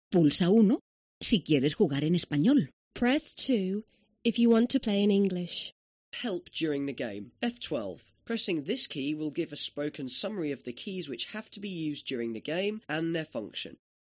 Pulsa 1 si quieres jugar en español. Press 2 if you want to play in English. Help during the game. F12. Pressing this key will give a spoken summary of the keys which have to be used during the game and their function.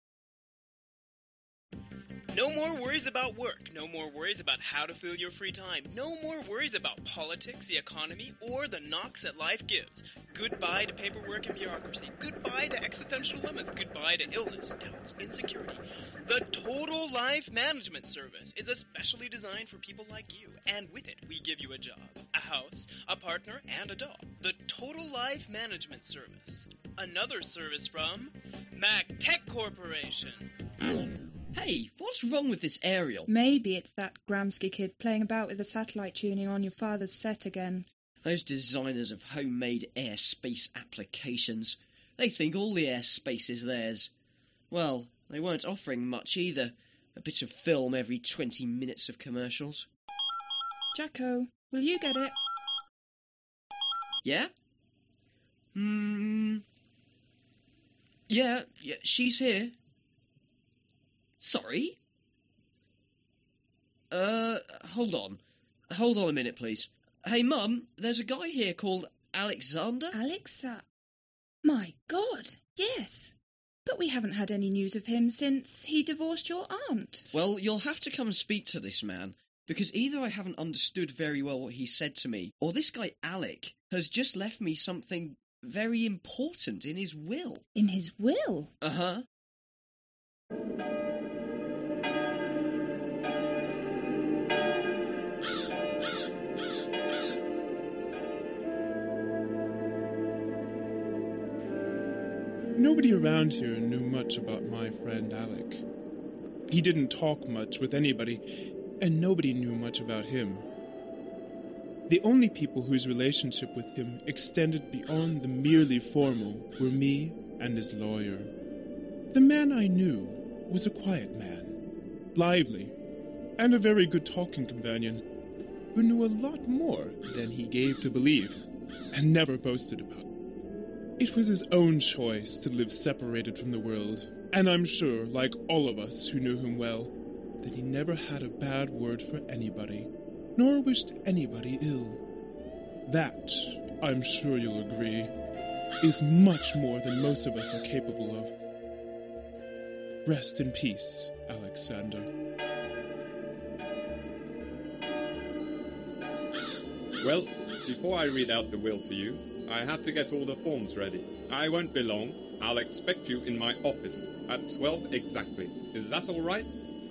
No more worries about work. No more worries about how to fill your free time. No more worries about politics, the economy, or the knocks that life gives. Goodbye to paperwork and bureaucracy. Goodbye to existential dilemmas. Goodbye to illness, doubts, insecurity. The Total Life Management Service is especially designed for people like you. And with it, we give you a job, a house, a partner, and a dog. The Total Life Management Service. Another service from Mac Tech Corporation. Hey, what's wrong with this aerial? Maybe it's that Gramsci kid playing about with the satellite tuning on your father's set again. Those designers of homemade airspace applications. They think all the airspace is theirs. Well, they weren't offering much either. A bit of film every 20 minutes of commercials. Jacko, will you get it? Yeah? Yeah, she's here. Sorry? Hold on. Hold on a minute, please. Hey, Mum, there's a guy here called Alexander? My God, yes. But we haven't had any news of him since he divorced your aunt. Well, you'll have to come and speak to this man, because either I haven't understood very well what he said to me, or this guy Alec has just left me something very important in his will. In his will? Uh-huh. Nobody around here knew much about my friend Alec. He didn't talk much with anybody, and nobody knew much about him. The only people whose relationship with him extended beyond the merely formal were me and his lawyer. The man I knew was a quiet man, lively, and a very good talking companion, who knew a lot more than he gave to believe, and never boasted about. It was his own choice to live separated from the world, and I'm sure, like all of us who knew him well, that he never had a bad word for anybody, nor wished anybody ill. That, I'm sure you'll agree, is much more than most of us are capable of. Rest in peace, Alexander. Well, before I read out the will to you, I have to get all the forms ready. I won't be long. I'll expect you in my office at 12 exactly. Is that all right?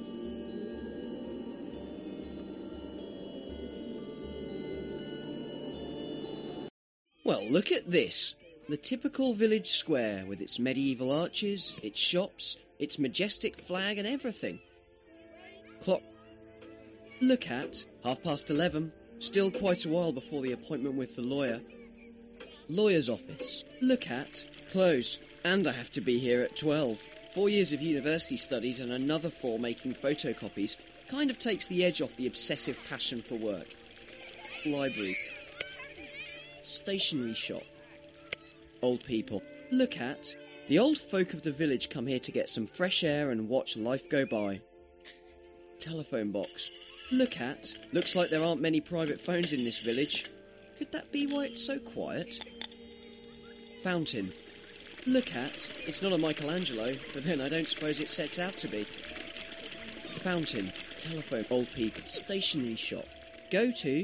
Well, look at this. The typical village square with its medieval arches, its shops, its majestic flag and everything. Clock. Look at 11:30. Still quite a while before the appointment with the lawyer. Lawyer's office. Look at. Close. And I have to be here at 12. 4 years of university studies and another 4 making photocopies kind of takes the edge off the obsessive passion for work. Library. Stationery shop. Old people. Look at. The old folk of the village come here to get some fresh air and watch life go by. Telephone box. Look at. Looks like there aren't many private phones in this village. Could that be why it's so quiet? Fountain. Look at. It's not a Michelangelo, but then I don't suppose it sets out to be. Fountain. Telephone. Old people. Stationery shop. Go to.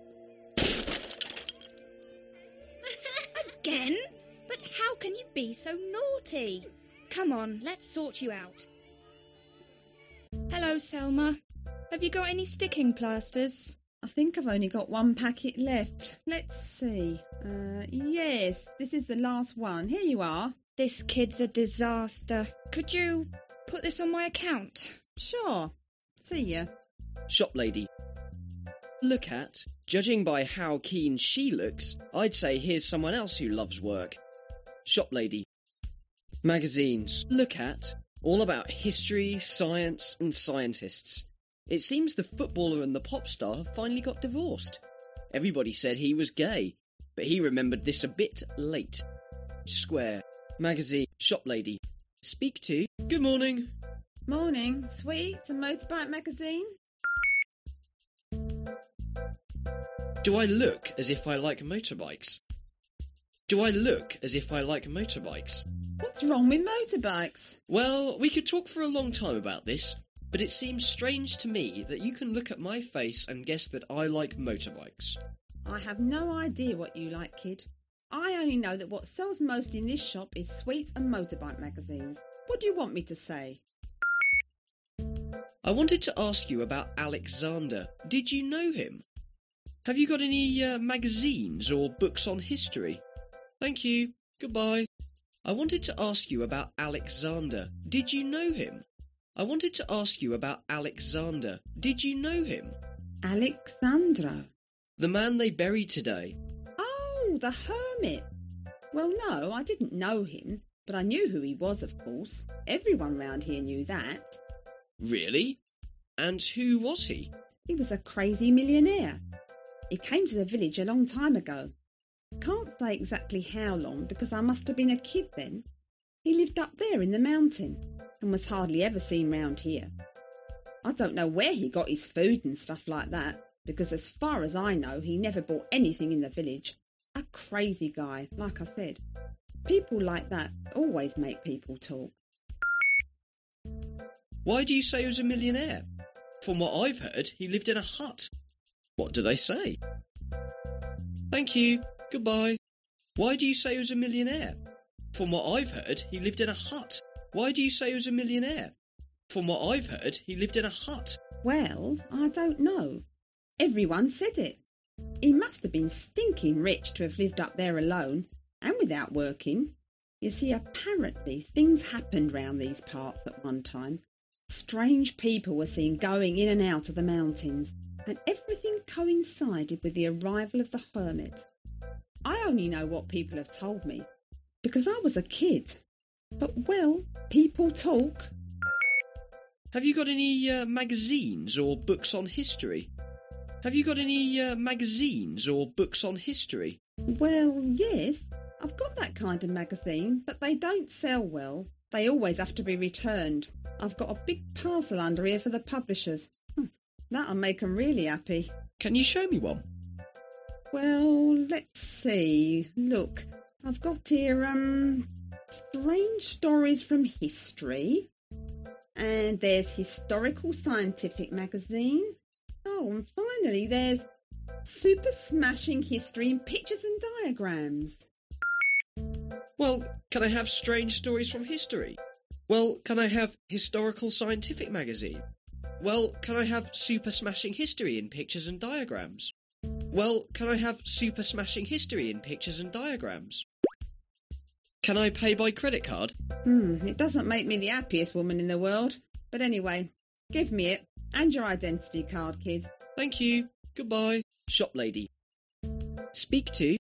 Again? But how can you be so naughty? Come on, let's sort you out. Hello, Selma. Have you got any sticking plasters? I think I've only got 1 packet left. Let's see. Yes, this is the last one. Here you are. This kid's a disaster. Could you put this on my account? Sure. See ya. Shop lady. Look at. Judging by how keen she looks, I'd say here's someone else who loves work. Shop lady. Magazines. Look at. All about history, science and scientists. It seems the footballer and the pop star have finally got divorced. Everybody said he was gay, but he remembered this a bit late. Square. Magazine. Shop lady. Speak to. Good morning. Morning. Sweets and motorbike magazine? Do I look as if I like motorbikes? Do I look as if I like motorbikes? What's wrong with motorbikes? Well, we could talk for a long time about this, but it seems strange to me that you can look at my face and guess that I like motorbikes. I have no idea what you like, kid. I only know that what sells most in this shop is sweets and motorbike magazines. What do you want me to say? I wanted to ask you about Alexander. Did you know him? Have you got any magazines or books on history? Thank you. Goodbye. I wanted to ask you about Alexander. Did you know him? I wanted to ask you about Alexander. Did you know him? Alexandro. The man they buried today. Oh, the hermit. Well, no, I didn't know him, but I knew who he was, of course. Everyone round here knew that. Really? And who was he? He was a crazy millionaire. He came to the village a long time ago. Can't say exactly how long because I must have been a kid then. He lived up there in the mountain and was hardly ever seen round here. I don't know where he got his food and stuff like that because as far as I know he never bought anything in the village. A crazy guy, like I said. People like that always make people talk. Why do you say he was a millionaire? From what I've heard, he lived in a hut. What do they say? Thank you. Goodbye. Why do you say he was a millionaire? From what I've heard, he lived in a hut. Why do you say he was a millionaire? From what I've heard, he lived in a hut. Well, I don't know. Everyone said it. He must have been stinking rich to have lived up there alone and without working. You see, apparently things happened round these parts at one time. Strange people were seen going in and out of the mountains, and everything coincided with the arrival of the hermit. I only know what people have told me, because I was a kid. But, well, people talk. Have you got any magazines or books on history? Have you got any magazines or books on history? Well, yes, I've got that kind of magazine, but they don't sell well. They always have to be returned. I've got a big parcel under here for the publishers. That'll make 'em really happy. Can you show me one? Well, let's see. Look, I've got here, strange stories from history. And there's Historical Scientific Magazine. Oh, and finally there's Super Smashing History in Pictures and Diagrams. Well, can I have Strange Stories from History? Well, can I have Historical Scientific Magazine? Well, can I have Super Smashing History in Pictures and Diagrams? Well, can I have Super Smashing History in Pictures and Diagrams? Can I pay by credit card? It doesn't make me the happiest woman in the world. But anyway, give me it. And your identity card, kid. Thank you. Goodbye. Shop lady. Speak to...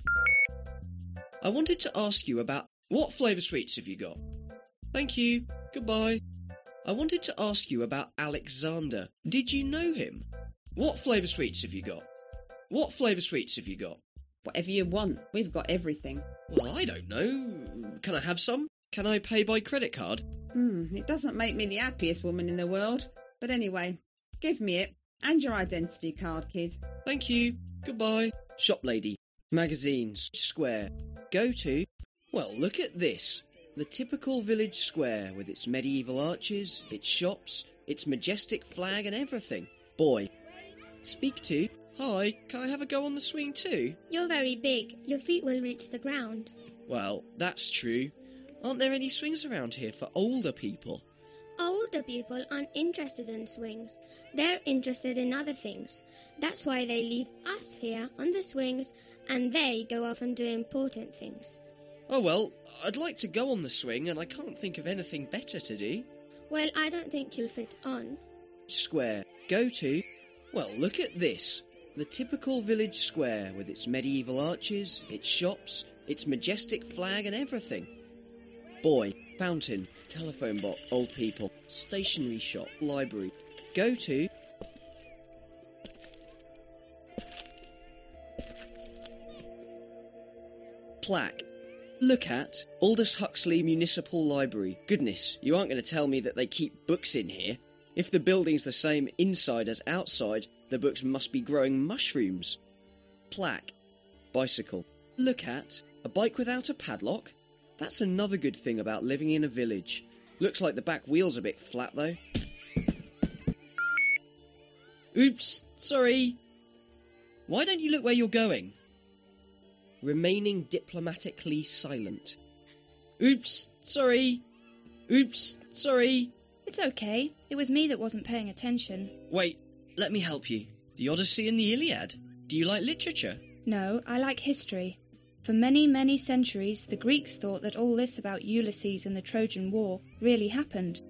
I wanted to ask you about... What flavour sweets have you got? Thank you. Goodbye. I wanted to ask you about Alexander. Did you know him? What flavour sweets have you got? What flavour sweets have you got? Whatever you want. We've got everything. Well, I don't know. Can I have some? Can I pay by credit card? It doesn't make me the happiest woman in the world. But anyway, give me it. And your identity card, kid. Thank you. Goodbye. Shop lady. Magazines. Square. Go to... Well, look at this. The typical village square with its medieval arches, its shops, its majestic flag and everything. Boy. Speak to... Hi, can I have a go on the swing too? You're very big. Your feet will reach the ground. Well, that's true. Aren't there any swings around here for older people? Older people aren't interested in swings. They're interested in other things. That's why they leave us here on the swings and they go off and do important things. Oh well, I'd like to go on the swing and I can't think of anything better to do. Well, I don't think you'll fit on. Square. Go to... Well, look at this. The typical village square with its medieval arches, its shops, its majestic flag and everything. Boy, fountain, telephone box, old people, stationery shop, library. Go to... Plaque. Look at Aldous Huxley Municipal Library. Goodness, you aren't going to tell me that they keep books in here. If the building's the same inside as outside, the books must be growing mushrooms. Plaque. Bicycle. Look at a bike without a padlock. That's another good thing about living in a village. Looks like the back wheel's a bit flat though. Oops, sorry. Why don't you look where you're going? Remaining diplomatically silent. Oops, sorry. Oops, sorry. It's okay. It was me that wasn't paying attention. Wait, let me help you. The Odyssey and the Iliad. Do you like literature? No, I like history. For many, many centuries, the Greeks thought that all this about Ulysses and the Trojan War really happened.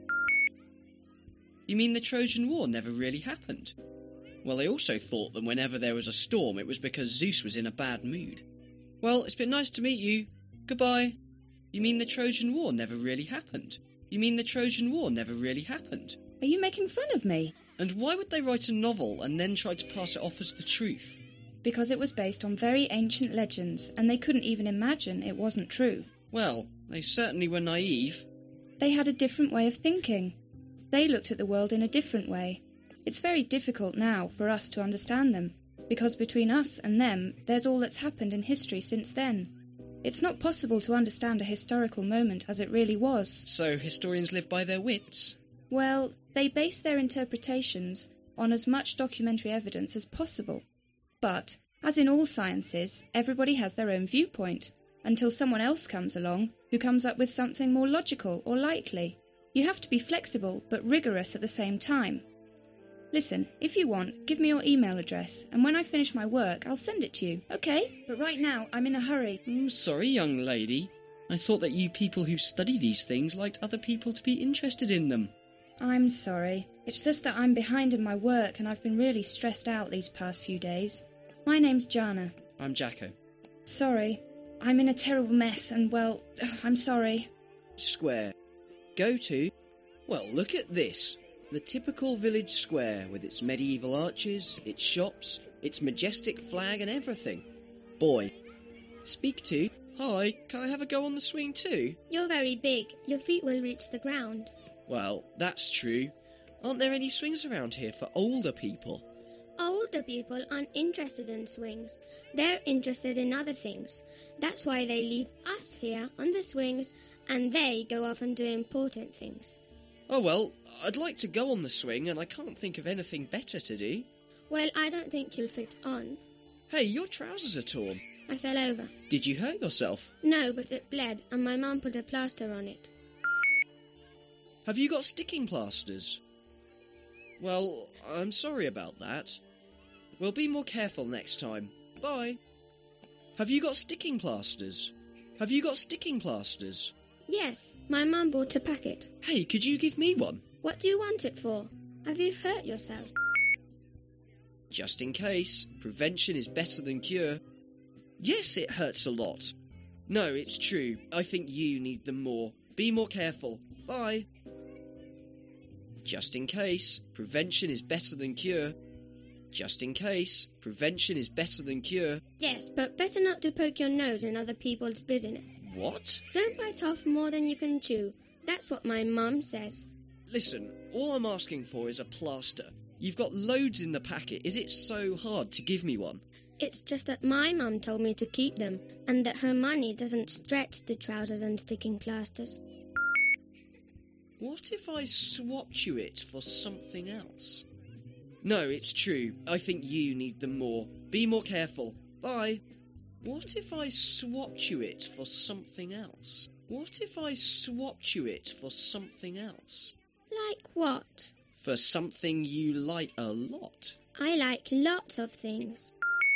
You mean the Trojan War never really happened? Well, they also thought that whenever there was a storm, it was because Zeus was in a bad mood. Well, it's been nice to meet you. Goodbye. You mean the Trojan War never really happened? You mean the Trojan War never really happened? Are you making fun of me? And why would they write a novel and then try to pass it off as the truth? Because it was based on very ancient legends, and they couldn't even imagine it wasn't true. Well, they certainly were naive. They had a different way of thinking. They looked at the world in a different way. It's very difficult now for us to understand them, because between us and them, there's all that's happened in history since then. It's not possible to understand a historical moment as it really was. So historians live by their wits? Well, they base their interpretations on as much documentary evidence as possible. But, as in all sciences, everybody has their own viewpoint, until someone else comes along who comes up with something more logical or likely. You have to be flexible but rigorous at the same time. Listen, if you want, give me your email address, and when I finish my work, I'll send it to you, okay? But right now, I'm in a hurry. Sorry, young lady. I thought that you people who study these things liked other people to be interested in them. I'm sorry. It's just that I'm behind in my work, and I've been really stressed out these past few days. My name's Jana. I'm Jacko. Sorry. I'm in a terrible mess, and, well, I'm sorry. Square. Go to... Well, look at this. The typical village square with its medieval arches, its shops, its majestic flag and everything. Boy. Speak to... Hi, can I have a go on the swing too? You're very big. Your feet will reach the ground. Well, that's true. Aren't there any swings around here for older people? Older people aren't interested in swings. They're interested in other things. That's why they leave us here on the swings and they go off and do important things. Oh well, I'd like to go on the swing and I can't think of anything better to do. Well, I don't think you'll fit on. Hey, your trousers are torn. I fell over. Did you hurt yourself? No, but it bled and my mum put a plaster on it. Have you got sticking plasters? Well, I'm sorry about that. We'll be more careful next time. Bye. Have you got sticking plasters? Have you got sticking plasters? Yes, my mum bought a packet. Hey, could you give me one? What do you want it for? Have you hurt yourself? Just in case. Prevention is better than cure. Yes, it hurts a lot. No, it's true. I think you need them more. Be more careful. Bye. Just in case. Prevention is better than cure. Just in case. Prevention is better than cure. Yes, but better not to poke your nose in other people's business. What? Don't bite off more than you can chew. That's what my mum says. Listen, all I'm asking for is a plaster. You've got loads in the packet. Is it so hard to give me one? It's just that my mum told me to keep them, and that her money doesn't stretch to trousers and sticking plasters. What if I swapped you it for something else? No, it's true. I think you need them more. Be more careful. Bye. What if I swapped you it for something else? What if I swapped you it for something else? Like what? For something you like a lot. I like lots of things.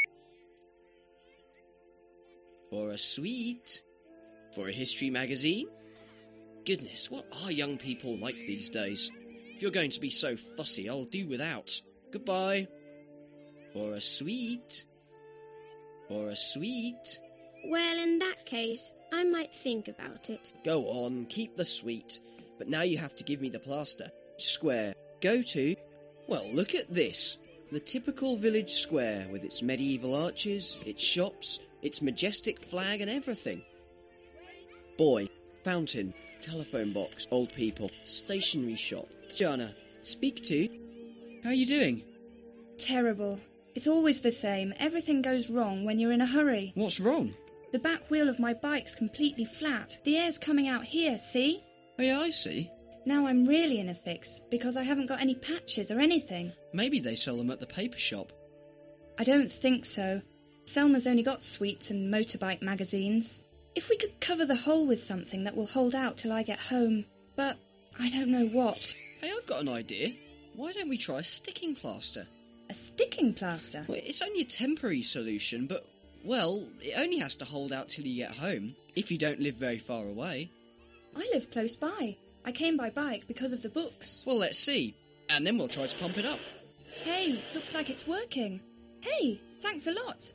For a sweet? For a history magazine? Goodness, what are young people like these days? If you're going to be so fussy, I'll do without. Goodbye. For a sweet? For a sweet? Well, in that case, I might think about it. Go on, keep the sweet. But now you have to give me the plaster. Square. Go to... Well, look at this. The typical village square with its medieval arches, its shops, its majestic flag and everything. Boy, fountain, telephone box, old people, stationery shop. Jana, speak to. How are you doing? Terrible. It's always the same. Everything goes wrong when you're in a hurry. What's wrong? The back wheel of my bike's completely flat. The air's coming out here, see? Oh yeah, I see. Now I'm really in a fix, because I haven't got any patches or anything. Maybe they sell them at the paper shop. I don't think so. Selma's only got sweets and motorbike magazines. If we could cover the hole with something that will hold out till I get home. But I don't know what. Hey, I've got an idea. Why don't we try a sticking plaster? A sticking plaster? Well, it's only a temporary solution, but, well, it only has to hold out till you get home, if you don't live very far away. I live close by. I came by bike because of the books. Well, let's see. And then we'll try to pump it up. Hey, looks like it's working. Hey, thanks a lot.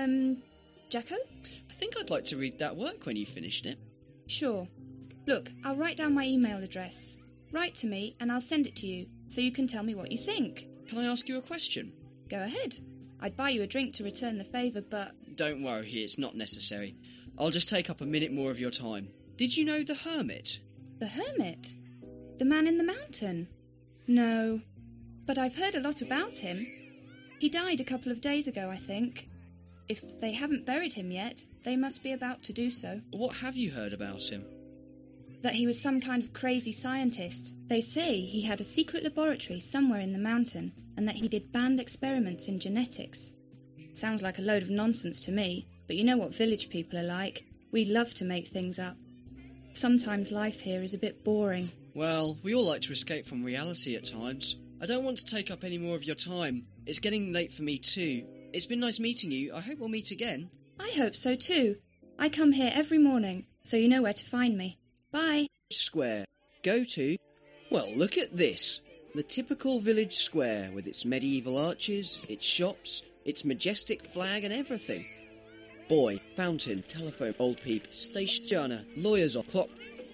Jacko? I think I'd like to read that work when you've finished it. Sure. Look, I'll write down my email address. Write to me and I'll send it to you, so you can tell me what you think. Can I ask you a question? Go ahead. I'd buy you a drink to return the favour, but... Don't worry, it's not necessary. I'll just take up a minute more of your time. Did you know the Hermit? The Hermit? The man in the mountain? No, but I've heard a lot about him. He died a couple of days ago, I think. If they haven't buried him yet, they must be about to do so. What have you heard about him? That he was some kind of crazy scientist. They say he had a secret laboratory somewhere in the mountain, and that he did banned experiments in genetics. Sounds like a load of nonsense to me, but you know what village people are like. We love to make things up. Sometimes life here is a bit boring. Well, we all like to escape from reality at times. I don't want to take up any more of your time. It's getting late for me too. It's been nice meeting you. I hope we'll meet again. I hope so too. I come here every morning, so you know where to find me. Bye. Square. Go to... Well, look at this. The typical village square with its medieval arches, its shops, its majestic flag and everything. Boy, fountain, telephone, old people, station, Jana, lawyer's clock.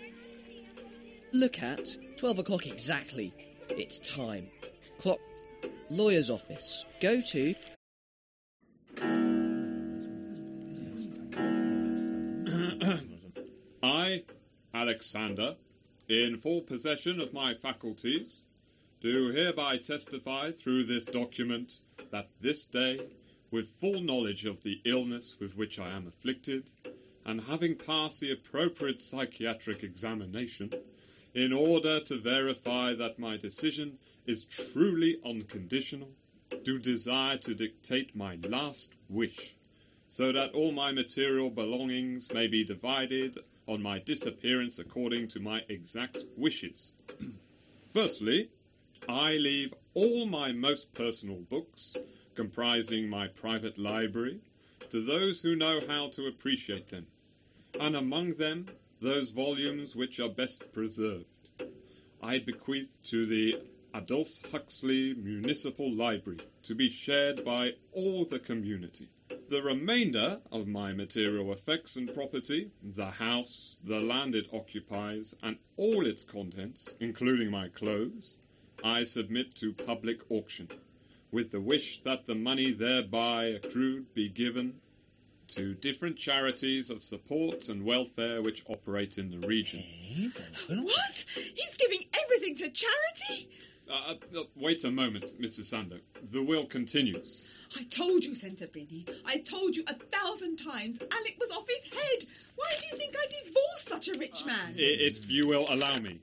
Look at 12 o'clock exactly. It's time. Clock. Lawyer's office. Go to... I, Alexander, in full possession of my faculties, do hereby testify through this document that this day, with full knowledge of the illness with which I am afflicted, and having passed the appropriate psychiatric examination, in order to verify that my decision is truly unconditional, do desire to dictate my last wish, so that all my material belongings may be divided on my disappearance according to my exact wishes. Firstly, I leave all my most personal books, comprising my private library, to those who know how to appreciate them, and among them those volumes which are best preserved. I bequeath to the Aldous Huxley Municipal Library to be shared by all the community. The remainder of my material effects and property, the house, the land it occupies, and all its contents, including my clothes, I submit to public auction, with the wish that the money thereby accrued be given to different charities of support and welfare which operate in the region. What? He's giving everything to charity? Wait a moment, Mrs. Sando. The will continues. I told you, Sentabrini. I told you 1,000 times Alec was off his head. Why do you think I divorced such a rich man? If you will allow me.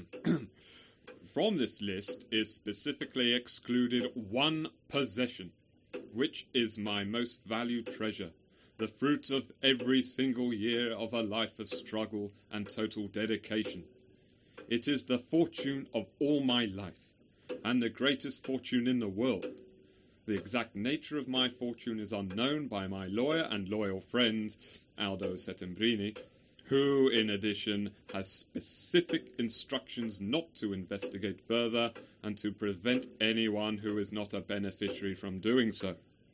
From this list is specifically excluded one possession, which is my most valued treasure, the fruit of every single year of a life of struggle and total dedication. It is the fortune of all my life, and the greatest fortune in the world. The exact nature of my fortune is unknown by my lawyer and loyal friend, Aldo Settembrini, who, in addition, has specific instructions not to investigate further and to prevent anyone who is not a beneficiary from doing so.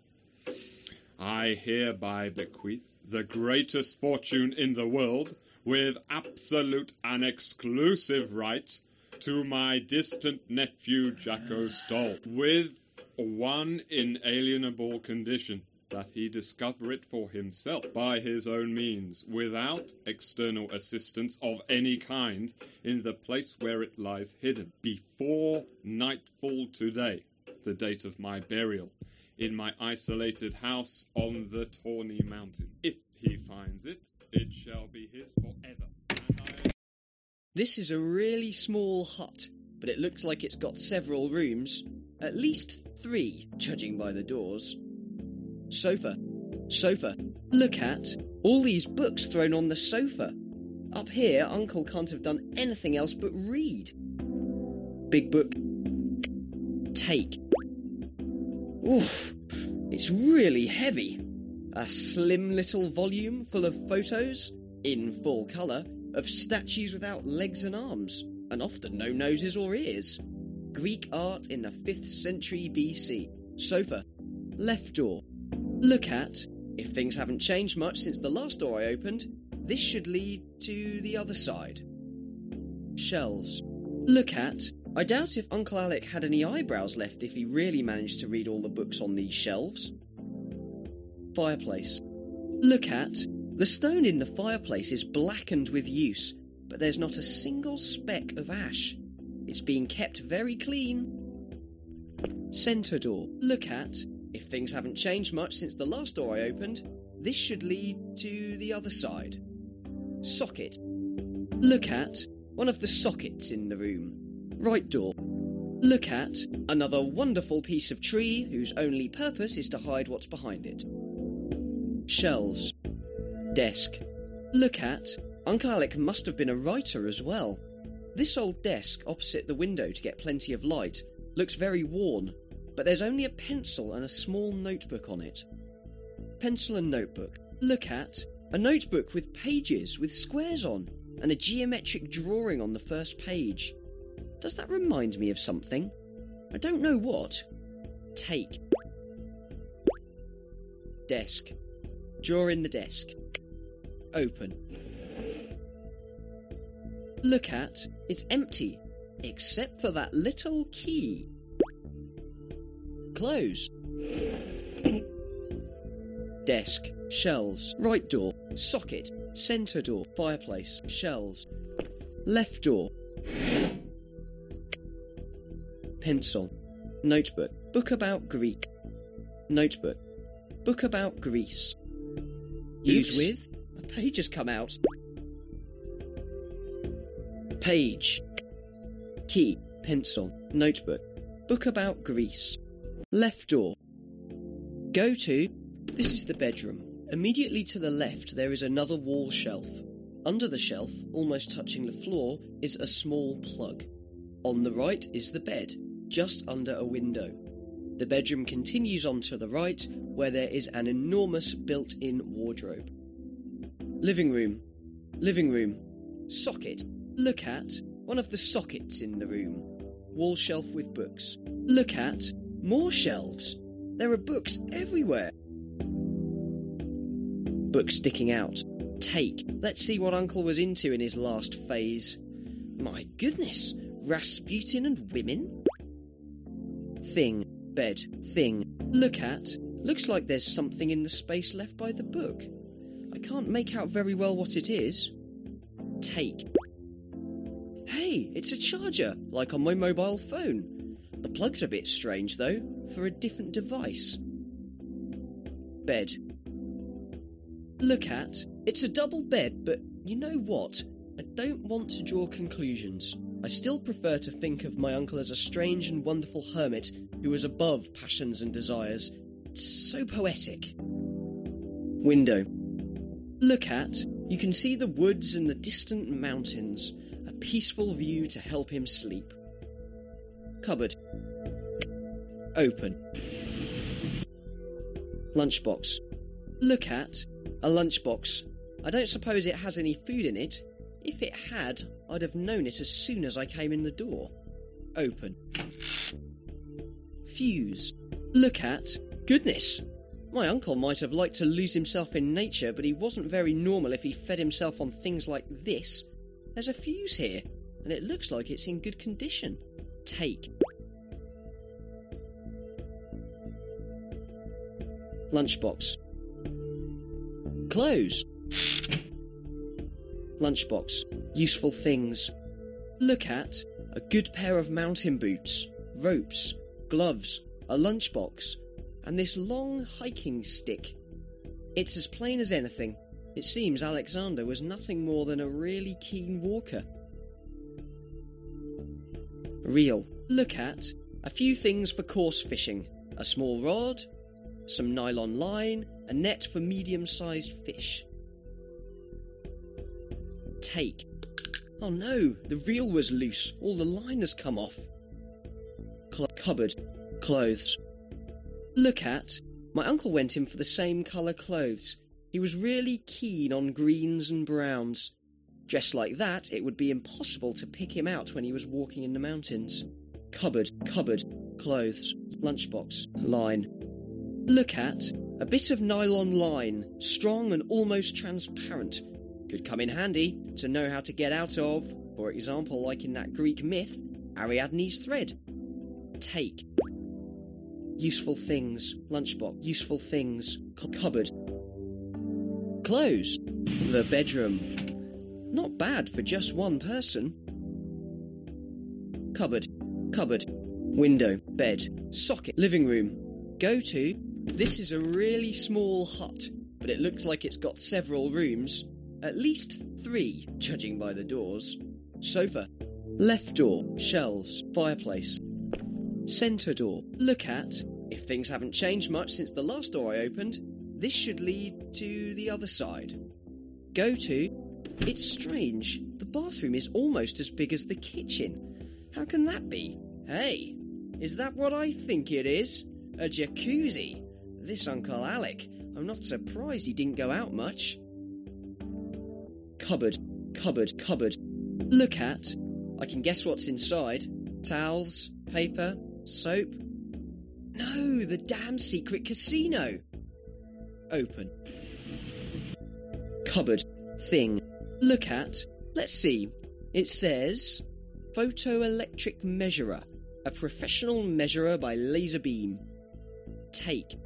I hereby bequeath the greatest fortune in the world, with absolute and exclusive right, to my distant nephew Jacko Stoll, with one inalienable condition, that he discover it for himself by his own means, without external assistance of any kind, in the place where it lies hidden, before nightfall today, the date of my burial, in my isolated house on the Tawny Mountain. If he finds it, it shall be his forever. This is a really small hut, but it looks like it's got several rooms. At least 3, judging by the doors. Sofa. Look at all these books thrown on the sofa. Up here, Uncle can't have done anything else but read. Big book. Take. Oof, it's really heavy. A slim little volume full of photos, in full colour, of statues without legs and arms, and often no noses or ears. Greek art in the 5th century BC. Sofa. Left door. Look at, if things haven't changed much since the last door I opened, this should lead to the other side. Shelves. Look at, I doubt if Uncle Alec had any eyebrows left if he really managed to read all the books on these shelves. Fireplace. Look at, the stone in the fireplace is blackened with use, but there's not a single speck of ash. It's being kept very clean. Centre door. Look at, if things haven't changed much since the last door I opened, this should lead to the other side. Socket. Look at, one of the sockets in the room. Right door. Look at, another wonderful piece of tree whose only purpose is to hide what's behind it. Shelves. Desk. Look at, Uncle Alec must have been a writer as well. This old desk opposite the window to get plenty of light looks very worn, but there's only a pencil and a small notebook on it. Pencil and notebook. Look at, a notebook with pages with squares on, and a geometric drawing on the first page. Does that remind me of something? I don't know what. Take. Desk. Drawer in the desk. Open. Look at, it's empty, except for that little key. Close. Desk. Shelves. Right door. Socket. Centre door. Fireplace. Shelves. Left door. Pencil. Notebook. Book about Greek. Notebook. Book about Greece. Use with. A page has come out. Page. Key. Pencil. Notebook. Book about Greece. Left door. Go to. This is the bedroom. Immediately to the left there is another wall shelf. Under the shelf, almost touching the floor, is a small plug. On the right is the bed, just under a window. The bedroom continues on to the right, where there is an enormous built-in wardrobe. Living room. Living room. Socket. Look at, one of the sockets in the room. Wall shelf with books. Look at, more shelves. There are books everywhere. Books sticking out. Take. Let's see what Uncle was into in his last phase. My goodness, Rasputin and women? Thing. Bed. Thing. Look at. Looks like there's something in the space left by the book. I can't make out very well what it is. Take. Hey, it's a charger, like on my mobile phone. The plug's a bit strange, though, for a different device. Bed. Look at. It's a double bed, but you know what? I don't want to draw conclusions. I still prefer to think of my uncle as a strange and wonderful hermit who was above passions and desires. It's so poetic. Window. Look at. You can see the woods and the distant mountains. A peaceful view to help him sleep. Cupboard. Open. Lunchbox. Look at. A lunchbox. I don't suppose it has any food in it. If it had, I'd have known it as soon as I came in the door. Open. Fuse. Look at. Goodness! My uncle might have liked to lose himself in nature, but he wasn't very normal if he fed himself on things like this. There's a fuse here, and it looks like it's in good condition. Take. Lunchbox. Clothes. Lunchbox. Useful things. Look at a good pair of mountain boots, ropes, gloves, a lunchbox, and this long hiking stick. It's as plain as anything. It seems Alexander was nothing more than a really keen walker. Reel. Look at a few things for coarse fishing. A small rod, some nylon line, a net for medium-sized fish. Take. Oh no, the reel was loose. All the line has come off. Cupboard. Clothes. Look at. My uncle went in for the same colour clothes. He was really keen on greens and browns. Dressed like that, it would be impossible to pick him out when he was walking in the mountains. Cupboard. Clothes. Lunchbox. Line. Look at. A bit of nylon line, strong and almost transparent. Could come in handy to know how to get out of, for example, like in that Greek myth, Ariadne's thread. Take. Useful things. Lunchbox. Useful things. Cupboard. Clothes. The bedroom. Not bad for just one person. Cupboard. Window. Bed. Socket. Living room. Go to. This is a really small hut, but it looks like it's got several rooms. At least 3, judging by the doors. Sofa. Left door. Shelves. Fireplace. Centre door. Look at. If things haven't changed much since the last door I opened, this should lead to the other side. Go to. It's strange. The bathroom is almost as big as the kitchen. How can that be? Hey, is that what I think it is? A jacuzzi? This Uncle Alec. I'm not surprised he didn't go out much. Cupboard. Look at. I can guess what's inside. Towels, paper, soap. No, the damn secret casino. Open. Cupboard. Thing. Look at. Let's see. It says photoelectric measurer. A professional measurer by laser beam. Take.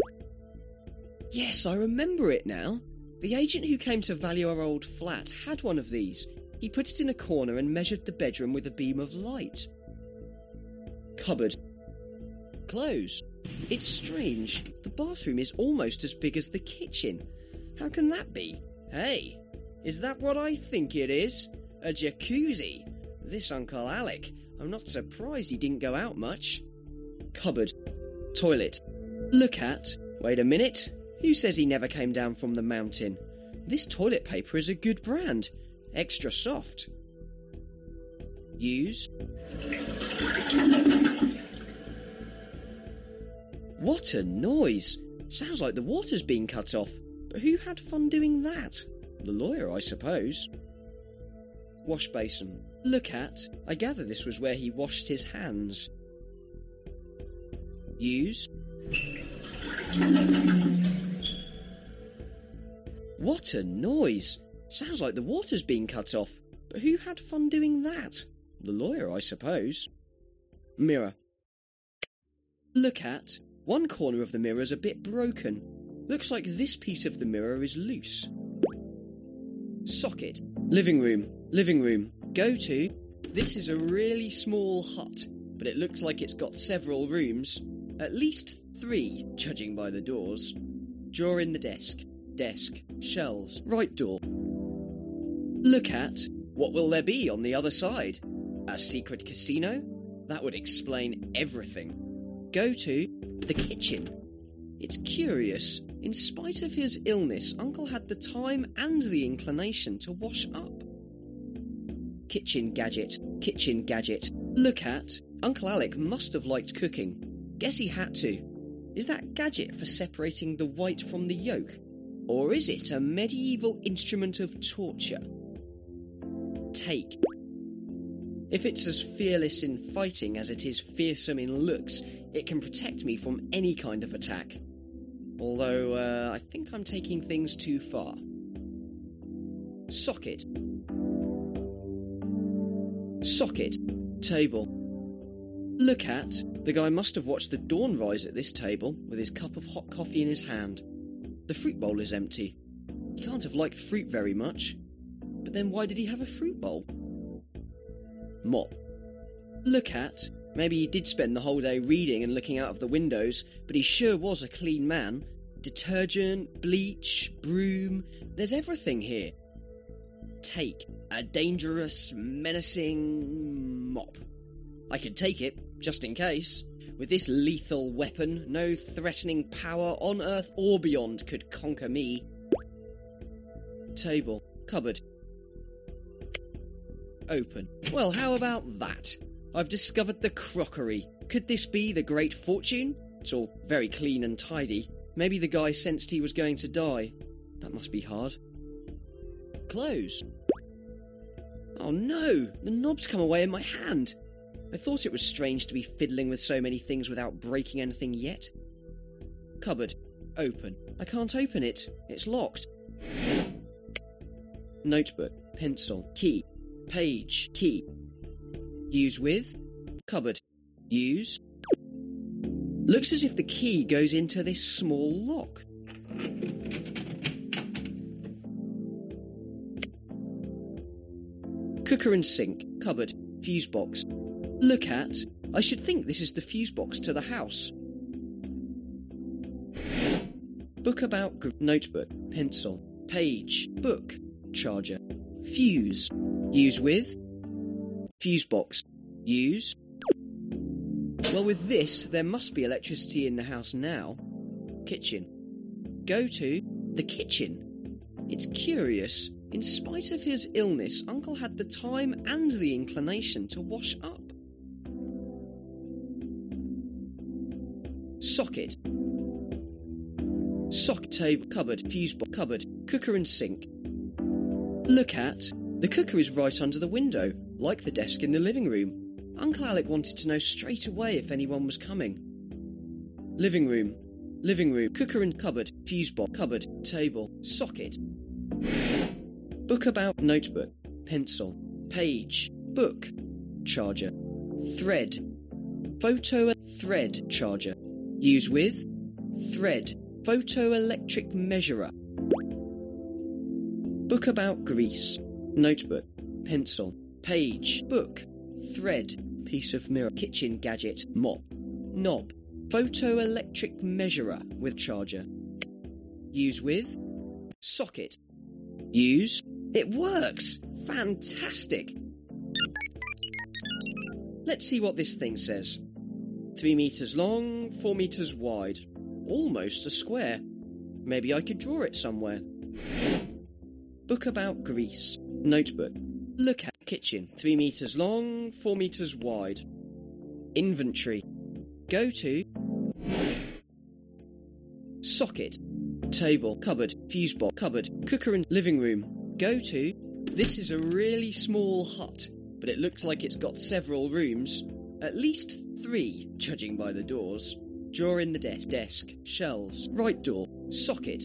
Yes, I remember it now. The agent who came to value our old flat had one of these. He put it in a corner and measured the bedroom with a beam of light. Cupboard. Clothes. It's strange. The bathroom is almost as big as the kitchen. How can that be? Hey, is that what I think it is? A jacuzzi? This Uncle Alec. I'm not surprised he didn't go out much. Cupboard. Toilet. Look at. Wait a minute. Who says he never came down from the mountain? This toilet paper is a good brand. Extra soft. Use. What a noise! Sounds like the water's been cut off. But who had fun doing that? The lawyer, I suppose. Wash basin. Look at. I gather this was where he washed his hands. Use. What a noise! Sounds like the water's been cut off. But who had fun doing that? The lawyer, I suppose. Mirror. Look at. One corner of the mirror is a bit broken. Looks like this piece of the mirror is loose. Socket. Living room. Go to. This is a really small hut, but it looks like it's got several rooms. At least 3, judging by the doors. Drawer in the desk. Shelves. Right door. Look at. What will there be on the other side? A secret casino? That would explain everything. Go to the kitchen. It's curious. In spite of his illness, Uncle had the time and the inclination to wash up. Kitchen gadget. Look at. Uncle Alec must have liked cooking. Guess he had to. Is that gadget for separating the white from the yolk? Or is it a medieval instrument of torture? Take. If it's as fearless in fighting as it is fearsome in looks, it can protect me from any kind of attack. Although, I think I'm taking things too far. Socket. Table. Look at. The guy must have watched the dawn rise at this table, with his cup of hot coffee in his hand. The fruit bowl is empty. He can't have liked fruit very much. But then why did he have a fruit bowl? Mop. Look at. Maybe he did spend the whole day reading and looking out of the windows, but he sure was a clean man. Detergent, bleach, broom, there's everything here. Take. A dangerous, menacing mop. I could take it, just in case. With this lethal weapon, no threatening power on Earth or beyond could conquer me. Table. Cupboard. Open. Well, how about that? I've discovered the crockery. Could this be the Great Fortune? It's all very clean and tidy. Maybe the guy sensed he was going to die. That must be hard. Close. Oh no! The knob's come away in my hand. I thought it was strange to be fiddling with so many things without breaking anything yet. Cupboard. Open. I can't open it. It's locked. Notebook. Pencil. Key. Page. Key. Use with. Cupboard. Use. Looks as if the key goes into this small lock. Cooker and sink. Cupboard. Fuse box. Look at. I should think this is the fuse box to the house. Book about. Notebook. Pencil. Page. Book. Charger. Fuse. Use with. Fuse box. Use. Well, with this, there must be electricity in the house now. Kitchen. Go to the kitchen. It's curious. In spite of his illness, Uncle had the time and the inclination to wash up. Socket. Socket. Table. Cupboard. Fuse box. Cupboard. Cooker and sink. Look at. The cooker is right under the window, like the desk in the living room. Uncle Alec wanted to know straight away if anyone was coming. Living room. Living room. Cooker and cupboard. Fuse box. Cupboard. Table. Socket. Book about. Notebook. Pencil. Page. Book. Charger. Thread. Photo. Thread. Charger. Use with. Thread. Photoelectric measurer. Book about grease. Notebook. Pencil. Page. Book. Thread. Piece of mirror. Kitchen gadget. Mop. Knob. Photoelectric measurer with charger. Use with. Socket. Use. It works! Fantastic! Let's see what this thing says. 3 meters long, 4 meters wide. Almost a square. Maybe I could draw it somewhere. Book about grease. Notebook. Look at kitchen. 3 meters long, 4 meters wide. Inventory. Go to. Socket. Table. Cupboard. Fuse box. Cupboard. Cooker and living room. Go to. This is a really small hut, but it looks like it's got several rooms. At least 3, judging by the doors. Drawer in the desk. Shelves. Right door. Socket.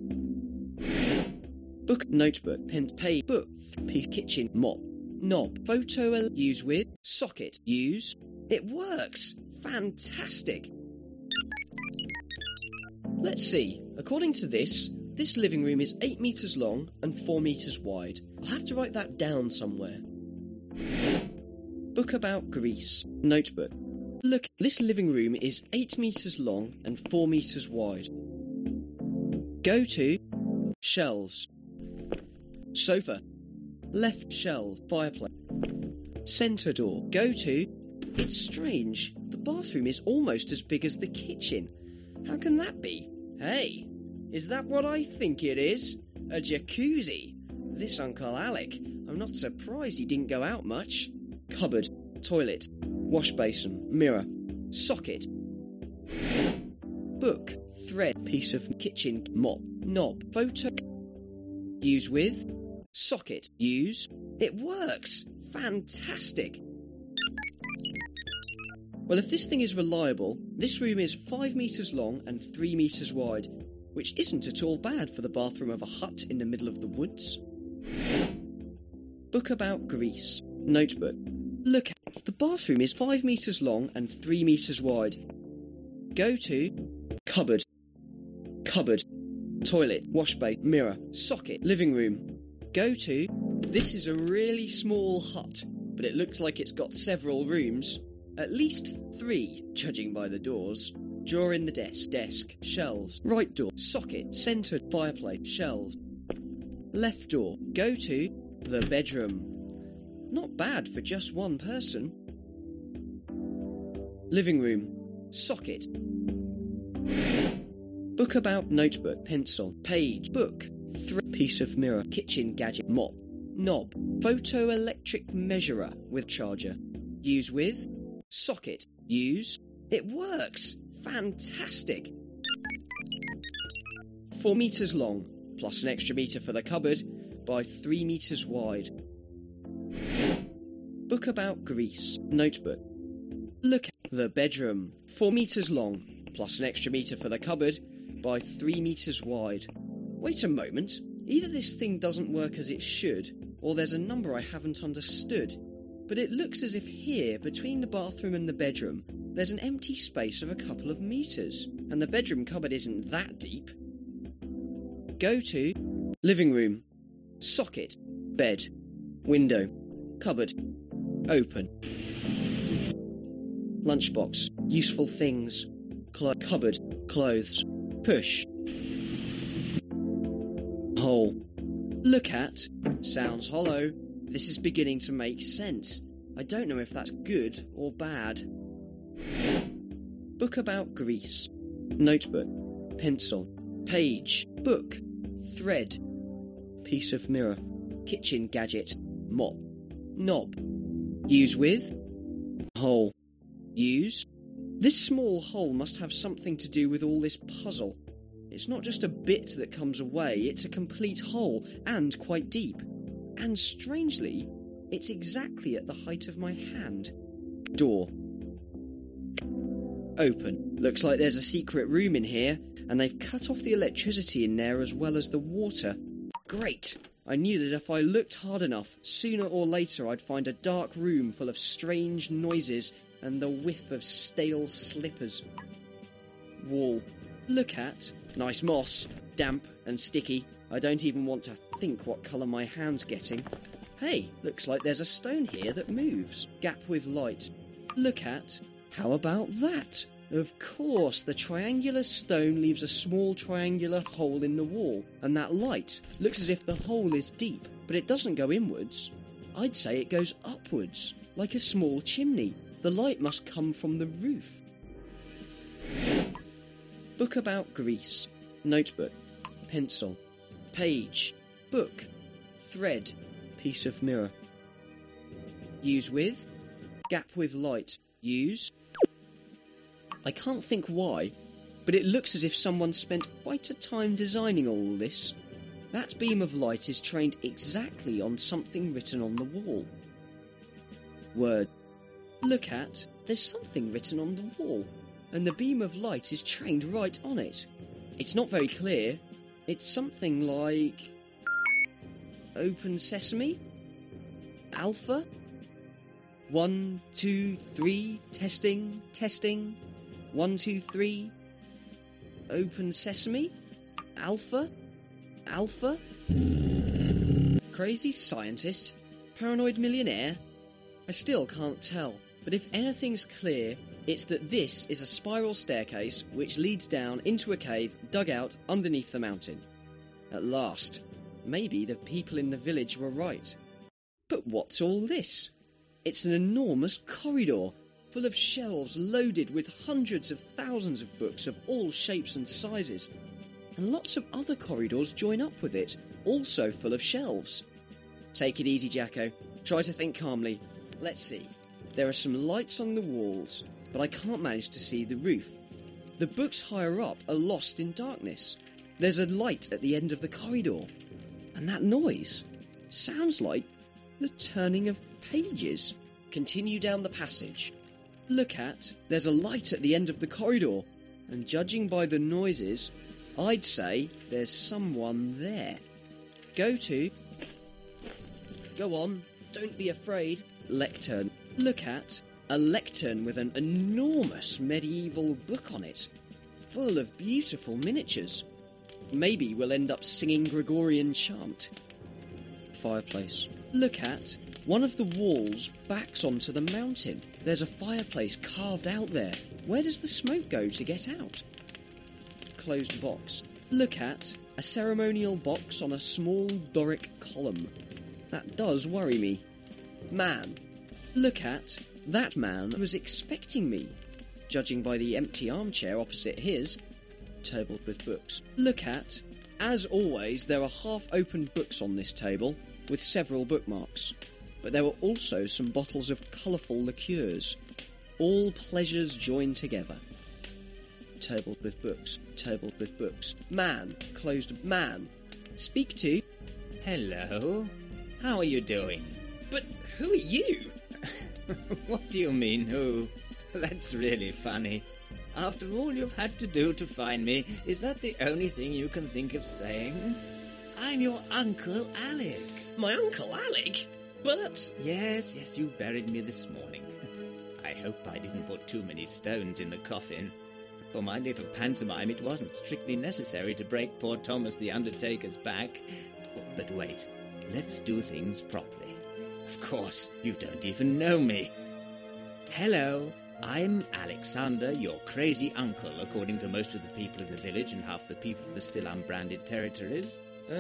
Book. Notebook. Pen. Pay. Book. Piece. Kitchen. Mop. Knob. Photo. Use with. Socket. Use. It works! Fantastic! Let's see. According to this living room is 8 meters long and 4 meters wide. I'll have to write that down somewhere. Book about grease. Notebook. Look, this living room is 8 meters long and 4 meters wide. Go to. Shelves. Sofa. Left shelf. Fireplace. Centre door. Go to. It's strange. The bathroom is almost as big as the kitchen. How can that be? Hey, is that what I think it is? A jacuzzi? This Uncle Alec. I'm not surprised he didn't go out much. Cupboard. Toilet. Wash basin. Mirror. Socket. Book. Thread. Piece of kitchen. Mop. Knob. Photo. Use with. Socket. Use. It works! Fantastic! Well, if this thing is reliable, this room is 5 meters long and 3 meters wide, which isn't at all bad for the bathroom of a hut in the middle of the woods. Book about grease. Notebook. Look, the bathroom is 5 meters long and 3 meters wide. Go to. Cupboard. Cupboard. toilet, wash bay, mirror, socket, living room. Go to, this is a really small hut, but it looks like it's got several rooms. At least 3, judging by the doors. Drawer in the desk, shelves, right door, socket, centre, fireplace, shelves. Left door, go to, the bedroom. Not bad for just one person. Living room, socket. Book about, notebook, pencil, page, book, piece of mirror, kitchen gadget, mop, knob, photoelectric measurer with charger. Use with, socket, use. It works! Fantastic! 4 metres long, plus an extra metre for the cupboard, by 3 metres wide. Book about Greece, notebook. Look at the bedroom, 4 metres long, plus an extra metre for the cupboard, by 3 metres wide. Wait a moment, either this thing doesn't work as it should, or there's a number I haven't understood. But it looks as if here, between the bathroom and the bedroom, there's an empty space of a couple of metres, and the bedroom cupboard isn't that deep. Go to living room, socket, bed, window, cupboard, open. Lunchbox, useful things, cupboard, clothes, push. Hole. Look at, sounds hollow. This is beginning to make sense. I don't know if that's good or bad. Book about Greece. Notebook, pencil, page, book, thread, piece of mirror, kitchen gadget, mop, knob. Use with, hole. Use. This small hole must have something to do with all this puzzle. It's not just a bit that comes away, it's a complete hole, and quite deep. And strangely, it's exactly at the height of my hand. Door. Open. Looks like there's a secret room in here, and they've cut off the electricity in there as well as the water. Great! I knew that if I looked hard enough, sooner or later I'd find a dark room full of strange noises and the whiff of stale slippers. Wall. Look at. Nice moss. Damp and sticky. I don't even want to think what colour my hand's getting. Hey, looks like there's a stone here that moves. Gap with light. Look at. How about that? Of course, the triangular stone leaves a small triangular hole in the wall, and that light looks as if the hole is deep, but it doesn't go inwards. I'd say it goes upwards, like a small chimney. The light must come from the roof. Book about Greece. Notebook, pencil, page, book, thread, piece of mirror. Use with, gap with light. Use. I can't think why, but it looks as if someone spent quite a time designing all this. That beam of light is trained exactly on something written on the wall. Word. Look at, there's something written on the wall, and the beam of light is trained right on it. It's not very clear. It's something like... Open Sesame? Alpha? 1, 2, 3, testing, testing. 1, 2, 3. Open Sesame? Alpha? Alpha? Crazy scientist? Paranoid millionaire? I still can't tell, but if anything's clear, it's that this is a spiral staircase which leads down into a cave dug out underneath the mountain. At last, maybe the people in the village were right. But what's all this? It's an enormous corridor, full of shelves loaded with hundreds of thousands of books of all shapes and sizes. And lots of other corridors join up with it, also full of shelves. Take it easy, Jacko. Try to think calmly. Let's see. There are some lights on the walls, but I can't manage to see the roof. The books higher up are lost in darkness. There's a light at the end of the corridor. And that noise sounds like the turning of pages. Continue down the passage. Look at, there's a light at the end of the corridor, and judging by the noises, I'd say there's someone there. Go on, don't be afraid. Lectern. Look at, a lectern with an enormous medieval book on it, full of beautiful miniatures. maybe we'll end up singing Gregorian chant. Fireplace. Look at. One of the walls backs onto the mountain. There's a fireplace carved out there. Where does the smoke go to get out? Closed box. Look at. A ceremonial box on a small Doric column. That does worry me. Man. Look at. That man was expecting me. Judging by the empty armchair opposite his. Table with books. Look at. As always, there are half-opened books on this table, with several bookmarks. But there were also some bottles of colourful liqueurs. All pleasures joined together. Table with books. Table with books. Man. Closed. Man. Speak to. Hello. How are you doing? But who are you? What do you mean, who? That's really funny. After all you've had to do to find me, is that the only thing you can think of saying? I'm your Uncle Alec. My Uncle Alec? But... Yes, you buried me this morning. I hope I didn't put too many stones in the coffin. For my little pantomime, it wasn't strictly necessary to break poor Thomas the Undertaker's back. But wait, let's do things properly. Of course, you don't even know me. Hello, I'm Alexander, your crazy uncle, according to most of the people of the village and half the people of the still unbranded territories.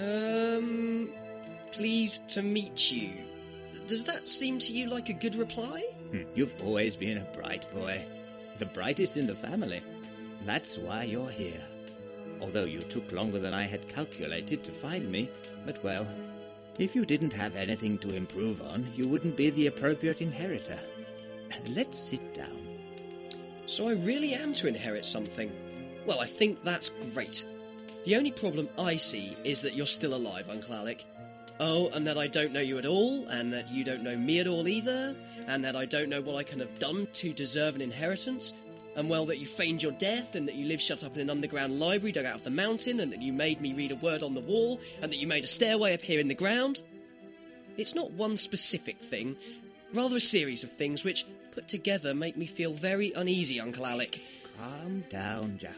Pleased to meet you. Does that seem to you like a good reply? You've always been a bright boy. The brightest in the family. That's why you're here. Although you took longer than I had calculated to find me, but well, if you didn't have anything to improve on, you wouldn't be the appropriate inheritor. Let's sit down. So I really am to inherit something. Well, I think that's great. The only problem I see is that you're still alive, Uncle Alec. Oh, and that I don't know you at all, and that you don't know me at all either, and that I don't know what I can have done to deserve an inheritance, and well, that you feigned your death, and that you live shut up in an underground library dug out of the mountain, and that you made me read a word on the wall, and that you made a stairway appear in the ground. It's not one specific thing, rather a series of things which, put together, make me feel very uneasy, Uncle Alec. Calm down, Jacko.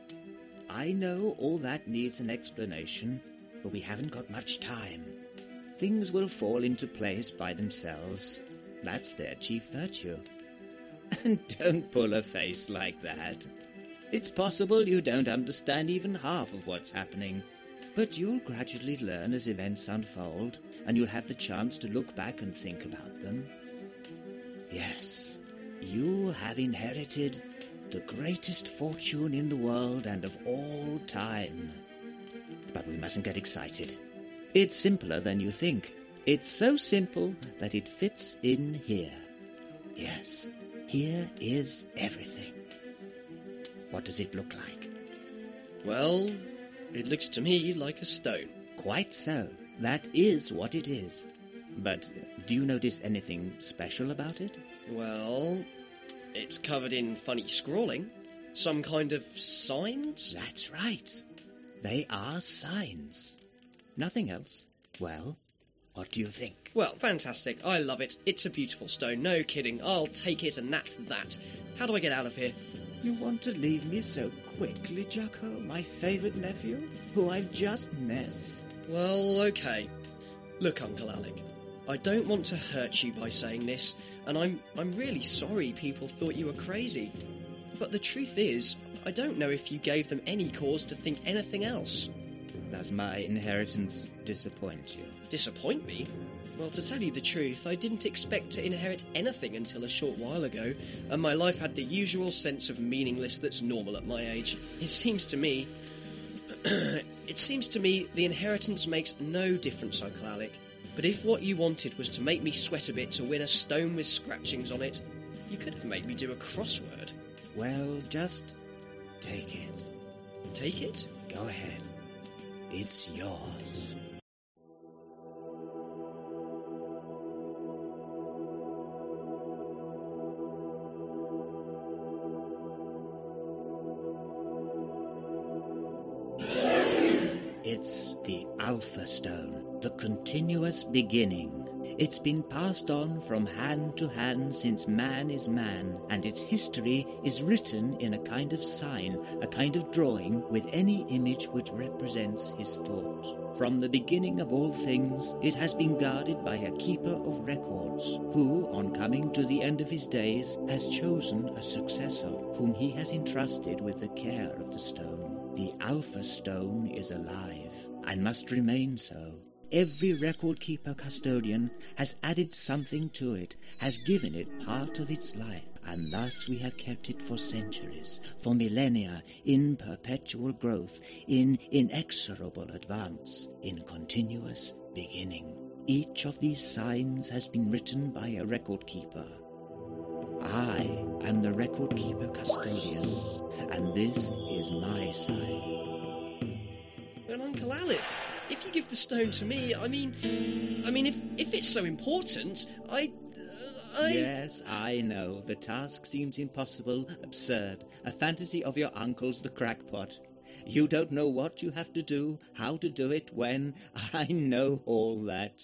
I know all that needs an explanation, but we haven't got much time. Things will fall into place by themselves. That's their chief virtue. And don't pull a face like that. It's possible you don't understand even half of what's happening, but you'll gradually learn as events unfold, and you'll have the chance to look back and think about them. Yes, you have inherited the greatest fortune in the world and of all time. But we mustn't get excited. It's simpler than you think. It's so simple that it fits in here. Yes, here is everything. What does it look like? Well, it looks to me like a stone. Quite so. That is what it is. But do you notice anything special about it? Well, it's covered in funny scrawling. Some kind of signs? That's right. They are signs. Nothing else. Well, what do you think? Well, fantastic. I love it. It's a beautiful stone. No kidding. I'll take it and that's that. How do I get out of here? You want to leave me so quickly, Jacko, my favourite nephew, who I've just met? Well, okay. Look, Uncle Alec, I don't want to hurt you by saying this, and I'm really sorry people thought you were crazy. But the truth is, I don't know if you gave them any cause to think anything else. Does my inheritance disappoint you? Disappoint me? Well, to tell you the truth, I didn't expect to inherit anything until a short while ago, and my life had the usual sense of meaningless that's normal at my age. It seems to me the inheritance makes no difference, Uncle Alec. But if what you wanted was to make me sweat a bit to win a stone with scratchings on it, you could have made me do a crossword. Well, just take it. Take it? Go ahead. It's yours. It's the Alpha Stone, the continuous beginning, It's been passed on from hand to hand since man is man, and its history is written in a kind of sign, a kind of drawing, with any image which represents his thought. From the beginning of all things, it has been guarded by a keeper of records, who, on coming to the end of his days, has chosen a successor, whom he has entrusted with the care of the stone. The Alpha Stone is alive, and must remain so. Every record-keeper custodian has added something to it, has given it part of its life, and thus we have kept it for centuries, for millennia, in perpetual growth, in inexorable advance, in continuous beginning. Each of these signs has been written by a record-keeper. I am the record-keeper custodian, and this is my sign. Well, Uncle Alec, if you give the stone to me, I mean, if it's so important, I... Yes, I know. The task seems impossible, absurd, a fantasy of your uncle's, the crackpot. You don't know what you have to do, how to do it, when. I know all that.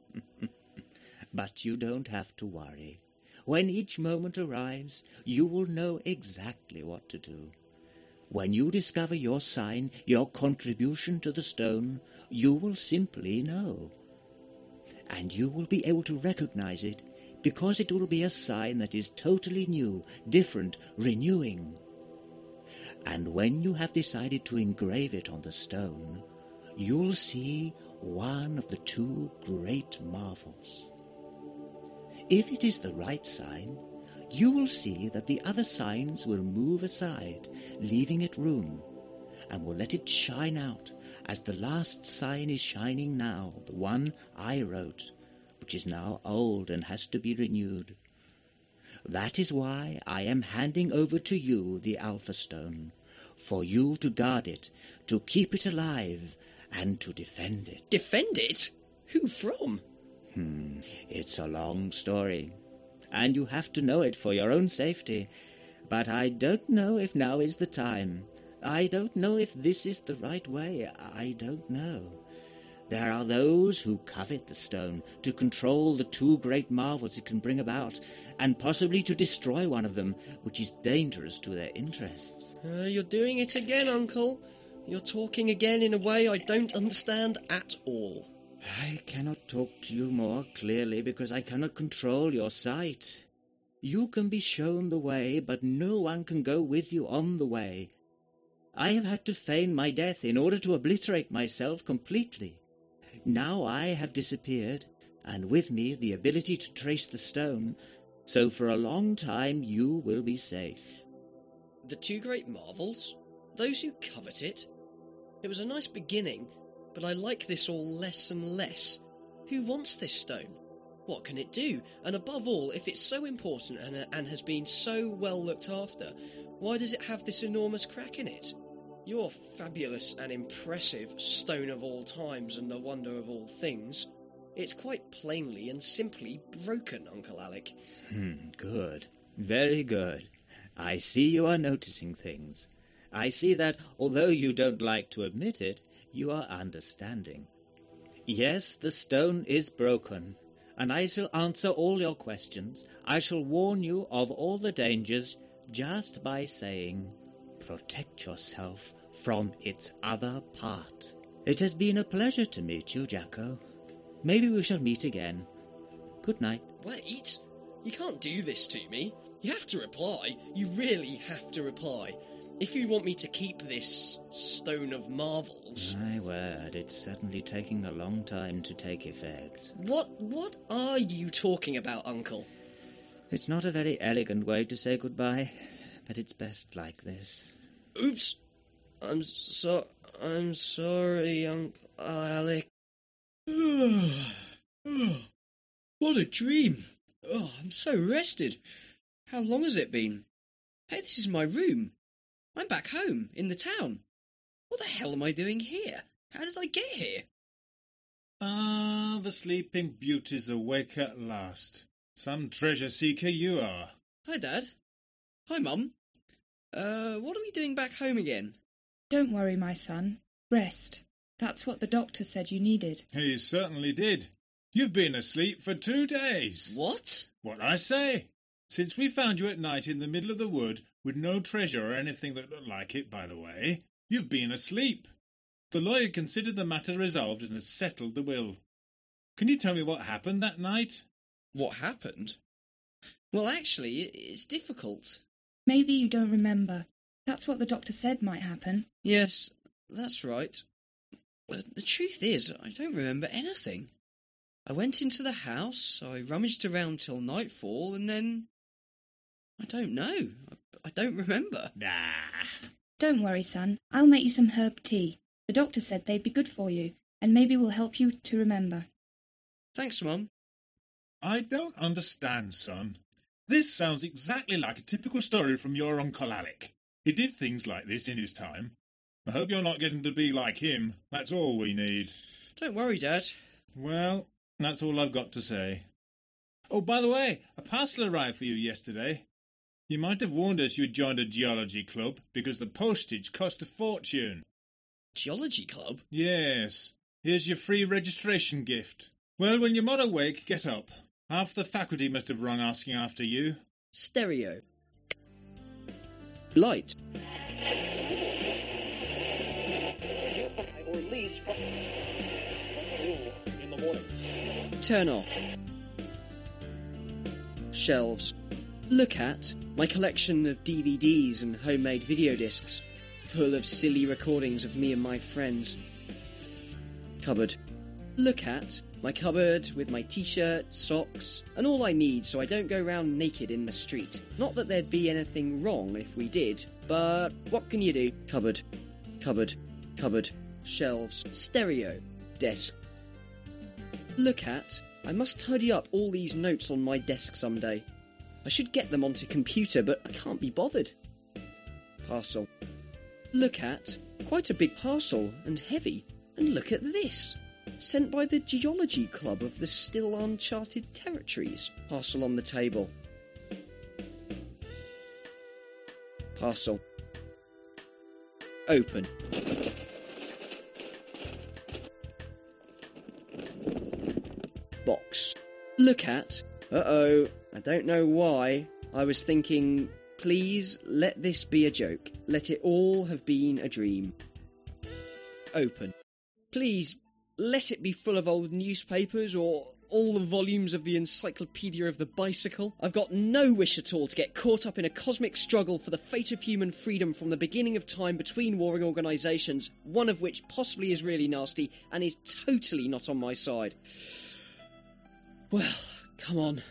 But you don't have to worry. When each moment arrives, you will know exactly what to do. When you discover your sign, your contribution to the stone, you will simply know. And you will be able to recognize it, because it will be a sign that is totally new, different, renewing. And when you have decided to engrave it on the stone, you'll see one of the two great marvels. If it is the right sign, you will see that the other signs will move aside, leaving it room, and will let it shine out, as the last sign is shining now, the one I wrote, which is now old and has to be renewed. That is why I am handing over to you the Alpha Stone, for you to guard it, to keep it alive, and to defend it. Defend it? Who from? It's a long story, and you have to know it for your own safety. But I don't know if now is the time. I don't know if this is the right way. I don't know. There are those who covet the stone, to control the two great marvels it can bring about, and possibly to destroy one of them, which is dangerous to their interests. You're doing it again, Uncle. You're talking again in a way I don't understand at all. I cannot talk to you more clearly because I cannot control your sight. You can be shown the way, but no one can go with you on the way. I have had to feign my death in order to obliterate myself completely. Now I have disappeared, and with me the ability to trace the stone, so for a long time you will be safe. The two great marvels? Those who covet it? It was a nice beginning, but I like this all less and less. Who wants this stone? What can it do? And above all, if it's so important and has been so well looked after, why does it have this enormous crack in it? Your fabulous and impressive stone of all times and the wonder of all things, it's quite plainly and simply broken, Uncle Alec. Good. Very good. I see you are noticing things. I see that, although you don't like to admit it, you are understanding. Yes, the stone is broken, and I shall answer all your questions. I shall warn you of all the dangers just by saying, protect yourself from its other part. It has been a pleasure to meet you, Jacko. Maybe we shall meet again. Good night. Wait! You can't do this to me. You have to reply. You really have to reply. If you want me to keep this Stone of Marvels... My word, it's certainly taking a long time to take effect. What are you talking about, Uncle? It's not a very elegant way to say goodbye, but it's best like this. Oops! I'm sorry, Uncle Alec. What a dream! Oh, I'm so rested. How long has it been? Hey, this is my room. I'm back home, in the town. What the hell am I doing here? How did I get here? The Sleeping Beauty's awake at last. Some treasure seeker you are. Hi, Dad. Hi, Mum. What are we doing back home again? Don't worry, my son. Rest. That's what the doctor said you needed. He certainly did. You've been asleep for 2 days. What? What I say. Since we found you at night in the middle of the wood, with no treasure or anything that looked like it, by the way, you've been asleep. The lawyer considered the matter resolved and has settled the will. Can you tell me what happened that night? What happened? Well, actually, it's difficult. Maybe you don't remember. That's what the doctor said might happen. Yes, that's right. The truth is, I don't remember anything. I went into the house, I rummaged around till nightfall, and then... I don't know. I don't remember. Nah. Don't worry, son. I'll make you some herb tea. The doctor said they'd be good for you, and maybe will help you to remember. Thanks, Mum. I don't understand, son. This sounds exactly like a typical story from your Uncle Alec. He did things like this in his time. I hope you're not getting to be like him. That's all we need. Don't worry, Dad. Well, that's all I've got to say. Oh, by the way, a parcel arrived for you yesterday. You might have warned us you had joined a geology club, because the postage cost a fortune. Geology club? Yes. Here's your free registration gift. Well, when you're more awake, get up. Half the faculty must have rung asking after you. Stereo. Light. Turn off. Shelves. Look at my collection of DVDs and homemade video discs, full of silly recordings of me and my friends. Cupboard. Look at my cupboard with my t-shirt, socks, and all I need so I don't go round naked in the street. Not that there'd be anything wrong if we did, but what can you do? Cupboard. Cupboard. Cupboard. Shelves. Stereo. Desk. Look at. I must tidy up all these notes on my desk someday. I should get them onto computer, but I can't be bothered. Parcel. Look at. Quite a big parcel, and heavy. And look at this. Sent by the Geology Club of the Still Uncharted Territories. Parcel on the table. Parcel. Open. Box. Look at. Uh-oh. I don't know why. I was thinking, please let this be a joke. Let it all have been a dream. Open. Please, let it be full of old newspapers or all the volumes of the Encyclopedia of the Bicycle. I've got no wish at all to get caught up in a cosmic struggle for the fate of human freedom from the beginning of time between warring organisations, one of which possibly is really nasty and is totally not on my side. Well, come on.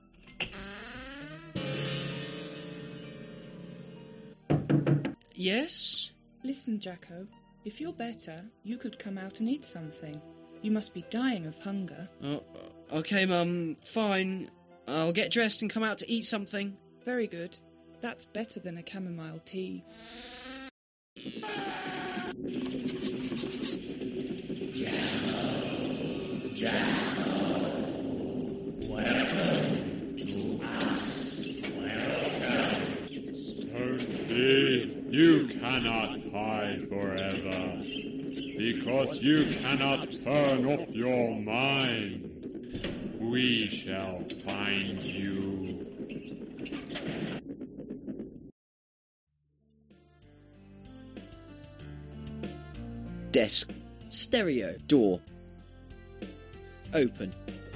Yes? Listen, Jacko. If you're better, you could come out and eat something. You must be dying of hunger. Oh, okay, Mum. Fine. I'll get dressed and come out to eat something. Very good. That's better than a chamomile tea. Jacko. Welcome to us. Welcome. Stone Thief, you cannot hide forever, because you cannot turn off your mind. We shall find you. Desk. Stereo. Door. Open.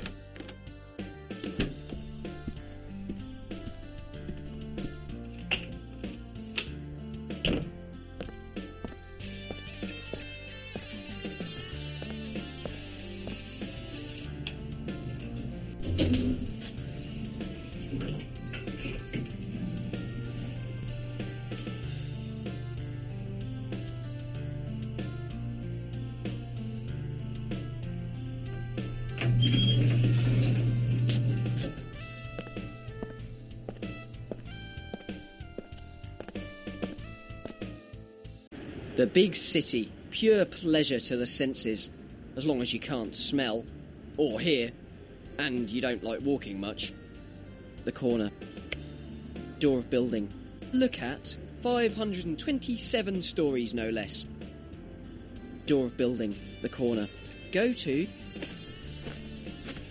The big city, pure pleasure to the senses, as long as you can't smell, or hear, and you don't like walking much. The corner. Door of building. Look at. 527 stories, no less. Door of building. The corner. Go to.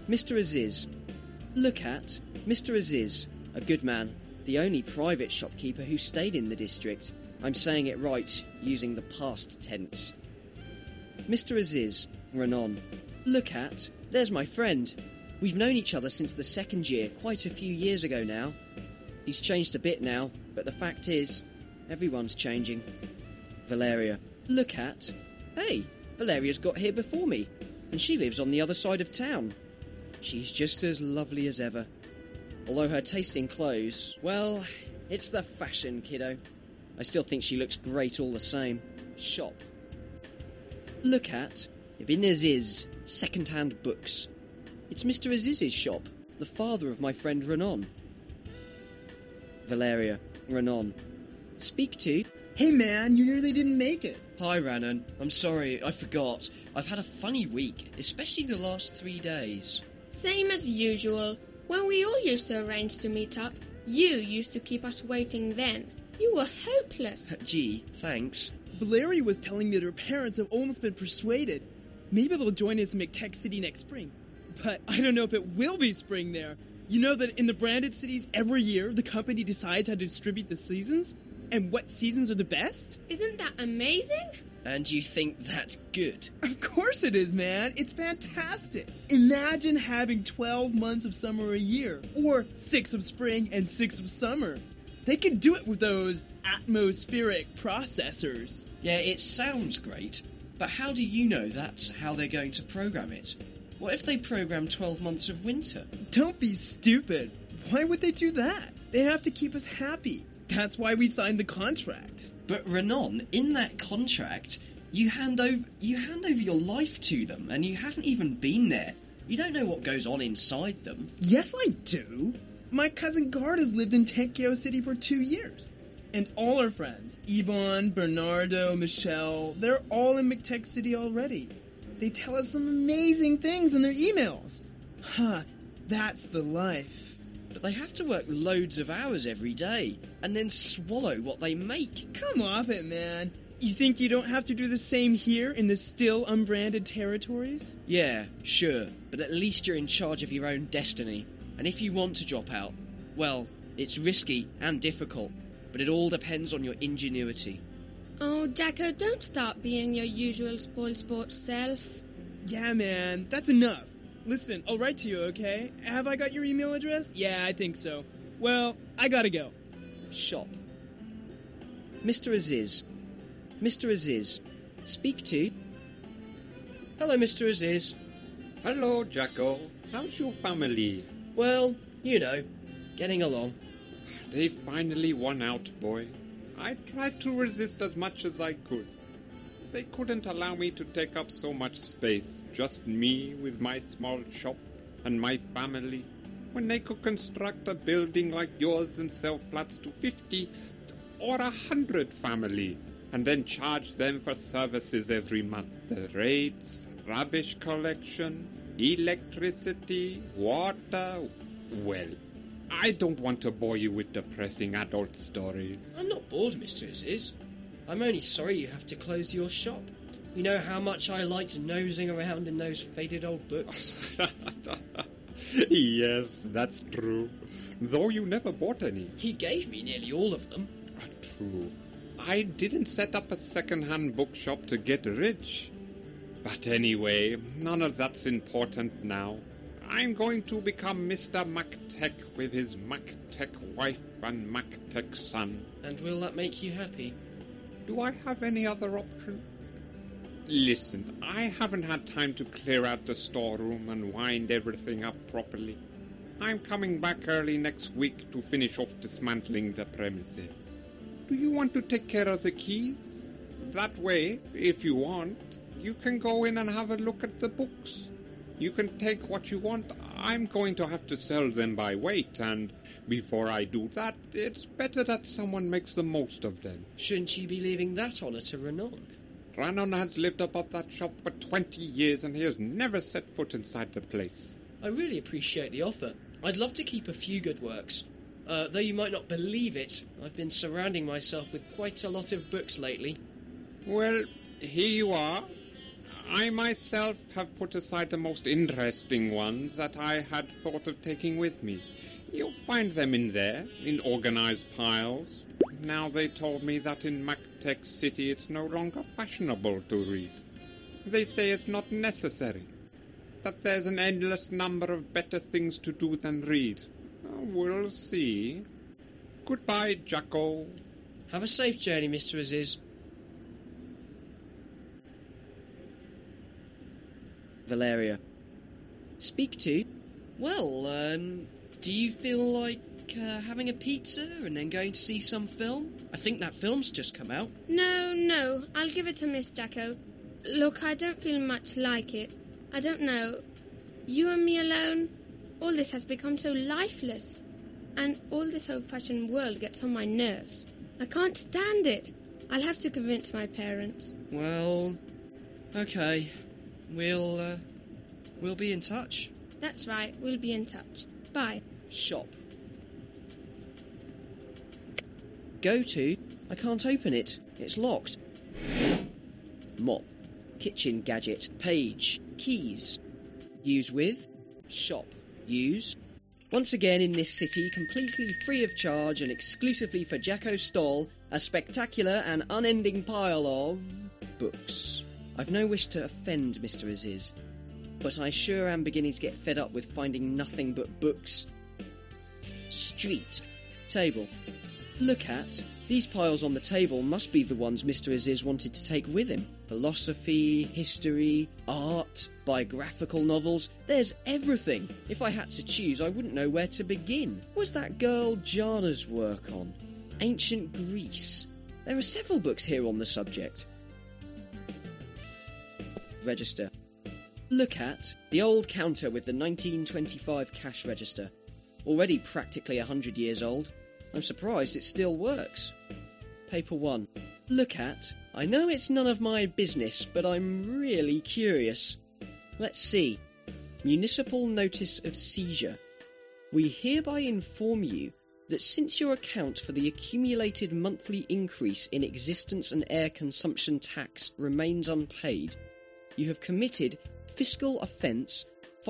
Mr. Aziz. Look at Mr. Aziz, a good man, the only private shopkeeper who stayed in the district. I'm saying it right, using the past tense. Mr. Aziz, Renan. Look at, there's my friend. We've known each other since the second year, quite a few years ago now. He's changed a bit now, but the fact is, everyone's changing. Valeria. Look at, hey, Valeria's got here before me, and she lives on the other side of town. She's just as lovely as ever. Although her taste in clothes, well, it's the fashion, kiddo. I still think she looks great all the same. Shop. Look at Ibn Aziz, second-hand books. It's Mr. Aziz's shop, the father of my friend Renan. Valeria, Renan. Speak to... Hey man, you nearly didn't make it. Hi Renan, I'm sorry, I forgot. I've had a funny week, especially the last 3 days. Same as usual. When we all used to arrange to meet up, you used to keep us waiting then. You were hopeless. Gee, thanks. Valeria was telling me that her parents have almost been persuaded. Maybe they'll join us in McTech City next spring. But I don't know if it will be spring there. You know that in the branded cities every year, the company decides how to distribute the seasons? And what seasons are the best? Isn't that amazing? And you think that's good? Of course it is, man. It's fantastic. Imagine having 12 months of summer a year, or 6 of spring and 6 of summer. They could do it with those atmospheric processors. Yeah, it sounds great, but how do you know that's how they're going to program it? What if they program 12 months of winter? Don't be stupid. Why would they do that? They have to keep us happy. That's why we signed the contract. But Renan, in that contract, you hand over your life to them, and you haven't even been there. You don't know what goes on inside them. Yes, I do. My cousin Garda's lived in Tenkyo City for 2 years. And all our friends, Yvonne, Bernardo, Michelle, they're all in McTech City already. They tell us some amazing things in their emails. That's the life. But they have to work loads of hours every day, and then swallow what they make. Come off it, man. You think you don't have to do the same here in the still unbranded territories? Yeah, sure, but at least you're in charge of your own destiny. And if you want to drop out, well, it's risky and difficult, but it all depends on your ingenuity. Oh, Jacko, don't start being your usual spoil sport self. Yeah, man, that's enough. Listen, I'll write to you, okay? Have I got your email address? Yeah, I think so. Well, I gotta go. Shop. Mr. Aziz. Mr. Aziz. Speak to... Hello, Mr. Aziz. Hello, Jacko. How's your family? Well, you know, getting along. They finally won out, boy. I tried to resist as much as I could. They couldn't allow me to take up so much space, just me with my small shop and my family, when they could construct a building like yours and sell flats to 50 or 100 family, and then charge them for services every month. The rates, rubbish collection, electricity, water... Well, I don't want to bore you with depressing adult stories. I'm not bored, Mr. Aziz. I'm only sorry you have to close your shop. You know how much I liked nosing around in those faded old books. Yes, that's true. Though you never bought any. He gave me nearly all of them. True. I didn't set up a second-hand bookshop to get rich. But anyway, none of that's important now. I'm going to become Mr. McTech with his McTech wife and McTech son. And will that make you happy? Do I have any other option? Listen, I haven't had time to clear out the storeroom and wind everything up properly. I'm coming back early next week to finish off dismantling the premises. Do you want to take care of the keys? That way, if you want, you can go in and have a look at the books. You can take what you want. I'm going to have to sell them by weight, and before I do that, it's better that someone makes the most of them. Shouldn't you be leaving that honour to Renan? Renan has lived above that shop for 20 years, and he has never set foot inside the place. I really appreciate the offer. I'd love to keep a few good works. Though you might not believe it, I've been surrounding myself with quite a lot of books lately. Well, here you are. I myself have put aside the most interesting ones that I had thought of taking with me. You'll find them in there, in organized piles. Now they told me that in Mactech City it's no longer fashionable to read. They say it's not necessary, that there's an endless number of better things to do than read. We'll see. Goodbye, Jacko. Have a safe journey, Mr. Aziz. Valeria. Speak to? Well, do you feel like having a pizza and then going to see some film? I think that film's just come out. No, I'll give it to Miss Jacko. Look, I don't feel much like it. I don't know. You and me alone? All this has become so lifeless. And all this old-fashioned world gets on my nerves. I can't stand it. I'll have to convince my parents. Well, okay. We'll be in touch. That's right, we'll be in touch. Bye. Shop. Go to. I can't open it. It's locked. Mop. Kitchen gadget. Page. Keys. Use with. Shop. Use. Once again in this city, completely free of charge and exclusively for Jacko Stoll, a spectacular and unending pile of books. I've no wish to offend Mr. Aziz, but I sure am beginning to get fed up with finding nothing but books. Street. Table. Look at. These piles on the table must be the ones Mr. Aziz wanted to take with him. Philosophy, history, art, biographical novels. There's everything. If I had to choose, I wouldn't know where to begin. Was that girl Jana's work on? Ancient Greece. There are several books here on the subject. Register. Look at. The old counter with the 1925 cash register. Already practically 100 years old. I'm surprised it still works. Paper 1. Look at. I know it's none of my business, but I'm really curious. Let's see. Municipal Notice of Seizure. We hereby inform you that since your account for the accumulated monthly increase in existence and air consumption tax remains unpaid, you have committed fiscal offence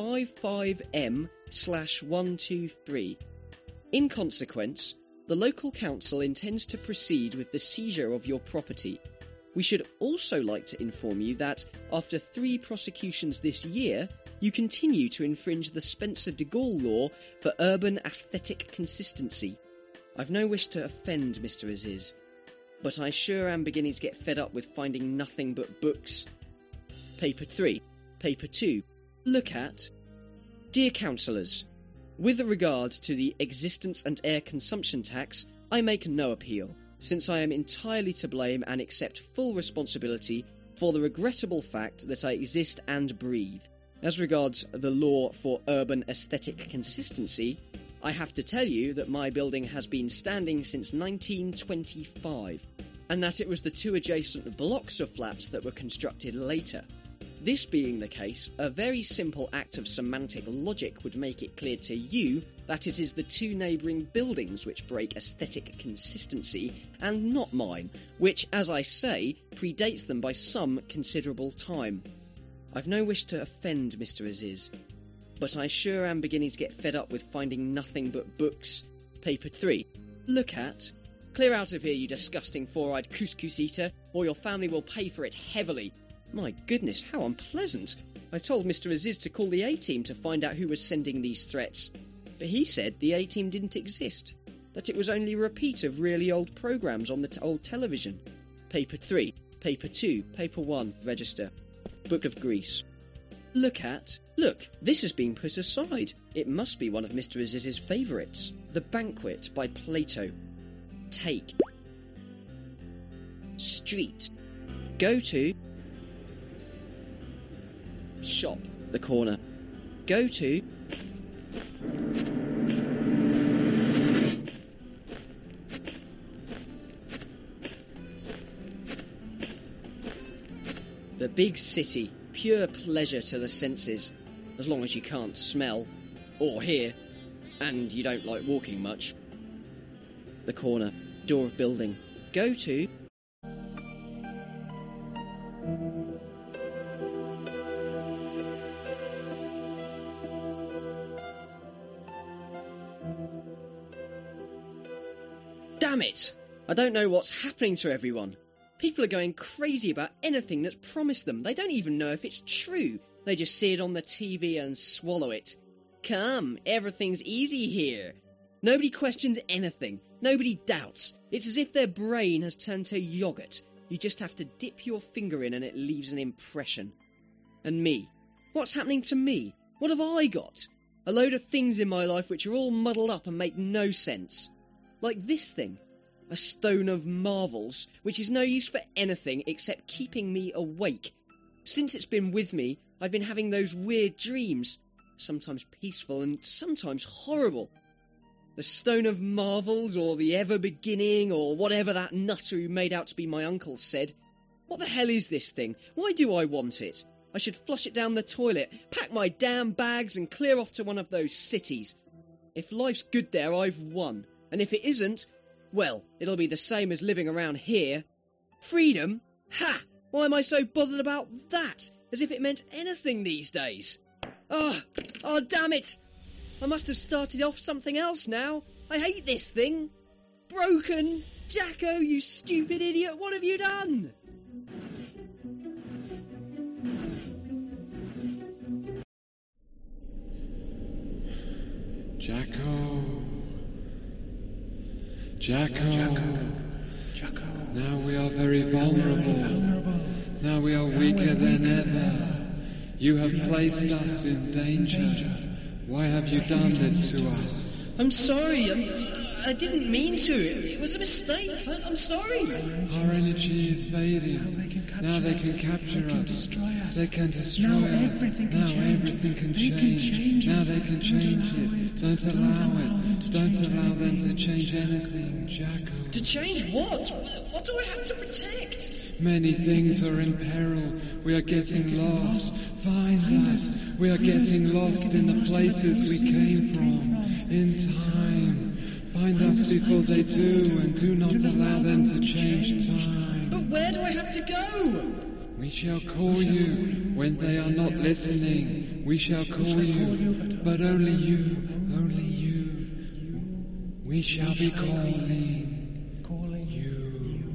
55M/123. In consequence, the local council intends to proceed with the seizure of your property. We should also like to inform you that, after 3 prosecutions this year, you continue to infringe the Spencer de Gaulle law for urban aesthetic consistency. I've no wish to offend Mr. Aziz, but I sure am beginning to get fed up with finding nothing but books. Paper 3. Paper 2. Look at. Dear Councillors, with regard to the existence and air consumption tax, I make no appeal, since I am entirely to blame and accept full responsibility for the regrettable fact that I exist and breathe. As regards the law for urban aesthetic consistency, I have to tell you that my building has been standing since 1925, and that it was the 2 adjacent blocks of flats that were constructed later. This being the case, a very simple act of semantic logic would make it clear to you that it is the 2 neighbouring buildings which break aesthetic consistency, and not mine, which, as I say, predates them by some considerable time. I've no wish to offend Mr. Aziz, but I sure am beginning to get fed up with finding nothing but books. Paper 3. Look at. Clear out of here, you disgusting 4-eyed couscous eater, or your family will pay for it heavily. My goodness, how unpleasant. I told Mr. Aziz to call the A-Team to find out who was sending these threats. But he said the A-Team didn't exist, that it was only a repeat of really old programmes on the old television. Paper 3, Paper 2, Paper 1, Register. Book of Greece. Look at. Look, this has been put aside. It must be one of Mr. Aziz's favourites. The Banquet by Plato. Take. Street. Go to. Shop. The corner. Go to. The big city. Pure pleasure to the senses, as long as you can't smell, or hear, and you don't like walking much. The corner. Door of building. Go to. Damn it! I don't know what's happening to everyone. People are going crazy about anything that's promised them. They don't even know if it's true. They just see it on the TV and swallow it. Come, everything's easy here. Nobody questions anything. Nobody doubts. It's as if their brain has turned to yoghurt. You just have to dip your finger in and it leaves an impression. And me? What's happening to me? What have I got? A load of things in my life which are all muddled up and make no sense. Like this thing. A stone of marvels, which is no use for anything except keeping me awake. Since it's been with me, I've been having those weird dreams. Sometimes peaceful and sometimes horrible. The Stone of Marvels, or the Ever-Beginning, or whatever that nutter who made out to be my uncle said. What the hell is this thing? Why do I want it? I should flush it down the toilet, pack my damn bags and clear off to one of those cities. If life's good there, I've won. And if it isn't, well, it'll be the same as living around here. Freedom? Ha! Why am I so bothered about that? As if it meant anything these days. Oh, damn it! I must have started off something else now. I hate this thing. Broken! Jacko, you stupid idiot, what have you done? Jacko. Now we are very vulnerable. Now we are weaker than ever. You have placed us in danger. Why have you done this to us? I'm sorry. I didn't mean to. It was a mistake. I'm sorry. Our energy is fading. Now they can capture us. They can destroy us. Now everything can change. Now they can change it. Don't allow it. Don't allow them to change anything, Jacko. To change what? What do I have to protect? Many things are in peril. We are getting lost. Find us. We are getting lost in the places we came from. In time. Find us before they do, and do not allow them to change time. But where do I have to go? We shall call you when they are not listening. We shall call you, but only you. We shall be calling you.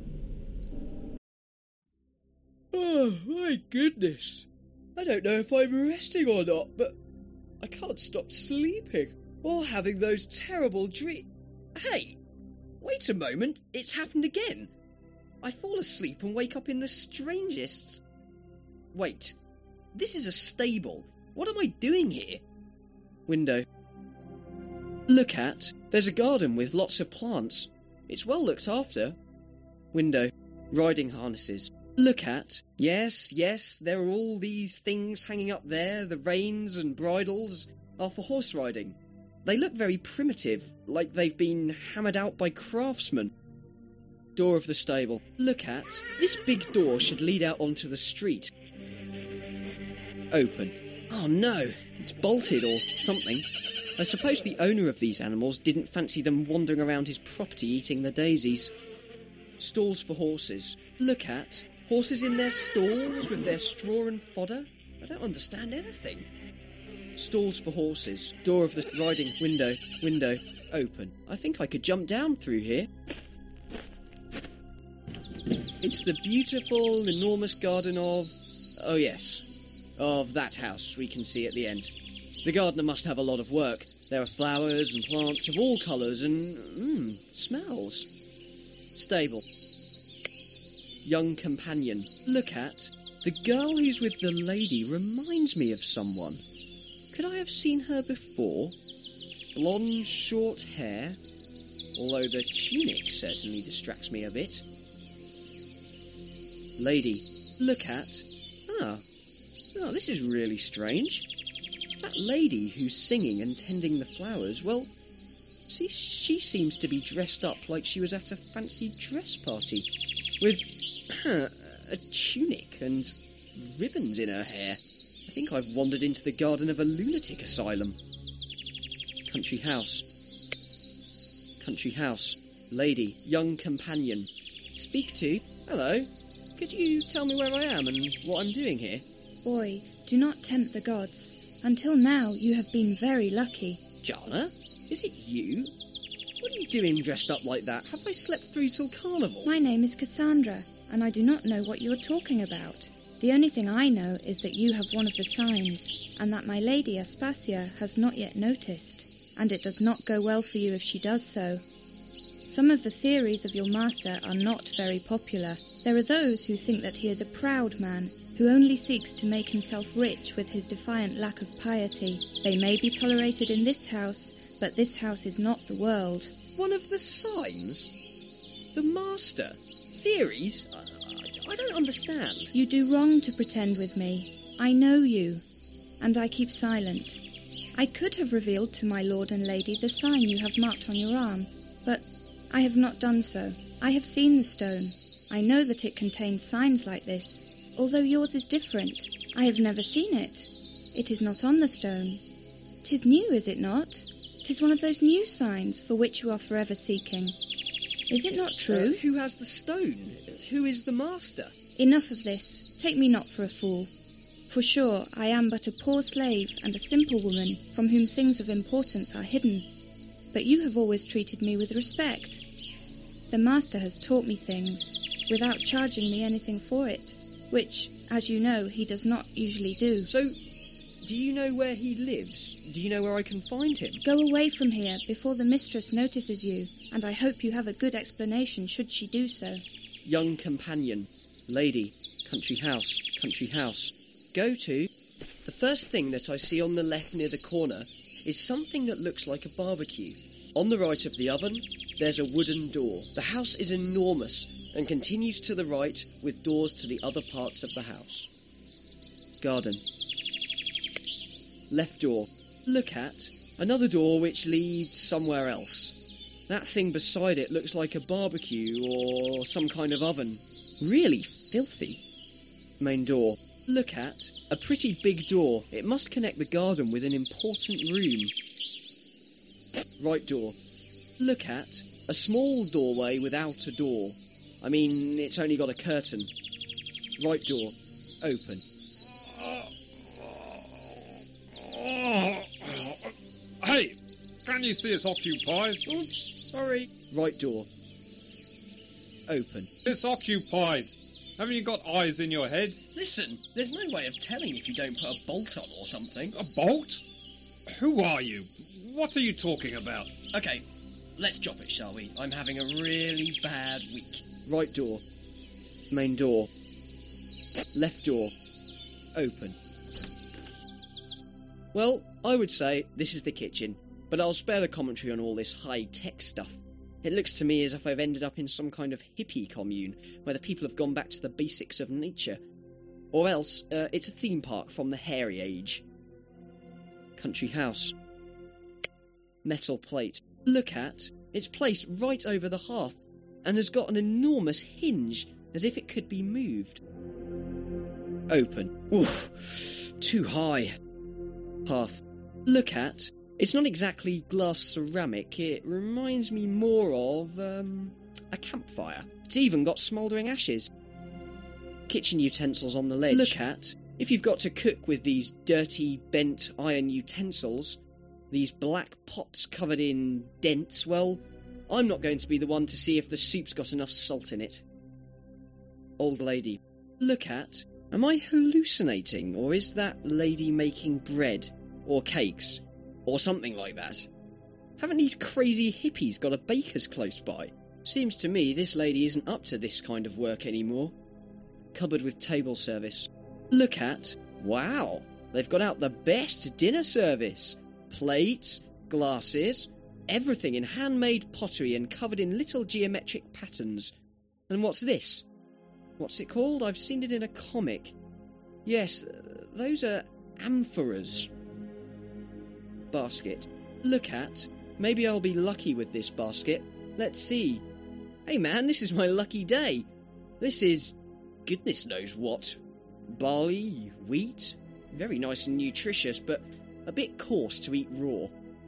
Oh, my goodness. I don't know if I'm resting or not, but I can't stop sleeping. Or having those terrible dreams. Hey, wait a moment, it's happened again. I fall asleep and wake up in the strangest... Wait, this is a stable. What am I doing here? Window. Look at, there's a garden with lots of plants. It's well looked after. Window. Riding harnesses. Look at, yes, there are all these things hanging up there. The reins and bridles are for horse riding. They look very primitive, like they've been hammered out by craftsmen. Door of the stable. Look at. This big door should lead out onto the street. Open. Oh no, it's bolted or something. I suppose the owner of these animals didn't fancy them wandering around his property eating the daisies. Stalls for horses. Look at. Horses in their stalls with their straw and fodder? I don't understand anything. Stalls for horses. Door of the riding. Window. Open. I think I could jump down through here. It's the beautiful, enormous garden of... Oh yes. Of that house we can see at the end. The gardener must have a lot of work. There are flowers and plants of all colours and... smells. Stable. Young companion. Look at. The girl who's with the lady reminds me of someone. Could I have seen her before? Blonde, short hair, although the tunic certainly distracts me a bit. Lady, look at... Oh, this is really strange. That lady who's singing and tending the flowers, well, see, she seems to be dressed up like she was at a fancy dress party, with a tunic and ribbons in her hair. I think I've wandered into the garden of a lunatic asylum. Country house. Lady, young companion. Speak to. Hello. Could you tell me where I am and what I'm doing here? Boy, do not tempt the gods. Until now, you have been very lucky. Jana? Is it you? What are you doing dressed up like that? Have I slept through till carnival? My name is Cassandra, and I do not know what you are talking about. The only thing I know is that you have one of the signs, and that my lady Aspasia has not yet noticed, and it does not go well for you if she does so. Some of the theories of your master are not very popular. There are those who think that he is a proud man, who only seeks to make himself rich with his defiant lack of piety. They may be tolerated in this house, but this house is not the world. One of the signs? The master? Theories? I don't understand. You do wrong to pretend with me. I know you, and I keep silent. I could have revealed to my lord and lady the sign you have marked on your arm, but I have not done so. I have seen the stone. I know that it contains signs like this, although yours is different. I have never seen it. It is not on the stone. 'Tis new, is it not? 'Tis one of those new signs for which you are forever seeking. Is it not true? Who has the stone? Who is the master? Enough of this. Take me not for a fool. For sure, I am but a poor slave and a simple woman from whom things of importance are hidden. But you have always treated me with respect. The master has taught me things, without charging me anything for it, which, as you know, he does not usually do. So, do you know where he lives? Do you know where I can find him? Go away from here before the mistress notices you, and I hope you have a good explanation should she do so. Young companion, lady, country house, country house. Go to. The first thing that I see on the left near the corner is something that looks like a barbecue. On the right of the oven, there's a wooden door. The house is enormous and continues to the right with doors to the other parts of the house. Garden. Left door. Look at. Another door which leads somewhere else. That thing beside it looks like a barbecue or some kind of oven. Really filthy. Main door. Look at. A pretty big door. It must connect the garden with an important room. Right door. Look at. A small doorway without a door. I mean, it's only got a curtain. Right door. Open. Hey! Can you see it's occupied? Oops, sorry. Right door. Open. It's occupied. Haven't you got eyes in your head? Listen, there's no way of telling if you don't put a bolt on or something. A bolt? Who are you? What are you talking about? Okay, let's drop it, shall we? I'm having a really bad week. Right door. Main door. Left door. Open. Well, I would say this is the kitchen, but I'll spare the commentary on all this high-tech stuff. It looks to me as if I've ended up in some kind of hippie commune, where the people have gone back to the basics of nature. Or else, it's a theme park from the hairy age. Country house. Metal plate. Look at. It's placed right over the hearth, and has got an enormous hinge, as if it could be moved. Open. Oof, too high. Hearth. Look at. It's not exactly glass ceramic, it reminds me more of, a campfire. It's even got smouldering ashes. Kitchen utensils on the ledge. Look at. If you've got to cook with these dirty, bent iron utensils, these black pots covered in dents, well, I'm not going to be the one to see if the soup's got enough salt in it. Old lady. Look at. Am I hallucinating, or is that lady making bread? Or cakes? Or something like that? Haven't these crazy hippies got a baker's close by? Seems to me this lady isn't up to this kind of work anymore. Cupboard with table service. Look at. Wow, they've got out the best dinner service. Plates, glasses, everything in handmade pottery and covered in little geometric patterns. And what's this? What's it called? I've seen it in a comic. Yes, those are amphoras. Basket. Look at. Maybe I'll be lucky with this basket. Let's see. Hey man, this is my lucky day. This is goodness knows what. Barley, wheat. Very nice and nutritious, but a bit coarse to eat raw.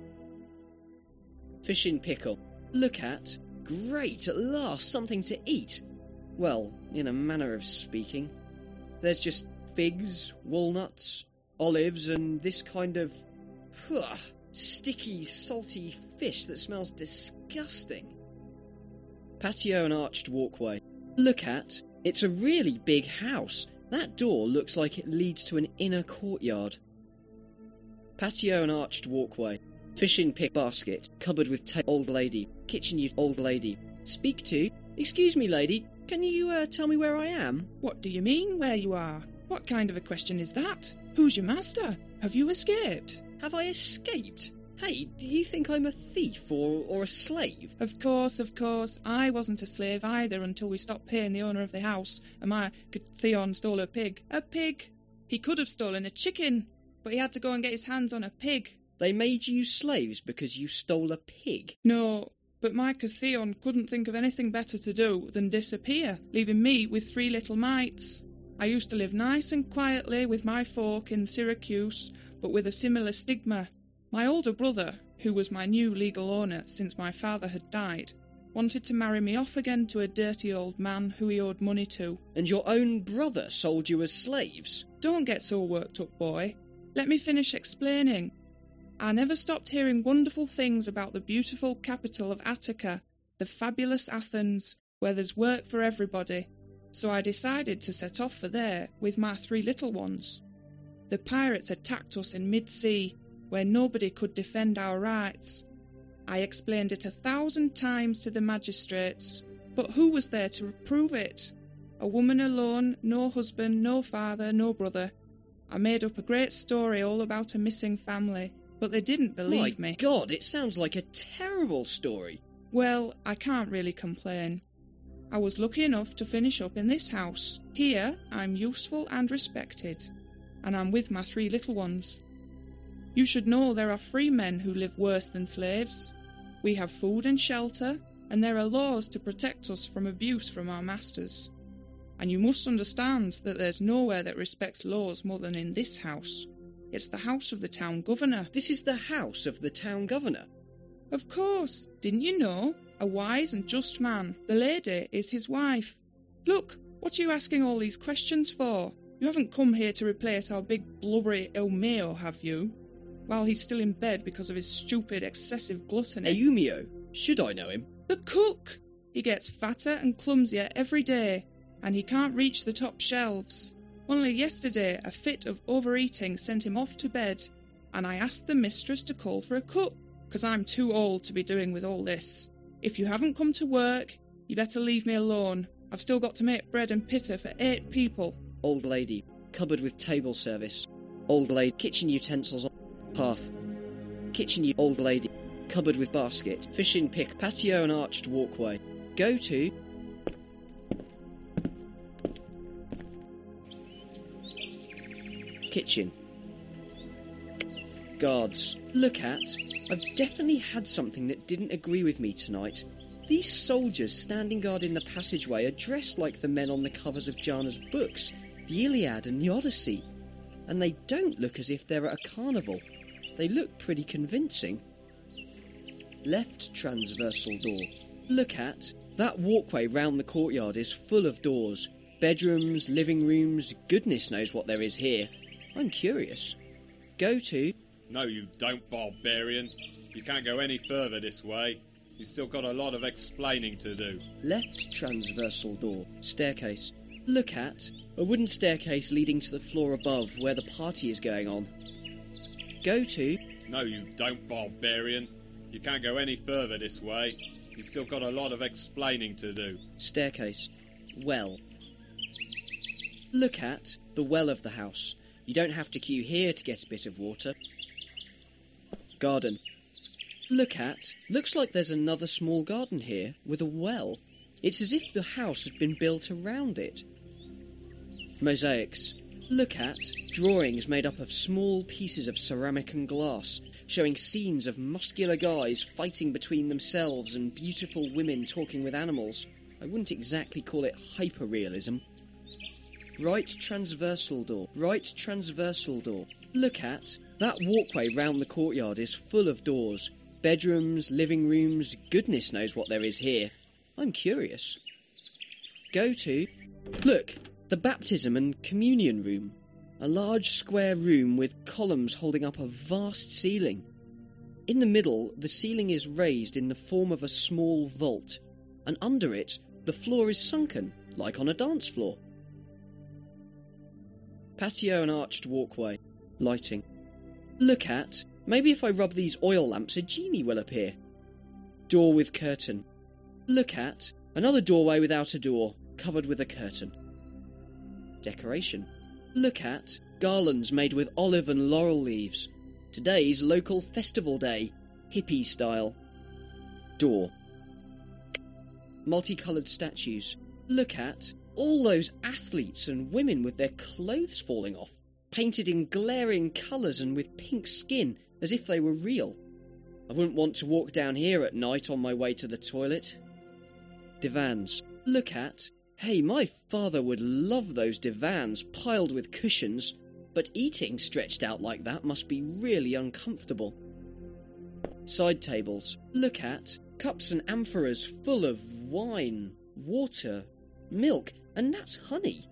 Fish in pickle. Look at. Great, at last, something to eat. Well, in a manner of speaking. There's just figs, walnuts, olives, and this kind of sticky, salty fish that smells disgusting. Patio and arched walkway. Look at. It's a really big house. That door looks like it leads to an inner courtyard. Patio and arched walkway. Fishing pick basket. Cupboard with old lady. Kitchen old lady. Speak to. Excuse me, lady. Can you tell me where I am? What do you mean, where you are? What kind of a question is that? Who's your master? Have you escaped? Have I escaped? Hey, do you think I'm a thief or a slave? Of course. I wasn't a slave either until we stopped paying the owner of the house, and my Theon stole a pig. A pig! He could have stolen a chicken, but he had to go and get his hands on a pig. They made you slaves because you stole a pig? No, but my Theon couldn't think of anything better to do than disappear, leaving me with 3 little mites. I used to live nice and quietly with my folk in Syracuse, but with a similar stigma. My older brother, who was my new legal owner since my father had died, wanted to marry me off again to a dirty old man who he owed money to. And your own brother sold you as slaves? Don't get so worked up, boy. Let me finish explaining. I never stopped hearing wonderful things about the beautiful capital of Attica, the fabulous Athens, where there's work for everybody. So I decided to set off for there with my 3 little ones. The pirates attacked us in mid-sea, where nobody could defend our rights. I explained it 1,000 times to the magistrates, but who was there to prove it? A woman alone, no husband, no father, no brother. I made up a great story all about a missing family, but they didn't believe me. My God, it sounds like a terrible story. Well, I can't really complain. I was lucky enough to finish up in this house. Here, I'm useful and respected, and I'm with my 3 little ones. You should know there are free men who live worse than slaves. We have food and shelter, and there are laws to protect us from abuse from our masters. And you must understand that there's nowhere that respects laws more than in this house. It's the house of the town governor. This is the house of the town governor? Of course. Didn't you know? A wise and just man. The lady is his wife. Look, what are you asking all these questions for? You haven't come here to replace our big blubbery Eumeo, have you? While he's still in bed because of his stupid, excessive gluttony. Eumeo? Should I know him? The cook! He gets fatter and clumsier every day, and he can't reach the top shelves. Only yesterday a fit of overeating sent him off to bed, and I asked the mistress to call for a cook, because I'm too old to be doing with all this. If you haven't come to work, you better leave me alone. I've still got to make bread and pitta for 8 people. Old lady. Cupboard with table service. Old lady. Kitchen utensils on hearth. Kitchen old lady. Cupboard with basket. Fishing pick. Patio and arched walkway. Go to. Kitchen. Guards. Look at. I've definitely had something that didn't agree with me tonight. These soldiers standing guard in the passageway are dressed like the men on the covers of Jana's books, the Iliad and the Odyssey. And they don't look as if they're at a carnival. They look pretty convincing. Left transversal door. Look at. That walkway round the courtyard is full of doors. Bedrooms, living rooms, goodness knows what there is here. I'm curious. Go to. No, you don't, barbarian. You can't go any further this way. You've still got a lot of explaining to do. Left transversal door. Staircase. Look at. A wooden staircase leading to the floor above where the party is going on. Go to. No, you don't, barbarian. You can't go any further this way. You've still got a lot of explaining to do. Staircase. Well. Look at. The well of the house. You don't have to queue here to get a bit of water. Garden. Look at. Looks like there's another small garden here with a well. It's as if the house had been built around it. Mosaics. Look at. Drawings made up of small pieces of ceramic and glass, showing scenes of muscular guys fighting between themselves and beautiful women talking with animals. I wouldn't exactly call it hyperrealism. Right transversal door. Right transversal door. Look at. That walkway round the courtyard is full of doors. Bedrooms, living rooms, goodness knows what there is here. I'm curious. Go to. Look, the baptism and communion room. A large square room with columns holding up a vast ceiling. In the middle, the ceiling is raised in the form of a small vault, and under it, the floor is sunken, like on a dance floor. Patio and arched walkway. Lighting. Look at. Maybe if I rub these oil lamps, a genie will appear. Door with curtain. Look at. Another doorway without a door, covered with a curtain. Decoration. Look at. Garlands made with olive and laurel leaves. Today's local festival day, hippie style. Door. Multicoloured statues. Look at. All those athletes and women with their clothes falling off, painted in glaring colours and with pink skin, as if they were real. I wouldn't want to walk down here at night on my way to the toilet. Divans. Look at. Hey, my father would love those divans piled with cushions, but eating stretched out like that must be really uncomfortable. Side tables. Look at. Cups and amphoras full of wine, water, milk, and that's honey.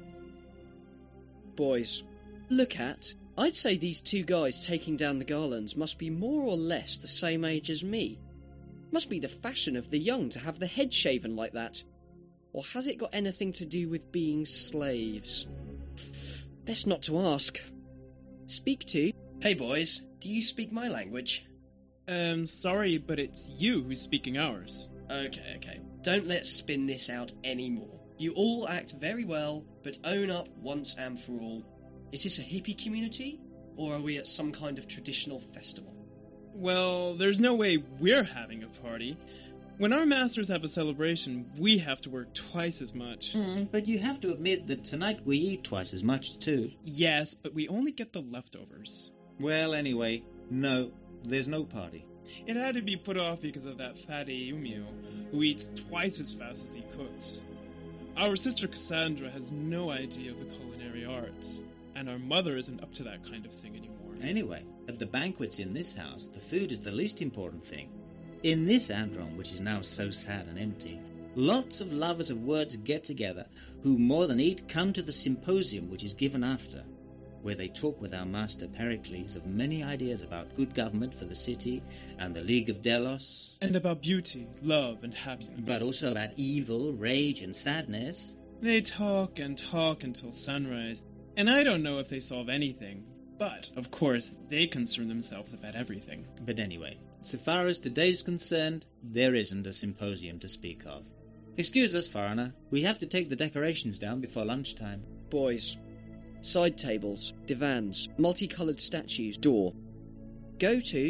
Boys. Look at. I'd say these two guys taking down the garlands must be more or less the same age as me. Must be the fashion of the young to have the head shaven like that. Or has it got anything to do with being slaves? Best not to ask. Speak to. Hey boys, do you speak my language? Sorry, but it's you who's speaking ours. Okay. Don't let's spin this out anymore. You all act very well, but own up once and for all. Is this a hippie community, or are we at some kind of traditional festival? Well, there's no way we're having a party. When our masters have a celebration, we have to work twice as much. But you have to admit that tonight we eat twice as much too. Yes, but we only get the leftovers. Well, anyway, no, there's no party. It had to be put off because of that fatty Umio, who eats twice as fast as he cooks. Our sister Cassandra has no idea of the culinary arts, and our mother isn't up to that kind of thing anymore. Anyway, at the banquets in this house, the food is the least important thing. In this Andron, which is now so sad and empty, lots of lovers of words get together, who more than eat come to the symposium which is given after, where they talk with our master Pericles of many ideas about good government for the city and the League of Delos. And about beauty, love, and happiness. But also about evil, rage, and sadness. They talk and talk until sunrise, and I don't know if they solve anything. But, of course, they concern themselves about everything. But anyway, so far as today's concerned, there isn't a symposium to speak of. Excuse us, foreigner. We have to take the decorations down before lunchtime. Boys. Side tables, divans, multicoloured statues, door. Go to.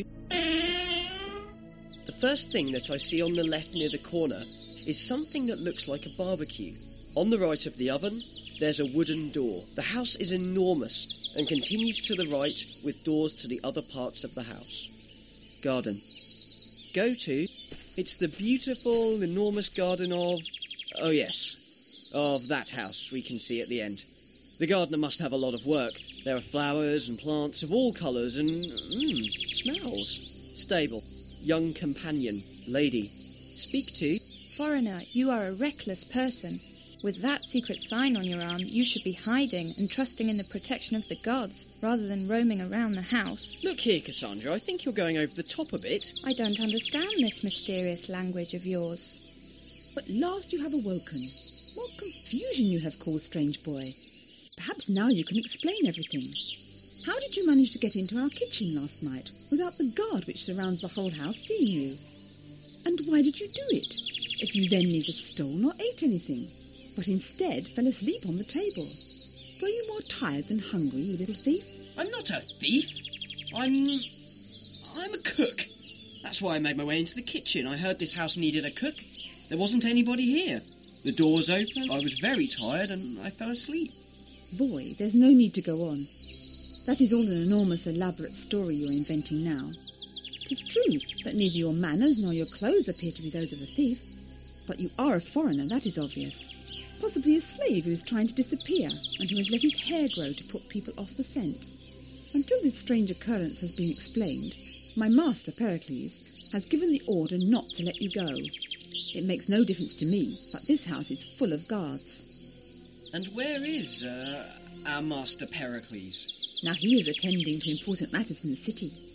The first thing that I see on the left near the corner is something that looks like a barbecue. On the right of the oven, there's a wooden door. The house is enormous and continues to the right with doors to the other parts of the house. Garden. Go to. It's the beautiful, enormous garden of... oh yes, of that house we can see at the end. The gardener must have a lot of work. There are flowers and plants of all colours and... smells. Stable. Young companion. Lady. Speak to. Foreigner, you are a reckless person. With that secret sign on your arm, you should be hiding and trusting in the protection of the gods, rather than roaming around the house. Look here, Cassandra, I think you're going over the top a bit. I don't understand this mysterious language of yours. At last you have awoken. What confusion you have caused, strange boy. Perhaps now you can explain everything. How did you manage to get into our kitchen last night without the guard which surrounds the whole house seeing you? And why did you do it, if you then neither stole nor ate anything, but instead fell asleep on the table? Were you more tired than hungry, you little thief? I'm not a thief. I'm a cook. That's why I made my way into the kitchen. I heard this house needed a cook. There wasn't anybody here. The door was open, I was very tired, and I fell asleep. Boy, there's no need to go on. That is all an enormous, elaborate story you're inventing now. 'Tis true that neither your manners nor your clothes appear to be those of a thief, but you are a foreigner, that is obvious. Possibly a slave who is trying to disappear and who has let his hair grow to put people off the scent. Until this strange occurrence has been explained, my master, Pericles, has given the order not to let you go. It makes no difference to me, but this house is full of guards. And where is, our master Pericles? Now he is attending to important matters in the city.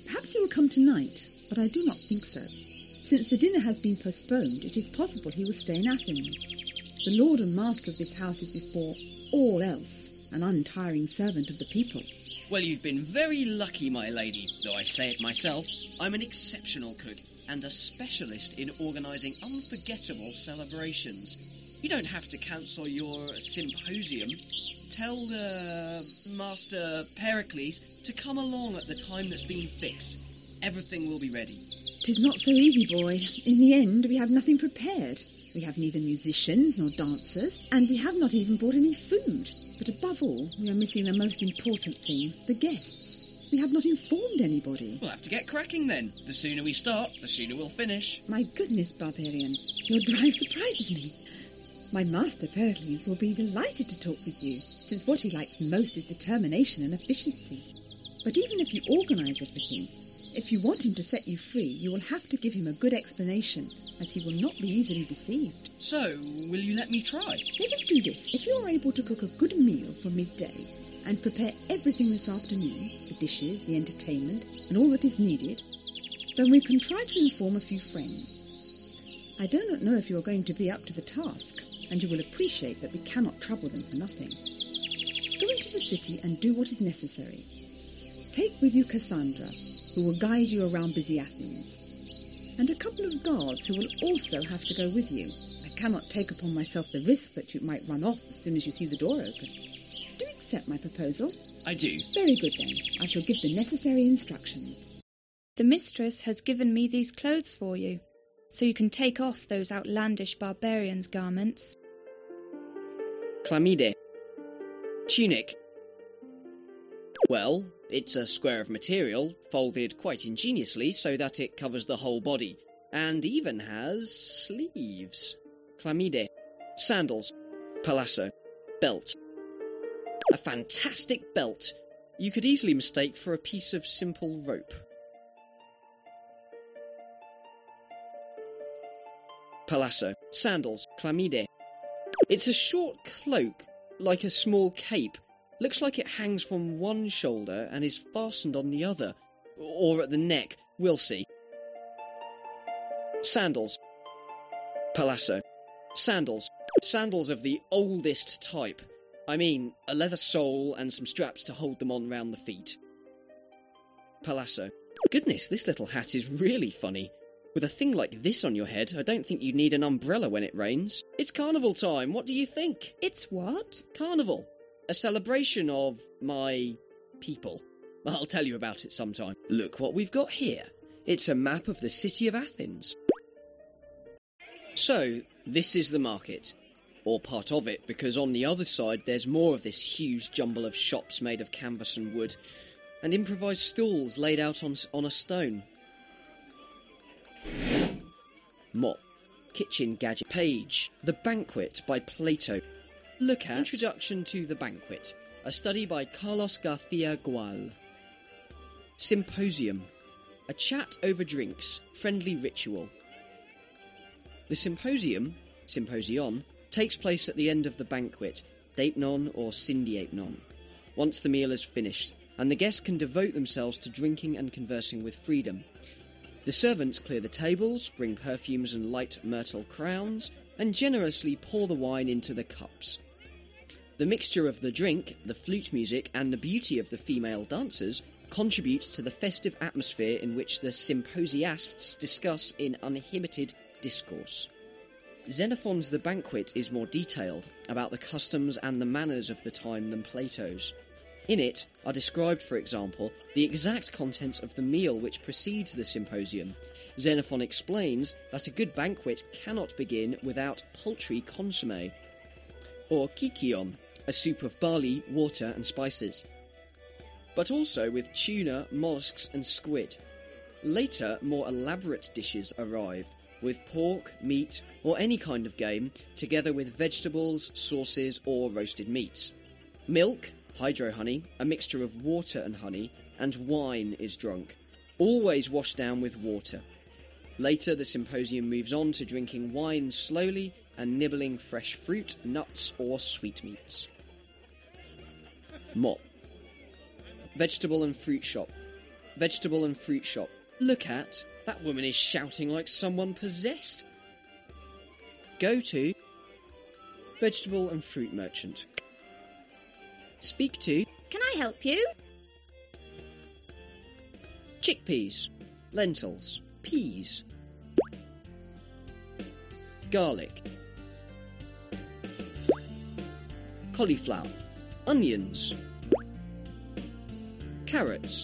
Perhaps he will come tonight, but I do not think so. Since the dinner has been postponed, it is possible he will stay in Athens. The lord and master of this house is before all else an untiring servant of the people. Well, you've been very lucky, my lady, though I say it myself. I'm an exceptional cook and a specialist in organising unforgettable celebrations. You don't have to cancel your symposium. Tell Master Pericles to come along at the time that's been fixed. Everything will be ready. 'Tis not so easy, boy. In the end, we have nothing prepared. We have neither musicians nor dancers, and we have not even brought any food. But above all, we are missing the most important thing, the guests. We have not informed anybody. We'll have to get cracking then. The sooner we start, the sooner we'll finish. My goodness, Barbarian, your drive surprises me. My master Pericles will be delighted to talk with you, since what he likes most is determination and efficiency. But even if you organise everything, if you want him to set you free, you will have to give him a good explanation, as he will not be easily deceived. So, will you let me try? Let us do this. If you are able to cook a good meal for midday and prepare everything this afternoon, the dishes, the entertainment, and all that is needed, then we can try to inform a few friends. I do not know if you are going to be up to the task, and you will appreciate that we cannot trouble them for nothing. Go into the city and do what is necessary. Take with you Cassandra, who will guide you around busy Athens, and a couple of guards who will also have to go with you. I cannot take upon myself the risk that you might run off as soon as you see the door open. Do you accept my proposal? I do. Very good then. I shall give the necessary instructions. The mistress has given me these clothes for you, so you can take off those outlandish barbarians' garments. Chlamyde. Tunic. Well, it's a square of material, folded quite ingeniously so that it covers the whole body, and even has sleeves. Chlamyde. Sandals. Palazzo. Belt. A fantastic belt you could easily mistake for a piece of simple rope. Palazzo. Sandals. Chlamyde. It's a short cloak, like a small cape. Looks like it hangs from one shoulder and is fastened on the other. Or at the neck. We'll see. Sandals. Palazzo. Sandals. Sandals of the oldest type. I mean, a leather sole and some straps to hold them on round the feet. Palazzo. Goodness, this little hat is really funny. With a thing like this on your head, I don't think you'd need an umbrella when it rains. It's carnival time, what do you think? It's what? Carnival. A celebration of my people. I'll tell you about it sometime. Look what we've got here. It's a map of the city of Athens. So, this is the market. Or part of it, because on the other side there's more of this huge jumble of shops made of canvas and wood, and improvised stalls laid out on a stone. Mop. Kitchen gadget. Page. The Banquet by Plato. Look at Introduction to the Banquet, a study by Carlos Garcia Gual. Symposium. A chat over drinks, friendly ritual. The symposium, symposion, takes place at the end of the banquet, deipnon or syndiaipnon, once the meal is finished, and the guests can devote themselves to drinking and conversing with freedom. The servants clear the tables, bring perfumes and light myrtle crowns, and generously pour the wine into the cups. The mixture of the drink, the flute music, and the beauty of the female dancers contribute to the festive atmosphere in which the symposiasts discuss in uninhibited discourse. Xenophon's The Banquet is more detailed about the customs and the manners of the time than Plato's. In it are described, for example, the exact contents of the meal which precedes the symposium. Xenophon explains that a good banquet cannot begin without poultry consommé, or kykion, a soup of barley, water and spices, but also with tuna, mollusks and squid. Later, more elaborate dishes arrive, with pork, meat, or any kind of game, together with vegetables, sauces, or roasted meats. Milk, hydro honey, a mixture of water and honey, and wine is drunk, always washed down with water. Later, the symposium moves on to drinking wine slowly and nibbling fresh fruit, nuts, or sweetmeats. Mop. Vegetable and fruit shop. Vegetable and fruit shop. Look at, that woman is shouting like someone possessed. Go to vegetable and fruit merchant. Speak to... Can I help you? Chickpeas, lentils, peas, garlic, cauliflower, onions, carrots,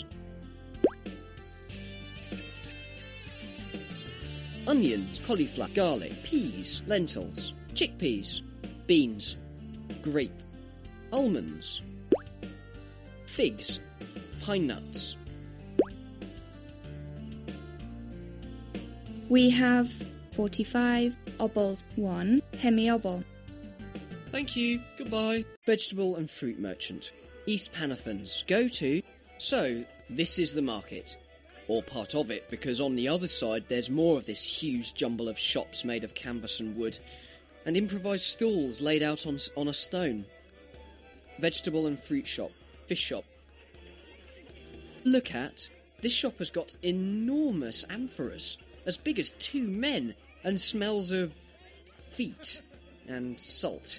onions, cauliflower, garlic, peas, lentils, chickpeas, beans, grape, almonds, figs, pine nuts. We have 45 obbles, 1 hemi-obol. Thank you, goodbye. Vegetable and fruit merchant. East Panathons. Go to... So, this is the market. Or part of it, because on the other side there's more of this huge jumble of shops made of canvas and wood, and improvised stalls laid out on a stone. Vegetable and fruit shop. Fish shop. Look at... This shop has got enormous amphoras, as big as 2 men, and smells of feet and salt.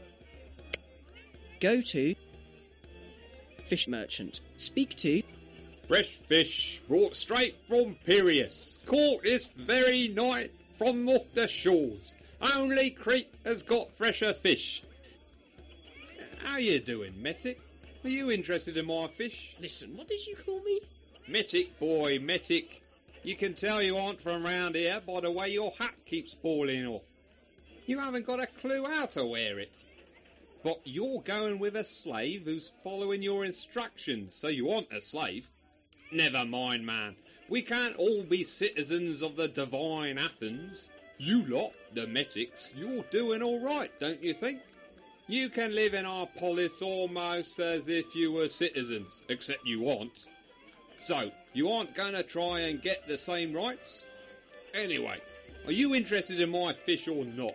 Go to fish merchant. Speak to fresh fish brought straight from Piraeus, caught this very night from off the shores. Only Crete has got fresher fish. How you doing, Metic? Are you interested in my fish? Listen, what did you call me? Metic, boy, Metic. You can tell you aren't from round here by the way your hat keeps falling off. You haven't got a clue how to wear it. But you're going with a slave who's following your instructions, so you aren't a slave. Never mind, man. We can't all be citizens of the divine Athens. You lot, the Metics, you're doing all right, don't you think? You can live in our polis almost as if you were citizens, except you aren't. So, you aren't going to try and get the same rights? Anyway, are you interested in my fish or not?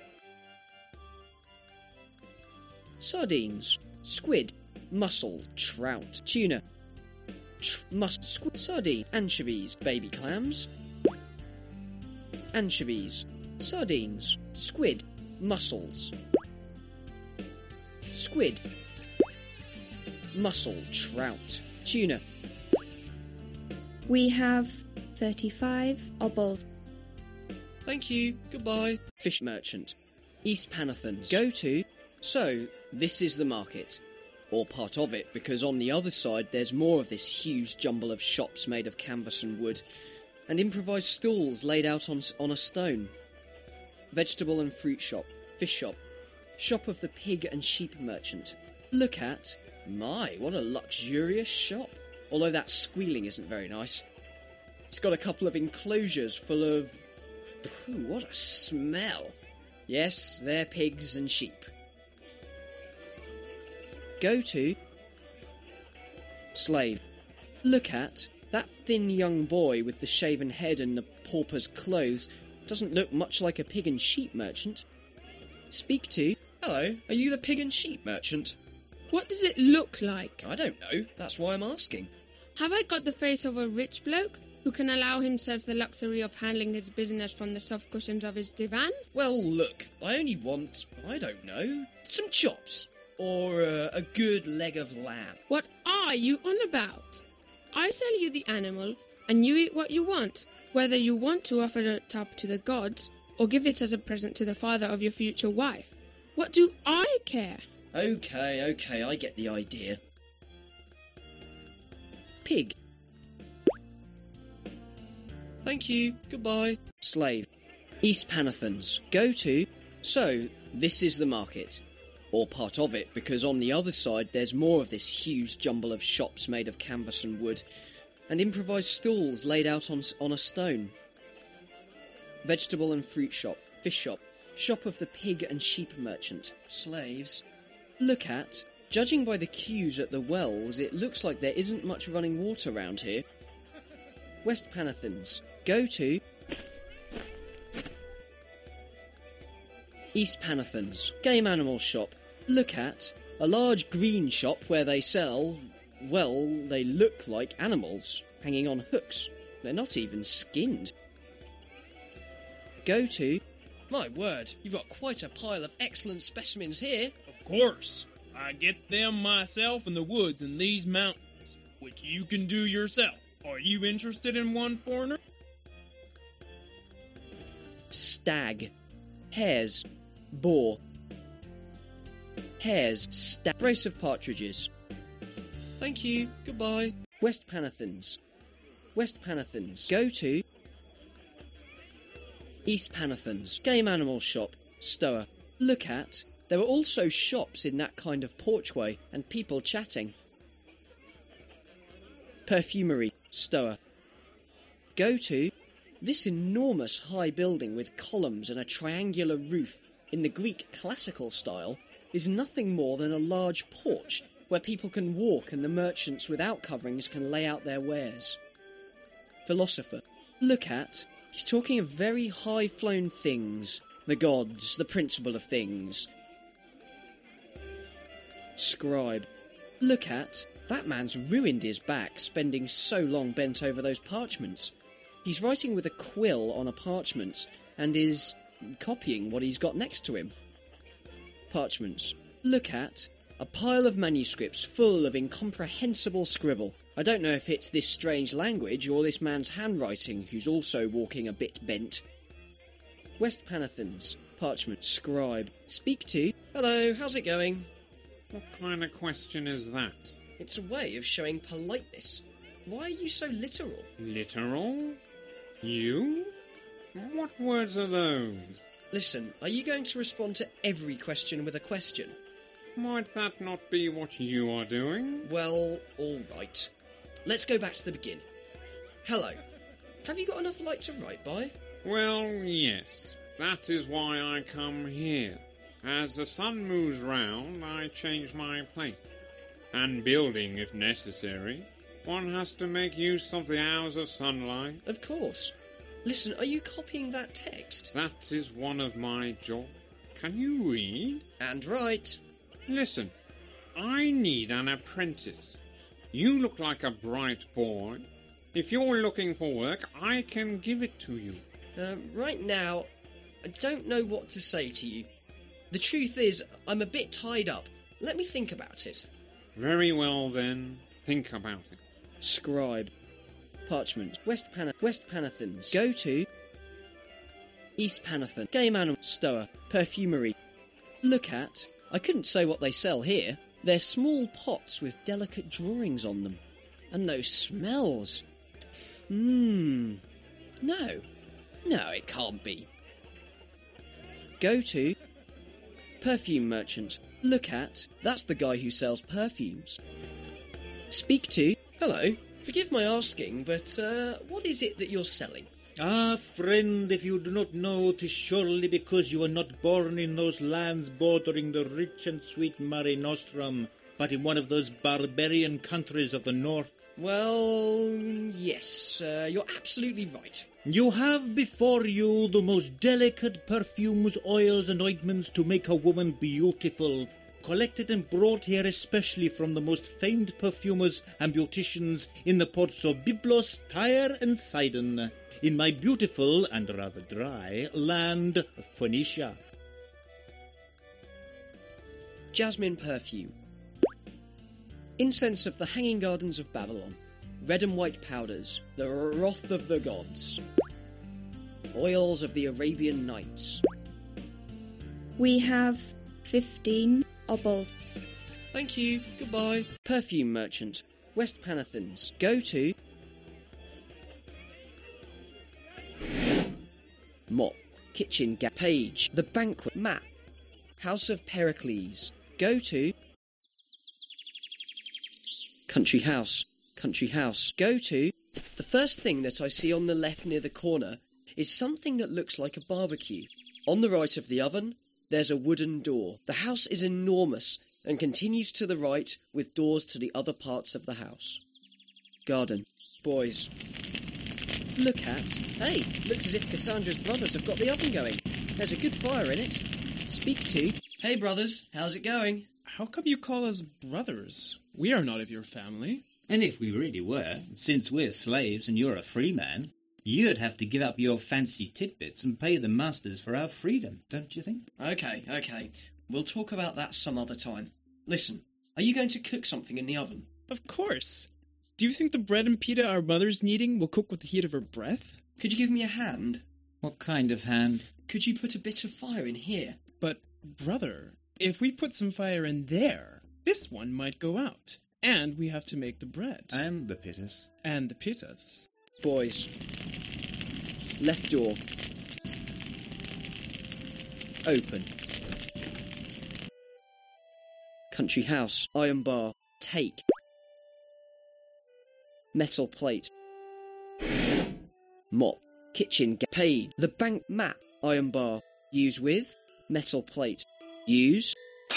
Sardines, squid, mussels, trout, tuna, squid, sardine, anchovies, baby clams, anchovies, sardines, squid, mussels, squid, mussel, trout, tuna. We have 35 obbles. Thank you, goodbye. Fish merchant. East Panathons. Go to... So, this is the market. Or part of it, because on the other side there's more of this huge jumble of shops made of canvas and wood, and improvised stalls laid out on a stone. Vegetable and fruit shop. Fish shop. Shop of the pig and sheep merchant. Look at... My, what a luxurious shop. Although that squealing isn't very nice. It's got a couple of enclosures full of... Phew, what a smell. Yes, they're pigs and sheep. Go to... Slave. Look at... That thin young boy with the shaven head and the pauper's clothes doesn't look much like a pig and sheep merchant. Speak to... Hello, are you the pig and sheep merchant? What does it look like? I don't know, that's why I'm asking. Have I got the face of a rich bloke who can allow himself the luxury of handling his business from the soft cushions of his divan? Well, look, I only want, I don't know, some chops. Or a good leg of lamb. What are you on about? I sell you the animal, and you eat what you want, whether you want to offer it up to the gods, or give it as a present to the father of your future wife. What do I care? Okay, I get the idea. Pig. Thank you, goodbye. Slave. East Panathons. Go to... So, this is the market. Or part of it, because on the other side there's more of this huge jumble of shops made of canvas and wood, and improvised stalls laid out on a stone. Vegetable and fruit shop. Fish shop. Shop of the pig and sheep merchant. Slaves. Look at... Judging by the queues at the wells, it looks like there isn't much running water round here. West Panathons. Go to... East Panathons. Game animal shop. Look at... A large green shop where they sell... Well, they look like animals, hanging on hooks. They're not even skinned. Go to... My word, you've got quite a pile of excellent specimens here. Of course. I get them myself in the woods in these mountains, which you can do yourself. Are you interested in one, foreigner? Stag. Hares. Boar. Hares. Stag. Brace of partridges. Thank you. Goodbye. West Pannathons. West Pannathons. Go to... East Pannathons. Game animal shop. Stower. Look at... There were also shops in that kind of porchway, and people chatting. Perfumery. Stower. Go to... This enormous high building with columns and a triangular roof in the Greek classical style is nothing more than a large porch where people can walk and the merchants without coverings can lay out their wares. Philosopher. Look at... He's talking of very high-flown things. The gods, the principle of things. Scribe. Look at... That man's ruined his back, spending so long bent over those parchments. He's writing with a quill on a parchment, and is copying what he's got next to him. Parchments. Look at... A pile of manuscripts full of incomprehensible scribble. I don't know if it's this strange language or this man's handwriting, who's also walking a bit bent. West Pannathons. Parchment. Scribe. Speak to... Hello, how's it going? What kind of question is that? It's a way of showing politeness. Why are you so literal? Literal? You? What words are those? Listen, are you going to respond to every question with a question? Might that not be what you are doing? Well, all right. Let's go back to the beginning. Hello. Have you got enough light to write by? Well, yes. That is why I come here. As the sun moves round, I change my place. And building, if necessary, one has to make use of the hours of sunlight. Of course. Listen, are you copying that text? That is one of my jobs. Can you read? And write. Listen, I need an apprentice. You look like a bright boy. If you're looking for work, I can give it to you. Right now, I don't know what to say to you. The truth is, I'm a bit tied up. Let me think about it. Very well, then. Think about it. Scribe. Parchment. West Pannathons. Go to... East Pannathon. Game animal. Stower. Perfumery. Look at... I couldn't say what they sell here. They're small pots with delicate drawings on them. And those smells. No. No, it can't be. Go to... Perfume merchant. Look at... That's the guy who sells perfumes. Speak to... Hello. Forgive my asking, but what is it that you're selling? Ah, friend, if you do not know, 'tis surely because you were not born in those lands bordering the rich and sweet Mare Nostrum, but in one of those barbarian countries of the north. Well, yes, you're absolutely right. You have before you the most delicate perfumes, oils and ointments to make a woman beautiful, collected and brought here especially from the most famed perfumers and beauticians in the ports of Byblos, Tyre and Sidon, in my beautiful and rather dry land, Phoenicia. Jasmine perfume. Incense of the hanging gardens of Babylon. Red and white powders. The wrath of the gods. Oils of the Arabian Nights. We have 15 obols. Thank you. Goodbye. Perfume merchant. West Pannathons. Go to... Mop. Kitchen page. The banquet map. House of Pericles. Go to... Country house. Country house. Go to... The first thing that I see on the left near the corner is something that looks like a barbecue. On the right of the oven, there's a wooden door. The house is enormous and continues to the right with doors to the other parts of the house. Garden. Boys. Look at... Hey, looks as if Cassandra's brothers have got the oven going. There's a good fire in it. Speak to... Hey brothers, how's it going? How come you call us brothers? We are not of your family. And if we really were, since we're slaves and you're a free man, you'd have to give up your fancy titbits and pay the masters for our freedom, don't you think? Okay. We'll talk about that some other time. Listen, are you going to cook something in the oven? Of course. Do you think the bread and pita our mother's kneading will cook with the heat of her breath? Could you give me a hand? What kind of hand? Could you put a bit of fire in here? But, brother, if we put some fire in there, this one might go out. And we have to make the bread. And the pitas. And the pitas. Boys. Left door. Open. Country house. Iron bar. Take. Metal plate. Mop. Kitchen. Paid. The bank map. Iron bar. Use with. Metal plate. Use.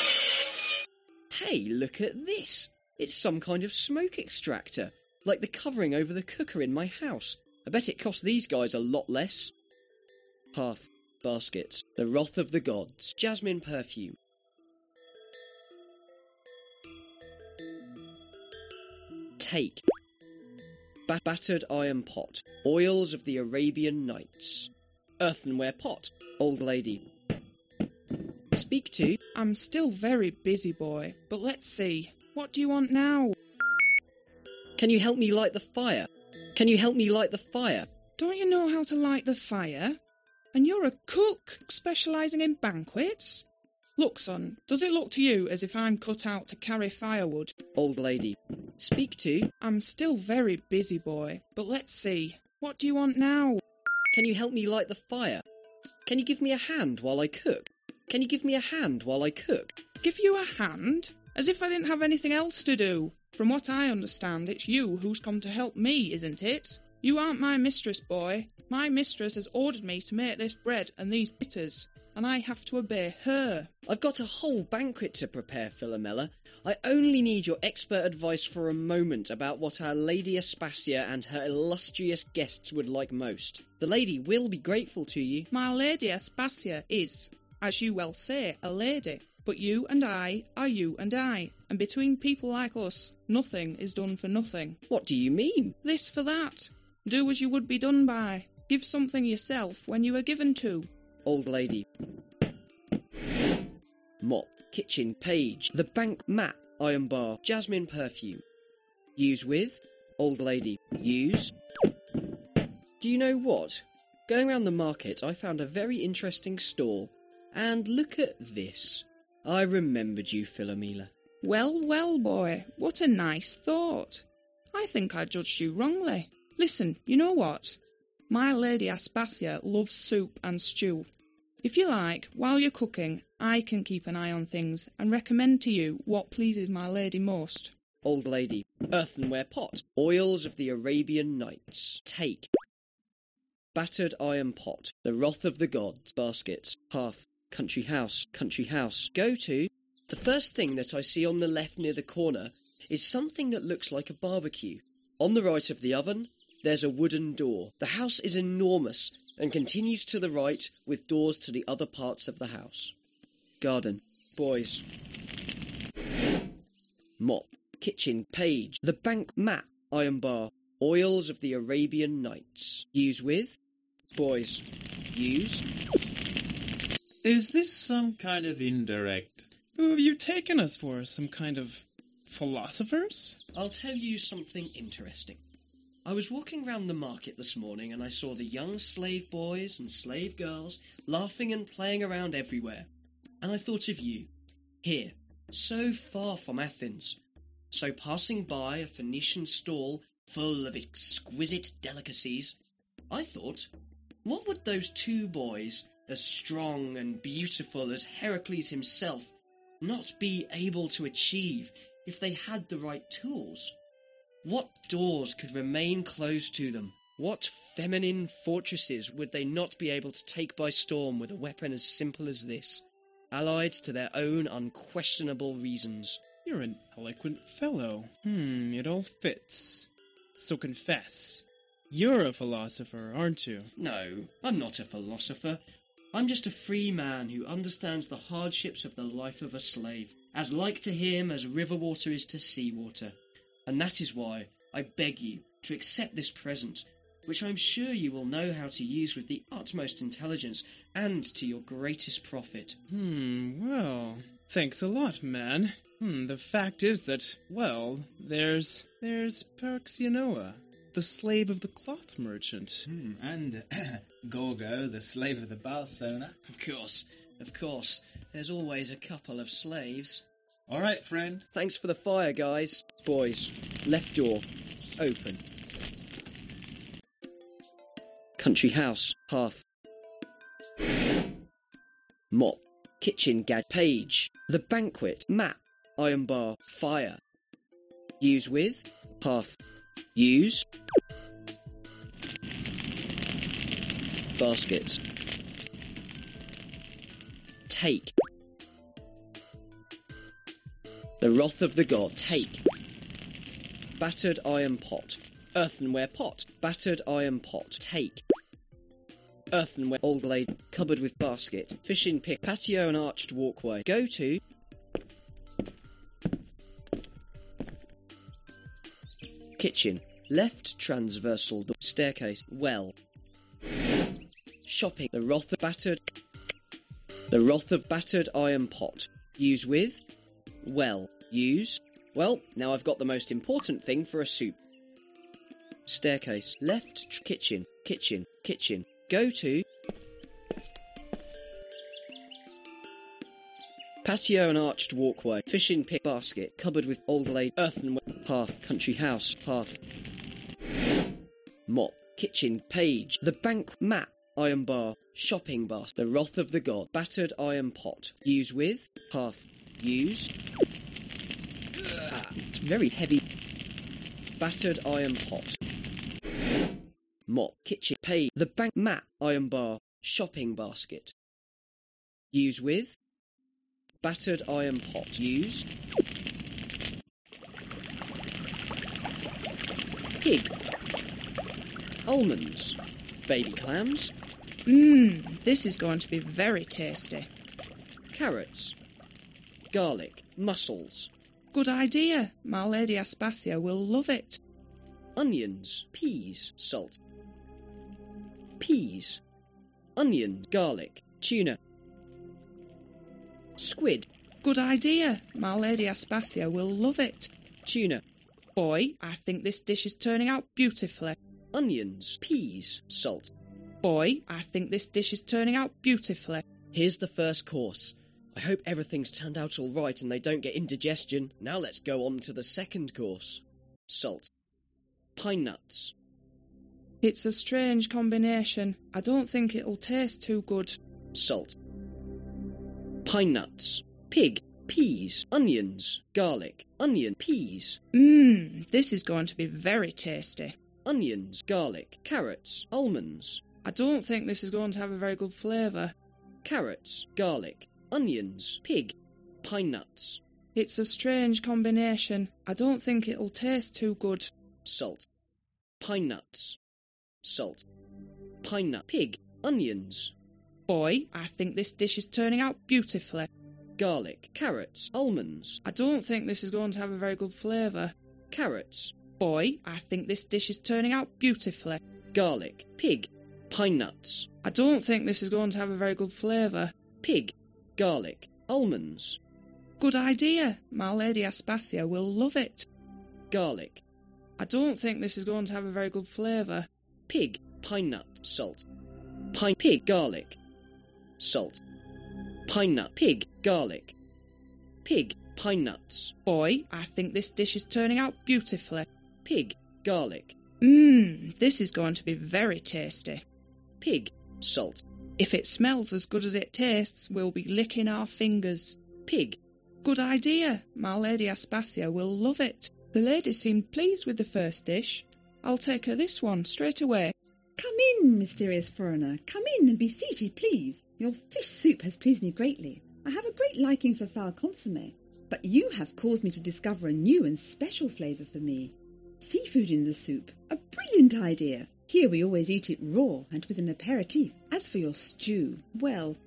Hey, look at this. It's some kind of smoke extractor, like the covering over the cooker in my house. I bet it cost these guys a lot less. Hearth. Baskets. The wrath of the gods. Jasmine perfume. Take. Battered iron pot. Oils of the Arabian Nights. Earthenware pot. Old lady. Speak to. I'm still very busy, boy, but let's see. What do you want now? Can you help me light the fire? Can you help me light the fire? Don't you know how to light the fire? And you're a cook, specialising in banquets? Look, son, does it look to you as if I'm cut out to carry firewood? Old lady. Speak to. I'm still very busy, boy, but let's see. What do you want now? Can you help me light the fire? Can you give me a hand while I cook? Can you give me a hand while I cook? Give you a hand? As if I didn't have anything else to do. From what I understand, it's you who's come to help me, isn't it? You aren't my mistress, boy. My mistress has ordered me to make this bread and these bitters, and I have to obey her. I've got a whole banquet to prepare, Philomela. I only need your expert advice for a moment about what our Lady Aspasia and her illustrious guests would like most. The lady will be grateful to you. My Lady Aspasia is, as you well say, a lady. But you and I are you and I, and between people like us, nothing is done for nothing. What do you mean? This for that. Do as you would be done by. Give something yourself when you are given to. Old lady. Mop. Kitchen page. The bank map. Iron bar. Jasmine perfume. Use with. Old lady. Use. Do you know what? Going round the market, I found a very interesting stall. And look at this. I remembered you, Philomela. Well, boy, what a nice thought. I think I judged you wrongly. Listen, you know what? My Lady Aspasia loves soup and stew. If you like, while you're cooking, I can keep an eye on things and recommend to you what pleases my lady most. Old lady. Earthenware pot. Oils of the Arabian Nights. Take. Battered iron pot. The wrath of the gods. Baskets. Hearth. Country house. Country house. Go to. The first thing that I see on the left near the corner is something that looks like a barbecue. On the right of the oven, there's a wooden door. The house is enormous and continues to the right with doors to the other parts of the house. Garden. Boys. Mop. Kitchen page. The bank map. Iron bar. Oils of the Arabian Nights. Use with. Boys. Use. Is this some kind of indirect? Who have you taken us for? Some kind of philosophers? I'll tell you something interesting. I was walking round the market this morning and I saw the young slave boys and slave girls laughing and playing around everywhere. And I thought of you, here, so far from Athens. So passing by a Phoenician stall full of exquisite delicacies, I thought, what would those two boys, as strong and beautiful as Heracles himself, not be able to achieve if they had the right tools? What doors could remain closed to them? What feminine fortresses would they not be able to take by storm with a weapon as simple as this, allied to their own unquestionable reasons? You're an eloquent fellow. It all fits. So confess, you're a philosopher, aren't you? No, I'm not a philosopher. I'm just a free man who understands the hardships of the life of a slave. as like to him as river water is to sea water, and that is why I beg you to accept this present, which I am sure you will know how to use with the utmost intelligence and to your greatest profit. Well, thanks a lot, man. The fact is that, well, there's Perxionoa, the slave of the cloth merchant. And Gorgo, the slave of the baths owner. Of course. There's always a couple of slaves. All right, friend. Thanks for the fire, guys. Boys, left door, open. Country house, hearth. Mop, kitchen, page. The banquet, map. Iron bar, fire. Use with, hearth. Use. Baskets. Take. The wrath of the god, take. Battered iron pot. Earthenware pot. Battered iron pot, take. Earthenware, old blade, cupboard with basket. Fishing pick, patio and arched walkway. Go to. Kitchen. Left transversal door. Staircase. Well. Shopping. The wrath of battered. The wrath of battered iron pot. Use with. Well. Use. Well, now I've got the most important thing for a soup. Staircase. Left. Kitchen. Kitchen. Kitchen. Go to. Patio and arched walkway. Fishing pick basket. Cupboard with old blade. Earthenware. Hearth. Country house. Hearth. Mop. Kitchen. Page. The bank. Map. Iron bar. Shopping basket. The wrath of the god. Battered iron pot. Use with. Hearth. Use. It's very heavy. Battered iron pot. Mop. Kitchen. Page. The bank. Map. Iron bar. Shopping basket. Use with. Battered iron pot. Use. Pig. Almonds. Baby clams. This is going to be very tasty. Carrots. Garlic. Mussels. Good idea. My Lady Aspasia will love it. Onions. Peas. Salt. Peas. Onion. Garlic. Tuna. Squid. Good idea. My Lady Aspasia will love it. Tuna. Boy, I think this dish is turning out beautifully. Onions. Peas. Salt. Boy, I think this dish is turning out beautifully. Here's the first course. I hope everything's turned out all right and they don't get indigestion. Now let's go on to the second course. Salt. Pine nuts. It's a strange combination. I don't think it'll taste too good. Salt. Pine nuts. Pig. Peas. Onions. Garlic. Onion. Peas. This is going to be very tasty. Onions. Garlic. Carrots. Almonds. I don't think this is going to have a very good flavour. Carrots. Garlic. Onions. Pig. Pine nuts. It's a strange combination. I don't think it'll taste too good. Salt. Pine nuts. Salt. Pine nut. Pig. Onions. Boy, I think this dish is turning out beautifully. Garlic. Carrots. Almonds. I don't think this is going to have a very good flavour. Carrots. Boy, I think this dish is turning out beautifully. Garlic. Pig. Pine nuts. I don't think this is going to have a very good flavour. Pig. Garlic. Almonds. Good idea. My Lady Aspasia will love it. Garlic. I don't think this is going to have a very good flavour. Pig. Pine nut. Salt. Pine. Pig. Garlic. Salt. Pine nut. Pig. Garlic. Pig. Pine nuts. Boy, I think this dish is turning out beautifully. Pig. Garlic. This is going to be very tasty. Pig. Salt. If it smells as good as it tastes, we'll be licking our fingers. Pig. Good idea. My Lady Aspasia will love it. The lady seemed pleased with the first dish. I'll take her this one straight away. Come in, mysterious foreigner. Come in and be seated, please. Your fish soup has pleased me greatly. I have a great liking for fowl consommé, but you have caused me to discover a new and special flavour for me. Seafood in the soup. A brilliant idea. Here we always eat it raw and with an aperitif. As for your stew, well,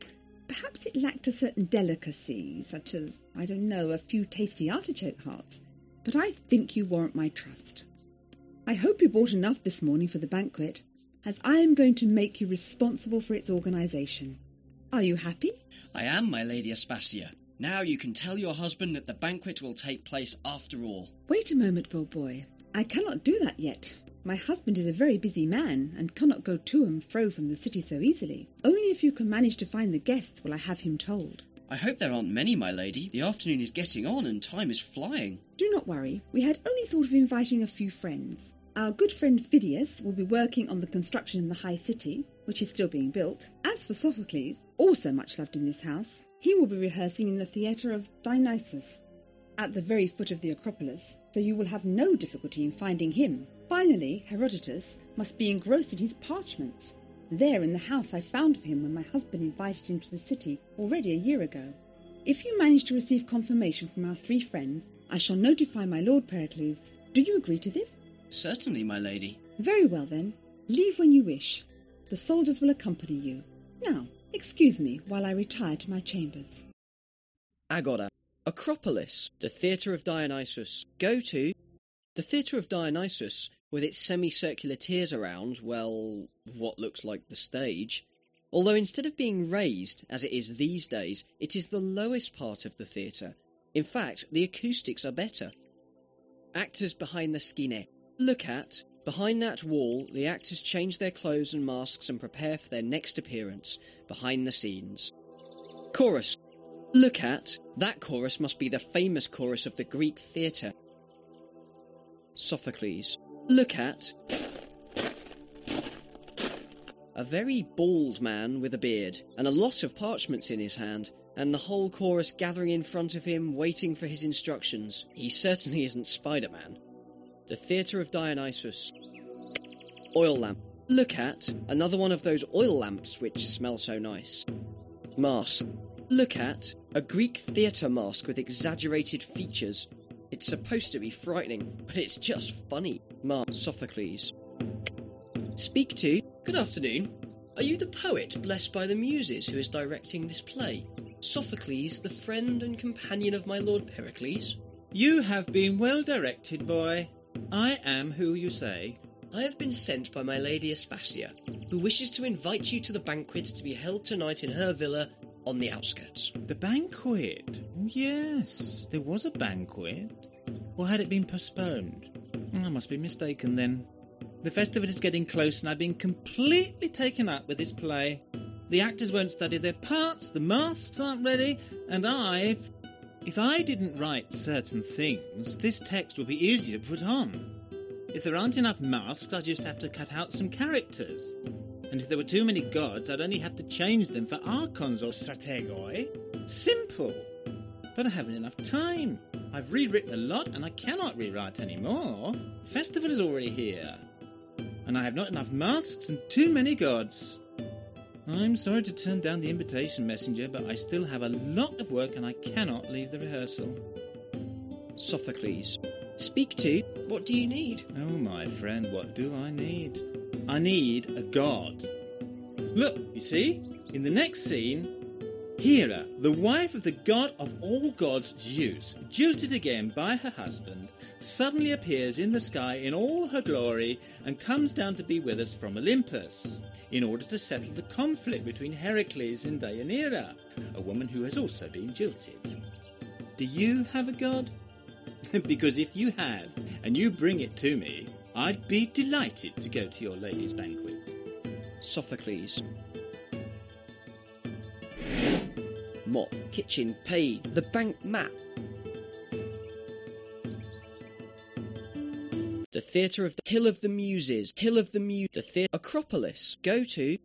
Perhaps it lacked a certain delicacy, such as, I don't know, a few tasty artichoke hearts. But I think you warrant my trust. I hope you bought enough this morning for the banquet, as I am going to make you responsible for its organisation. Are you happy? I am, my Lady Aspasia. Now you can tell your husband that the banquet will take place after all. Wait a moment, old boy. I cannot do that yet. My husband is a very busy man, and cannot go to and fro from the city so easily. Only if you can manage to find the guests will I have him told. I hope there aren't many, my lady. The afternoon is getting on, and time is flying. Do not worry. We had only thought of inviting a few friends. Our good friend Phidias will be working on the construction in the High City, which is still being built. As for Sophocles, also much loved in this house, he will be rehearsing in the theatre of Dionysus, at the very foot of the Acropolis, so you will have no difficulty in finding him. Finally, Herodotus must be engrossed in his parchments. There in the house I found for him when my husband invited him to the city already a year ago. If you manage to receive confirmation from our 3 friends, I shall notify my Lord Pericles. Do you agree to this? Certainly, my lady. Very well then. Leave when you wish. The soldiers will accompany you. Now, excuse me while I retire to my chambers. Agora. Acropolis. The Theatre of Dionysus. Go to. The Theatre of Dionysus, with its semicircular tiers around, well, what looks like the stage. Although instead of being raised, as it is these days, it is the lowest part of the theatre. In fact, the acoustics are better. Actors behind the skine. Look at. Behind that wall, the actors change their clothes and masks and prepare for their next appearance, behind the scenes. Chorus. Look at. That chorus must be the famous chorus of the Greek theatre. Sophocles. Look at. A very bald man with a beard, and a lot of parchments in his hand, and the whole chorus gathering in front of him, waiting for his instructions. He certainly isn't Spider-Man. The Theatre of Dionysus. Oil lamp. Look at. Another one of those oil lamps which smell so nice. Mask. Look at. A Greek theatre mask with exaggerated features. It's supposed to be frightening, but it's just funny. Sophocles. Speak to. Good afternoon. Are you the poet blessed by the Muses who is directing this play? Sophocles, the friend and companion of my Lord Pericles? You have been well directed, boy. I am who you say. I have been sent by my Lady Aspasia, who wishes to invite you to the banquet to be held tonight in her villa on the outskirts. The banquet? Yes, there was a banquet. Or had it been postponed? I must be mistaken then. The festival is getting close and I've been completely taken up with this play. The actors won't study their parts, the masks aren't ready, and if I didn't write certain things, this text would be easier to put on. If there aren't enough masks, I just have to cut out some characters. And if there were too many gods, I'd only have to change them for archons or strategoi. Simple. But I haven't enough time. I've rewritten a lot and I cannot rewrite any more. The festival is already here. And I have not enough masks and too many gods. I'm sorry to turn down the invitation, messenger, but I still have a lot of work and I cannot leave the rehearsal. Sophocles. Speak to. What do you need? Oh, my friend, what do I need? I need a god. Look, you see? In the next scene, Hera, the wife of the god of all gods, Zeus, jilted again by her husband, suddenly appears in the sky in all her glory and comes down to be with us from Olympus in order to settle the conflict between Heracles and Deianira, a woman who has also been jilted. Do you have a god? Because if you have, and you bring it to me, I'd be delighted to go to your lady's banquet. Sophocles. Mop, kitchen, paid, the bank map. The Theatre of the Hill of the Muses, Hill of the the Theatre Acropolis. Go to.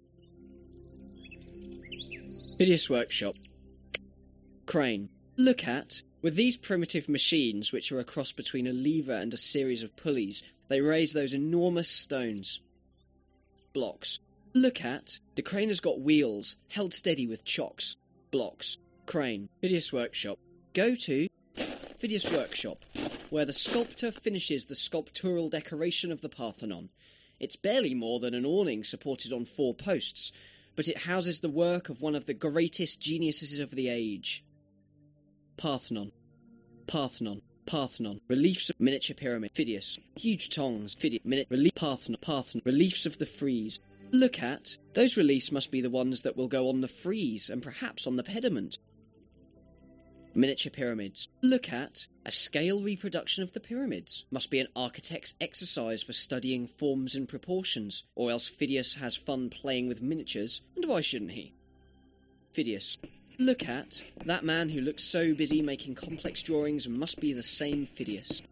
Phidias Workshop. Crane. Look at. With these primitive machines, which are a cross between a lever and a series of pulleys, they raise those enormous stones. Blocks. Look at. The crane has got wheels, held steady with chocks. Blocks. Crane. Phidias Workshop. Go to. Phidias Workshop, where the sculptor finishes the sculptural decoration of the Parthenon. It's barely more than an awning supported on 4 posts, but it houses the work of one of the greatest geniuses of the age. Parthenon. Parthenon. Parthenon. Reliefs of miniature pyramid. Phidias. Huge tongs. Phidias. Relief. Parthenon. Parthenon. Reliefs of the frieze. Look at. Those reliefs must be the ones that will go on the frieze and perhaps on the pediment. Miniature pyramids. Look at. A scale reproduction of the pyramids. Must be an architect's exercise for studying forms and proportions, or else Phidias has fun playing with miniatures, and why shouldn't he? Phidias. Look at. That man who looks so busy making complex drawings must be the same Phidias.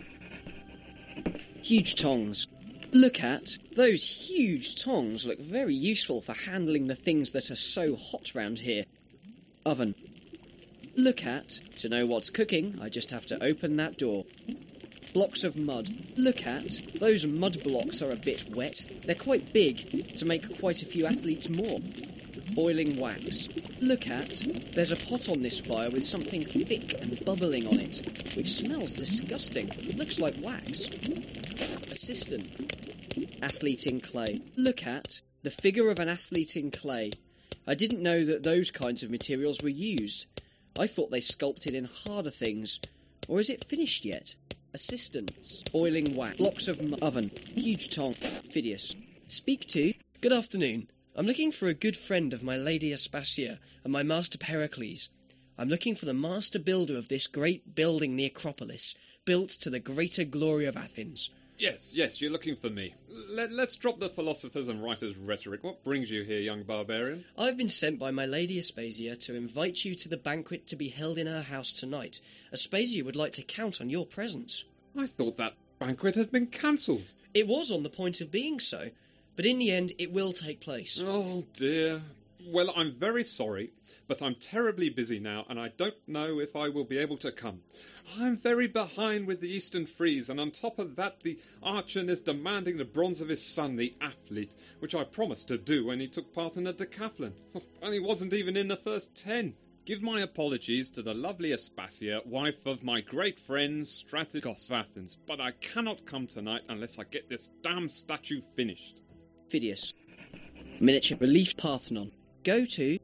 Huge tongs. Look at. Those huge tongs look very useful for handling the things that are so hot round here. Oven. Look at. To know what's cooking, I just have to open that door. Blocks of mud. Look at. Those mud blocks are a bit wet. They're quite big, to make quite a few athletes more. Boiling wax. Look at. There's a pot on this fire with something thick and bubbling on it, which smells disgusting. Looks like wax. Assistant. Athlete in clay. Look at. The figure of an athlete in clay. I didn't know that those kinds of materials were used. I thought they sculpted in harder things. Or is it finished yet? Assistants. Boiling wax. Blocks of oven. Huge tong. Phidias. Speak to. Good afternoon. I'm looking for a good friend of my Lady Aspasia and my master Pericles. I'm looking for the master builder of this great building, the Acropolis, built to the greater glory of Athens. Yes, you're looking for me. Let's drop the philosophers and writers' rhetoric. What brings you here, young barbarian? I've been sent by my Lady Aspasia to invite you to the banquet to be held in her house tonight. Aspasia would like to count on your presence. I thought that banquet had been cancelled. It was on the point of being so, but in the end it will take place. Oh dear. Well, I'm very sorry, but I'm terribly busy now, and I don't know if I will be able to come. I'm very behind with the Eastern Frieze, and on top of that, the Archon is demanding the bronze of his son, the athlete, which I promised to do when he took part in a decathlon. And he wasn't even in the first 10. Give my apologies to the lovely Aspasia, wife of my great friend Strategos of Athens, but I cannot come tonight unless I get this damn statue finished. Phidias. Miniature relief Parthenon. Go to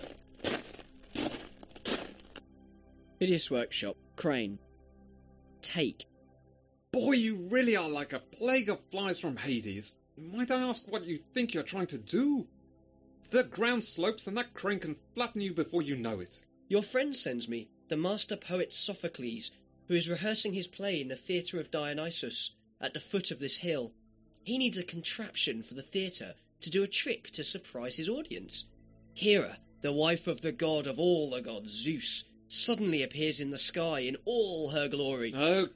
Phidias Workshop. Crane. Take. Boy, you really are like a plague of flies from Hades. Might I ask what you think you're trying to do? The ground slopes and that crane can flatten you before you know it. Your friend sends me, the master poet Sophocles, who is rehearsing his play in the theatre of Dionysus, at the foot of this hill. He needs a contraption for the theatre to do a trick to surprise his audience. Hera, the wife of the god of all the gods, Zeus, suddenly appears in the sky in all her glory.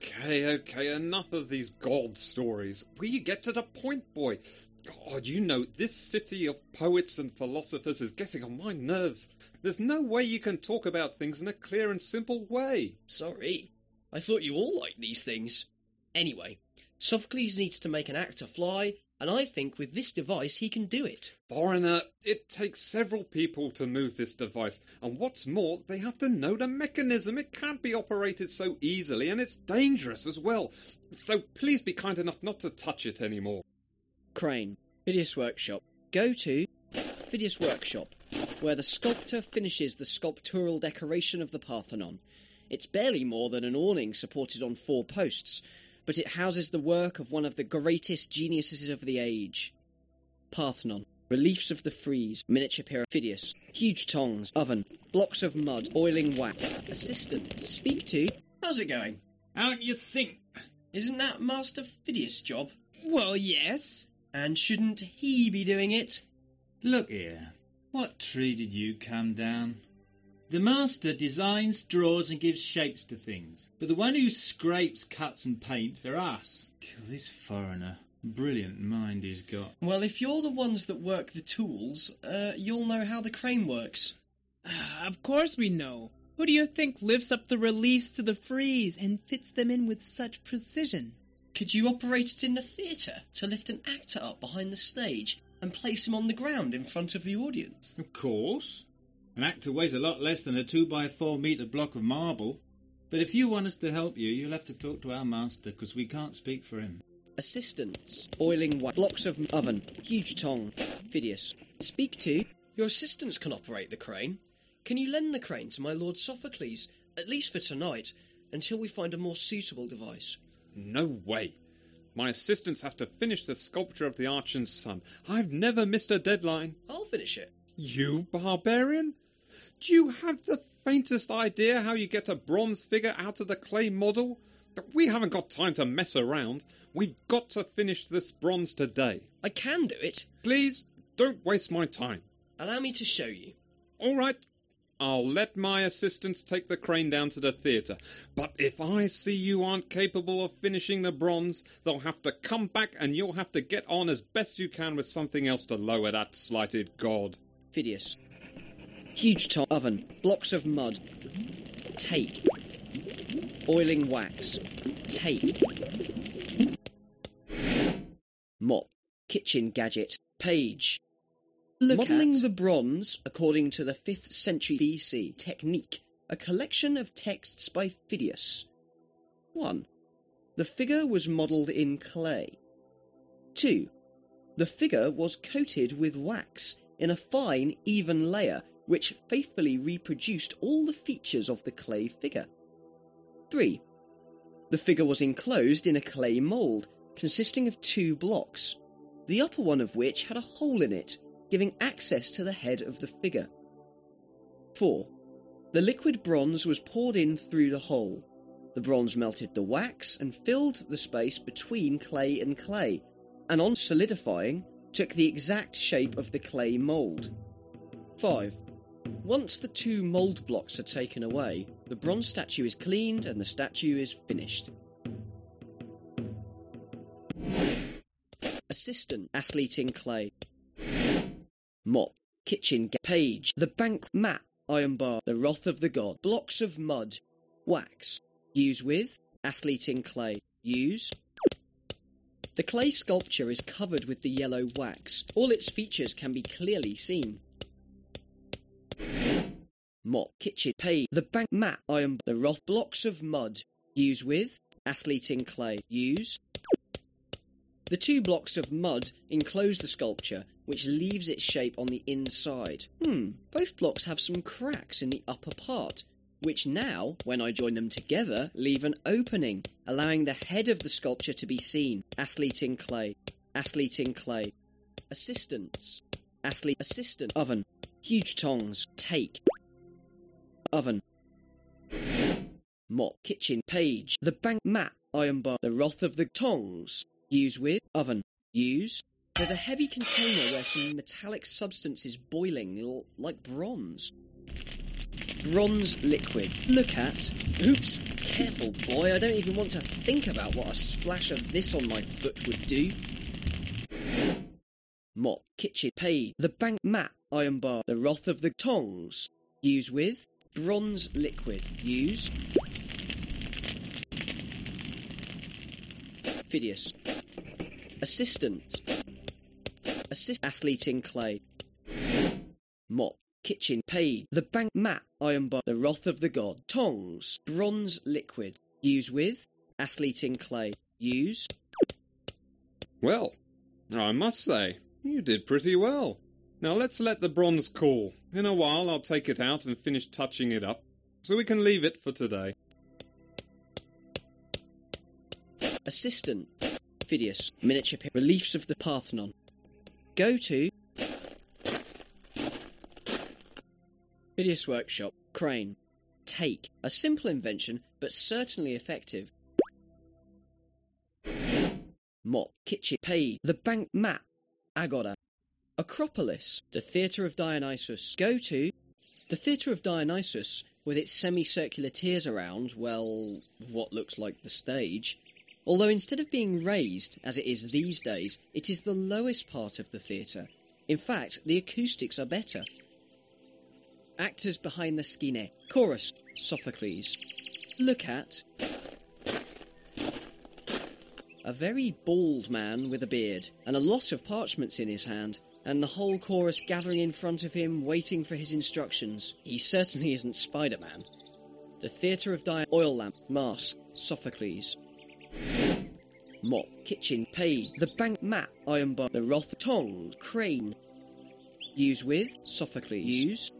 Okay, enough of these god stories. Will you get to the point, boy? God, you know, this city of poets and philosophers is getting on my nerves. There's no way you can talk about things in a clear and simple way. Sorry, I thought you all liked these things. Anyway, Sophocles needs to make an actor fly, and I think with this device he can do it. Foreigner, it takes several people to move this device, and what's more, they have to know the mechanism. It can't be operated so easily, and it's dangerous as well. So please be kind enough not to touch it anymore. Crane. Phidias Workshop. Go to Phidias Workshop, where the sculptor finishes the sculptural decoration of the Parthenon. It's barely more than an awning supported on 4 posts, but it houses the work of one of the greatest geniuses of the age. Parthenon. Reliefs of the frieze. Miniature pyramid. Phidias. Huge tongs. Oven. Blocks of mud. Boiling wax. Assistant. Speak to. How's it going? How do you think? Isn't that Master Phidias' job? Well, yes. And shouldn't he be doing it? Look here. What tree did you come down? The master designs, draws and gives shapes to things, but the one who scrapes, cuts and paints are us. Kill this foreigner. Brilliant mind he's got. Well, if you're the ones that work the tools, you'll know how the crane works. Of course we know. Who do you think lifts up the reliefs to the frieze and fits them in with such precision? Could you operate it in the theatre to lift an actor up behind the stage and place him on the ground in front of the audience? Of course. An actor weighs a lot less than a 2x4 metre block of marble. But if you want us to help you, you'll have to talk to our master, because we can't speak for him. Assistants. Boiling blocks of oven. Huge tong. Phidias. Speak to. Your assistants can operate the crane. Can you lend the crane to my Lord Sophocles, at least for tonight, until we find a more suitable device? No way. My assistants have to finish the sculpture of the Archon's son. I've never missed a deadline. I'll finish it. You barbarian? Do you have the faintest idea how you get a bronze figure out of the clay model? We haven't got time to mess around. We've got to finish this bronze today. I can do it. Please, don't waste my time. Allow me to show you. All right. I'll let my assistants take the crane down to the theatre. But if I see you aren't capable of finishing the bronze, they'll have to come back and you'll have to get on as best you can with something else to lower that slighted god. Phidias. Huge top oven. Blocks of mud. Take. Boiling wax. Take. Mop. Kitchen gadget. Page. Modelling the bronze according to the 5th century BC technique. A collection of texts by Phidias. 1. The figure was modelled in clay. 2. The figure was coated with wax in a fine, even layer which faithfully reproduced all the features of the clay figure. 3. The figure was enclosed in a clay mould consisting of 2 blocks, the upper one of which had a hole in it, giving access to the head of the figure. 4. The liquid bronze was poured in through the hole. The bronze melted the wax and filled the space between clay and clay, and on solidifying, took the exact shape of the clay mould. 5. Once the 2 mould blocks are taken away, the bronze statue is cleaned and the statue is finished. Assistant. Athlete in clay. Mop. Kitchen page. The bank mat. Iron bar. The wrath of the god. Blocks of mud. Wax. Use with. Athlete in clay. Use. The clay sculpture is covered with the yellow wax. All its features can be clearly seen. Mop. Kitchen page. The bank mat. Iron bar. The wrath. Blocks of mud. Use with. Athlete in clay. Use. The 2 blocks of mud enclose the sculpture, which leaves its shape on the inside. Both blocks have some cracks in the upper part, which now, when I join them together, leave an opening, allowing the head of the sculpture to be seen. Athlete in clay. Athlete in clay. Assistants. Athlete. Assistant. Oven. Huge tongs. Take. Oven. Mop. Kitchen page. The bank mat. Iron bar. The wrath of the tongs. Use with. Oven. Use. There's a heavy container where some metallic substance is boiling, like bronze. Bronze liquid. Look at. Oops, careful boy, I don't even want to think about what a splash of this on my foot would do. Mop. Kitchen page. The bank mat. Iron bar. The wrath of the tongs. Use with. Bronze liquid. Use. Phidias. Assistants. Athlete in clay. Mop. Kitchen page. The bank mat. Iron bar. The wrath of the god. Tongs. Bronze liquid. Use with. Athlete in clay. Use. Well, I must say, you did pretty well. Now let's let the bronze cool. In a while I'll take it out and finish touching it up, so we can leave it for today. Assistant. Phidias. Miniature reliefs of the Parthenon. Go to. Phidias Workshop. Crane. Take. A simple invention, but certainly effective. Mop. Kitchen page. The bank mat. Agora. Acropolis. The Theatre of Dionysus. Go to. The Theatre of Dionysus, with its semicircular tiers around, well, what looks like the stage. Although instead of being raised, as it is these days, it is the lowest part of the theatre. In fact, the acoustics are better. Actors behind the skene. Chorus. Sophocles. Look at. A very bald man with a beard, and a lot of parchments in his hand, and the whole chorus gathering in front of him, waiting for his instructions. He certainly isn't Spider-Man. The Theatre of Oil lamp. Mask. Sophocles. Mop, kitchen, page, the bank, map, iron bar, the wrath, tongs, crane. Use with Sophocles. Use.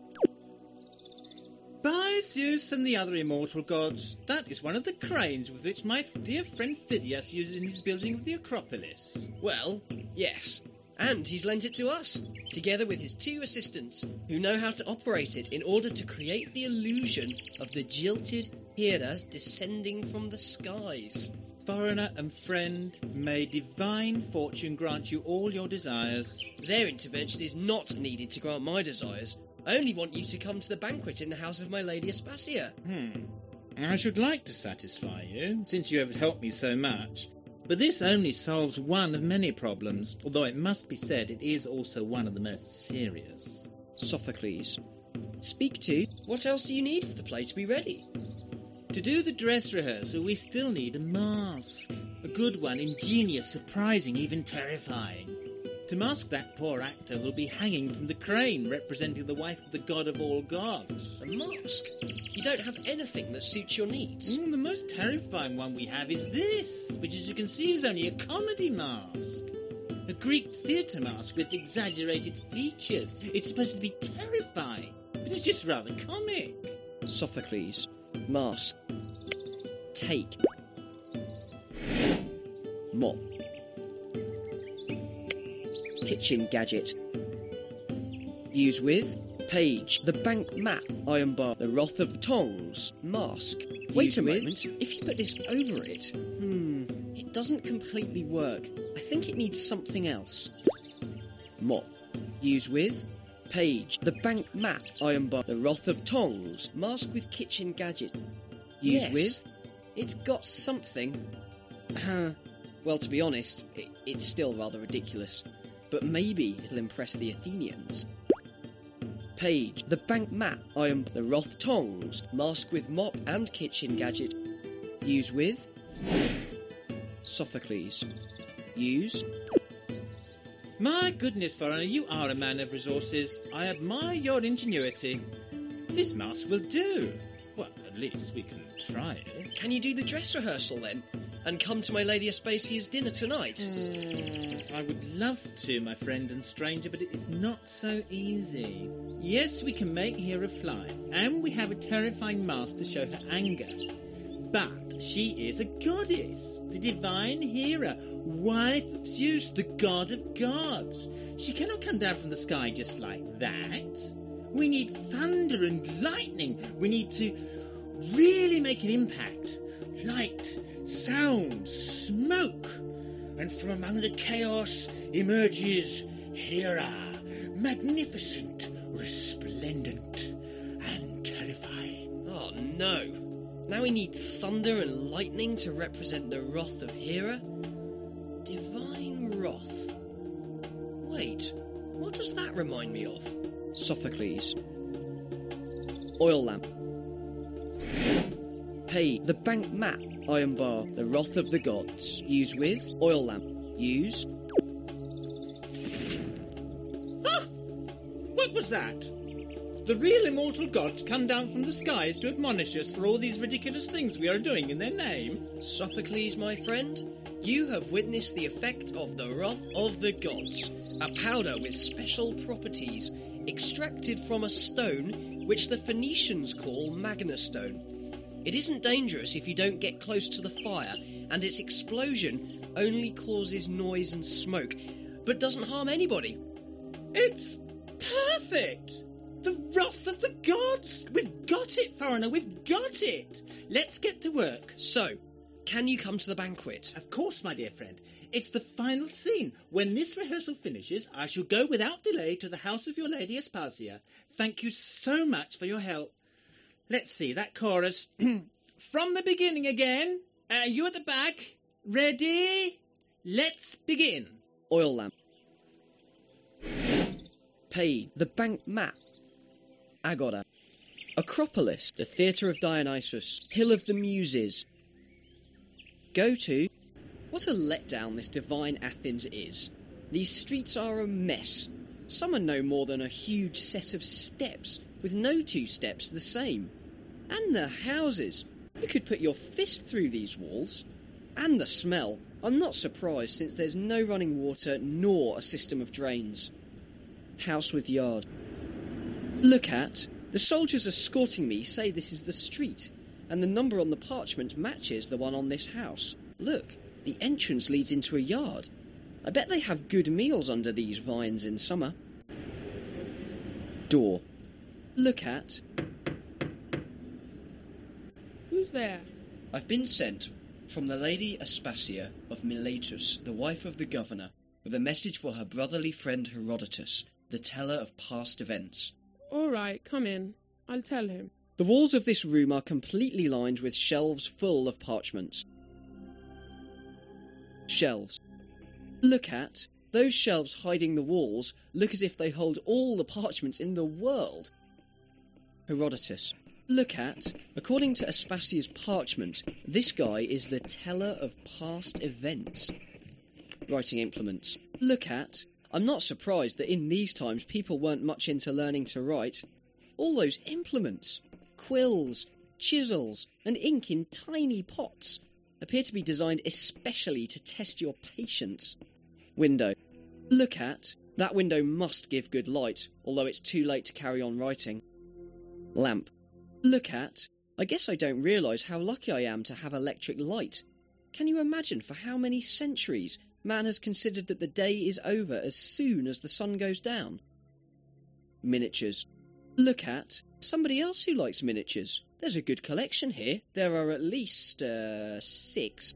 By Zeus and the other immortal gods, that is one of the cranes with which my dear friend Phidias uses in his building of the Acropolis. Well, yes. And he's lent it to us, together with his 2 assistants, who know how to operate it in order to create the illusion of the jilted Hera descending from the skies. Foreigner and friend, may divine fortune grant you all your desires. Their intervention is not needed to grant my desires. I only want you to come to the banquet in the house of my lady Aspasia. I should like to satisfy you, since you have helped me so much. But this only solves one of many problems, although it must be said it is also one of the most serious. Sophocles. Speak to. What else do you need for the play to be ready? To do the dress rehearsal, we still need a mask. A good one, ingenious, surprising, even terrifying. To mask that poor actor who'll be hanging from the crane representing the wife of the god of all gods. A mask? You don't have anything that suits your needs? The most terrifying one we have is this, which as you can see is only a comedy mask. A Greek theatre mask with exaggerated features. It's supposed to be terrifying, but it's just rather comic. Sophocles. Mask. Take. Mop. Kitchen gadget. Use with page, the bank map, iron bar, the wrath of the tongs, mask. Wait a moment, if you put this over it, it doesn't completely work. I think it needs something else. Mop. Use with page, the bank map, iron bar, the wrath of tongs, mask with kitchen gadget. Use with. It's got something. Well, to be honest, it's still rather ridiculous. But maybe it'll impress the Athenians. Page, the bank map, iron, the wrath tongs, mask with mop and kitchen gadget. Use with Sophocles. Use. My goodness, Foreigner, you are a man of resources. I admire your ingenuity. This mask will do. Well, at least we can try it. Can you do the dress rehearsal then? And come to my Lady Aspasia's dinner tonight? I would love to, my friend and stranger, but it is not so easy. Yes, we can make Hera fly, and we have a terrifying mask to show her anger. But she is a goddess, the divine Hera, wife of Zeus, the god of gods. She cannot come down from the sky just like that. We need thunder and lightning. We need to really make an impact. Light, sound, smoke. And from among the chaos emerges Hera, magnificent, resplendent, and terrifying. Oh no! Now we need thunder and lightning to represent the wrath of Hera? Divine wrath. Wait, what does that remind me of? Sophocles. Oil lamp. Pay, the bank map, iron bar, the wrath of the gods. Use with oil lamp. Use. Ah! What was that? The real immortal gods come down from the skies to admonish us for all these ridiculous things we are doing in their name. Sophocles, my friend, you have witnessed the effect of the wrath of the gods, a powder with special properties, extracted from a stone which the Phoenicians call Magna Stone. It isn't dangerous if you don't get close to the fire, and its explosion only causes noise and smoke, but doesn't harm anybody. It's perfect! The wrath of the gods! We've got it, Foreigner, we've got it! Let's get to work. So, can you come to the banquet? Of course, my dear friend. It's the final scene. When this rehearsal finishes, I shall go without delay to the house of your Lady Aspasia. Thank you so much for your help. Let's see, that chorus. From the beginning again. You at the back. Ready? Let's begin. Oil lamp. Pay, the bank map. Agora. Acropolis, the theatre of Dionysus. Hill of the Muses. Go to. What a letdown this divine Athens is. These streets are a mess. Some are no more than a huge set of steps, with no two steps the same. And the houses. You could put your fist through these walls. And the smell. I'm not surprised, since there's no running water nor a system of drains. House with yard. Look at. The soldiers escorting me say this is the street, and the number on the parchment matches the one on this house. Look, the entrance leads into a yard. I bet they have good meals under these vines in summer. Door. Look at. Who's there? I've been sent from the Lady Aspasia of Miletus, the wife of the governor, with a message for her brotherly friend Herodotus, the teller of past events. All right, come in. I'll tell him. The walls of this room are completely lined with shelves full of parchments. Shelves. Look at. Those shelves hiding the walls look as if they hold all the parchments in the world. Herodotus. Look at. According to Aspasia's parchment, this guy is the teller of past events. Writing implements. Look at. I'm not surprised that in these times people weren't much into learning to write. All those implements, quills, chisels, and ink in tiny pots appear to be designed especially to test your patience. Window. Look at. That window must give good light, although it's too late to carry on writing. Lamp. Look at. I guess I don't realise how lucky I am to have electric light. Can you imagine for how many centuries man has considered that the day is over as soon as the sun goes down? Miniatures. Look at. Somebody else who likes miniatures. There's a good collection here. There are at least 6.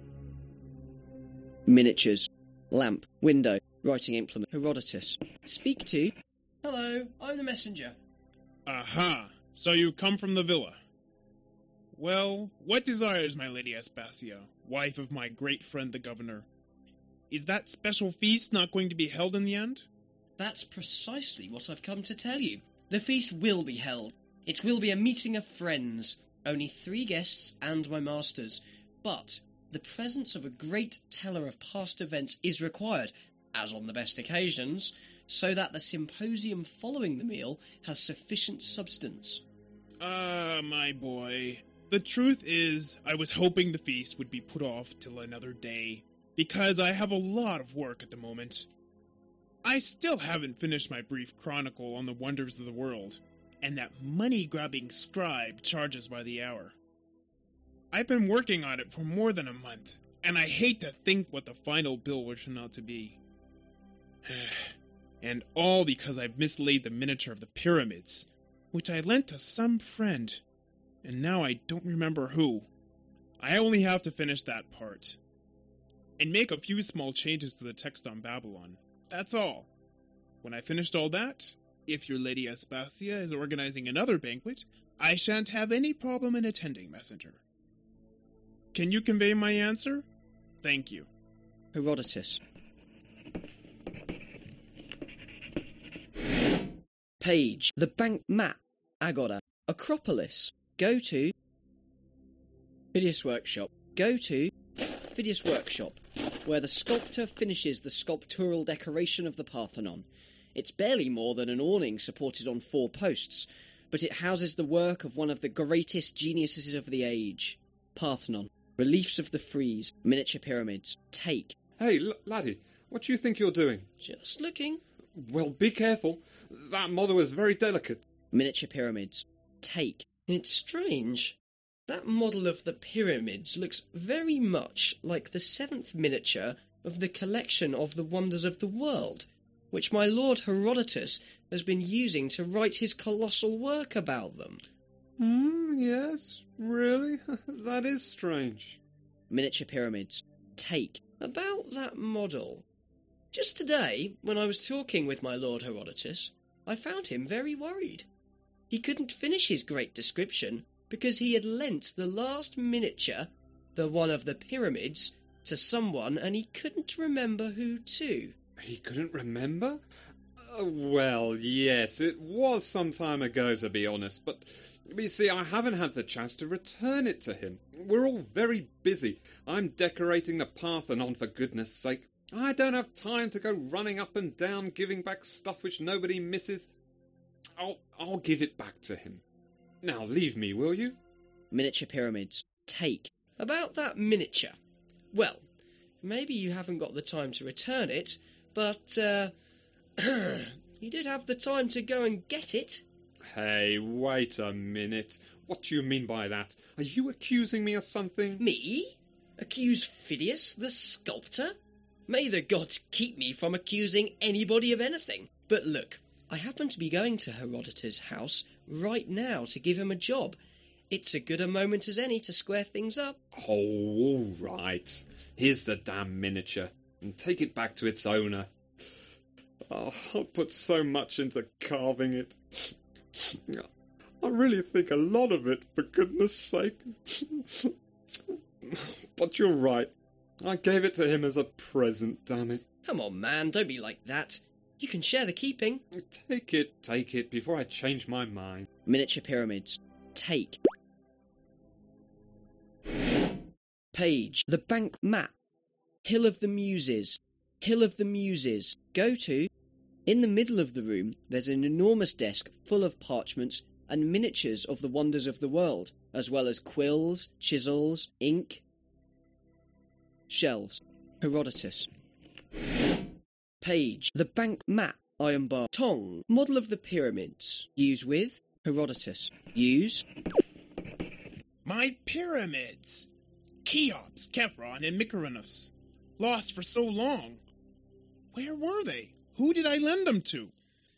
Miniatures. Lamp. Window. Writing implement. Herodotus. Speak to. Hello, I'm the messenger. Aha! So you come from the villa. Well, what desires my Lady Aspasia, wife of my great friend the governor? Is that special feast not going to be held in the end? That's precisely what I've come to tell you. The feast will be held. It will be a meeting of friends. Only 3 guests and my masters. But the presence of a great teller of past events is required, as on the best occasions, so that the symposium following the meal has sufficient substance. My boy. The truth is, I was hoping the feast would be put off till another day, because I have a lot of work at the moment. I still haven't finished my brief chronicle on the wonders of the world, and that money-grubbing scribe charges by the hour. I've been working on it for more than a month, and I hate to think what the final bill will turn out to be. And all because I've mislaid the miniature of the pyramids, which I lent to some friend, and now I don't remember who. I only have to finish that part, and make a few small changes to the text on Babylon. That's all. When I finished all that, if your Lady Aspasia is organizing another banquet, I shan't have any problem in attending, messenger. Can you convey my answer? Thank you. Herodotus. Page. The bank map. Agora. Acropolis. Go to. Phidias Workshop. Go to. Phidias Workshop, where the sculptor finishes the sculptural decoration of the Parthenon. It's barely more than an awning supported on 4 posts, but it houses the work of one of the greatest geniuses of the age. Parthenon. Reliefs of the frieze. Miniature pyramids. Take. Hey, laddie, what do you think you're doing? Just looking. Well, be careful. That model is very delicate. Miniature pyramids. Take. It's strange. That model of the pyramids looks very much like the 7th miniature of the collection of the wonders of the world, which my lord Herodotus has been using to write his colossal work about them. Yes, really? That is strange. Miniature pyramids. Take. About that model. Just today, when I was talking with my lord Herodotus, I found him very worried. He couldn't finish his great description because he had lent the last miniature, the one of the pyramids, to someone, and he couldn't remember who to. He couldn't remember? Well, yes, it was some time ago, to be honest, but you see, I haven't had the chance to return it to him. We're all very busy. I'm decorating the Parthenon, for goodness sake. I don't have time to go running up and down, giving back stuff which nobody misses. I'll give it back to him. Now leave me, will you? Miniature pyramids. Take. About that miniature. Well, Maybe you haven't got the time to return it, but, you did have the time to go and get it. Hey, wait a minute. What do you mean by that? Are you accusing me of something? Me? Accuse Phidias, the sculptor? May the gods keep me from accusing anybody of anything. But look, I happen to be going to Herodotus' house right now to give him a job. It's as good a moment as any to square things up. Oh, all right. Here's the damn miniature, and take it back to its owner. Oh, I put so much into carving it. I really think a lot of it, for goodness sake. But you're right. I gave it to him as a present, damn it. Come on, man, don't be like that. You can share the keeping. Take it, before I change my mind. Miniature pyramids. Take. Page. The bank map. Hill of the Muses. Hill of the Muses. Go to. In the middle of the room, there's an enormous desk full of parchments and miniatures of the wonders of the world, as well as quills, chisels, ink. Shelves. Herodotus. Page. The bank map. Iron bar. Tong. Model of the pyramids. Use with. Herodotus. Use. My pyramids! Cheops, Chepron, and Mycerinus. Lost for so long. Where were they? Who did I lend them to?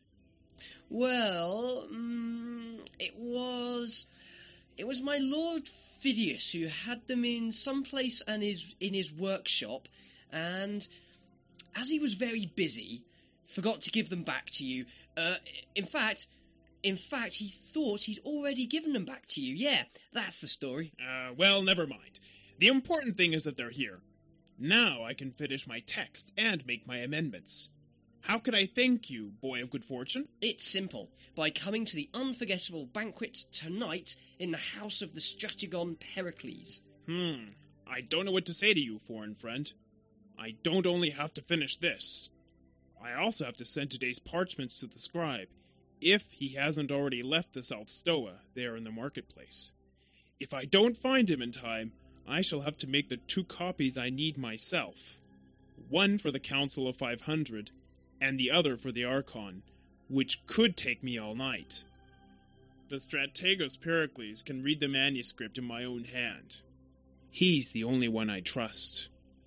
Well, it was my Lord Phidias who had them in some place and in his workshop, and as he was very busy, forgot to give them back to you. In fact, he thought he'd already given them back to you. Yeah, that's the story. Well, never mind. The important thing is that they're here. Now I can finish my text and make my amendments. How could I thank you, boy of good fortune? It's simple. By coming to the unforgettable banquet tonight in the house of the Strategon Pericles. I don't know what to say to you, foreign friend. I don't only have to finish this. I also have to send today's parchments to the scribe, if he hasn't already left the South Stoa there in the marketplace. If I don't find him in time, I shall have to make the 2 copies I need myself. One for the Council of 500, and the other for the Archon, which could take me all night. The Strategos Pericles can read the manuscript in my own hand. He's the only one I trust.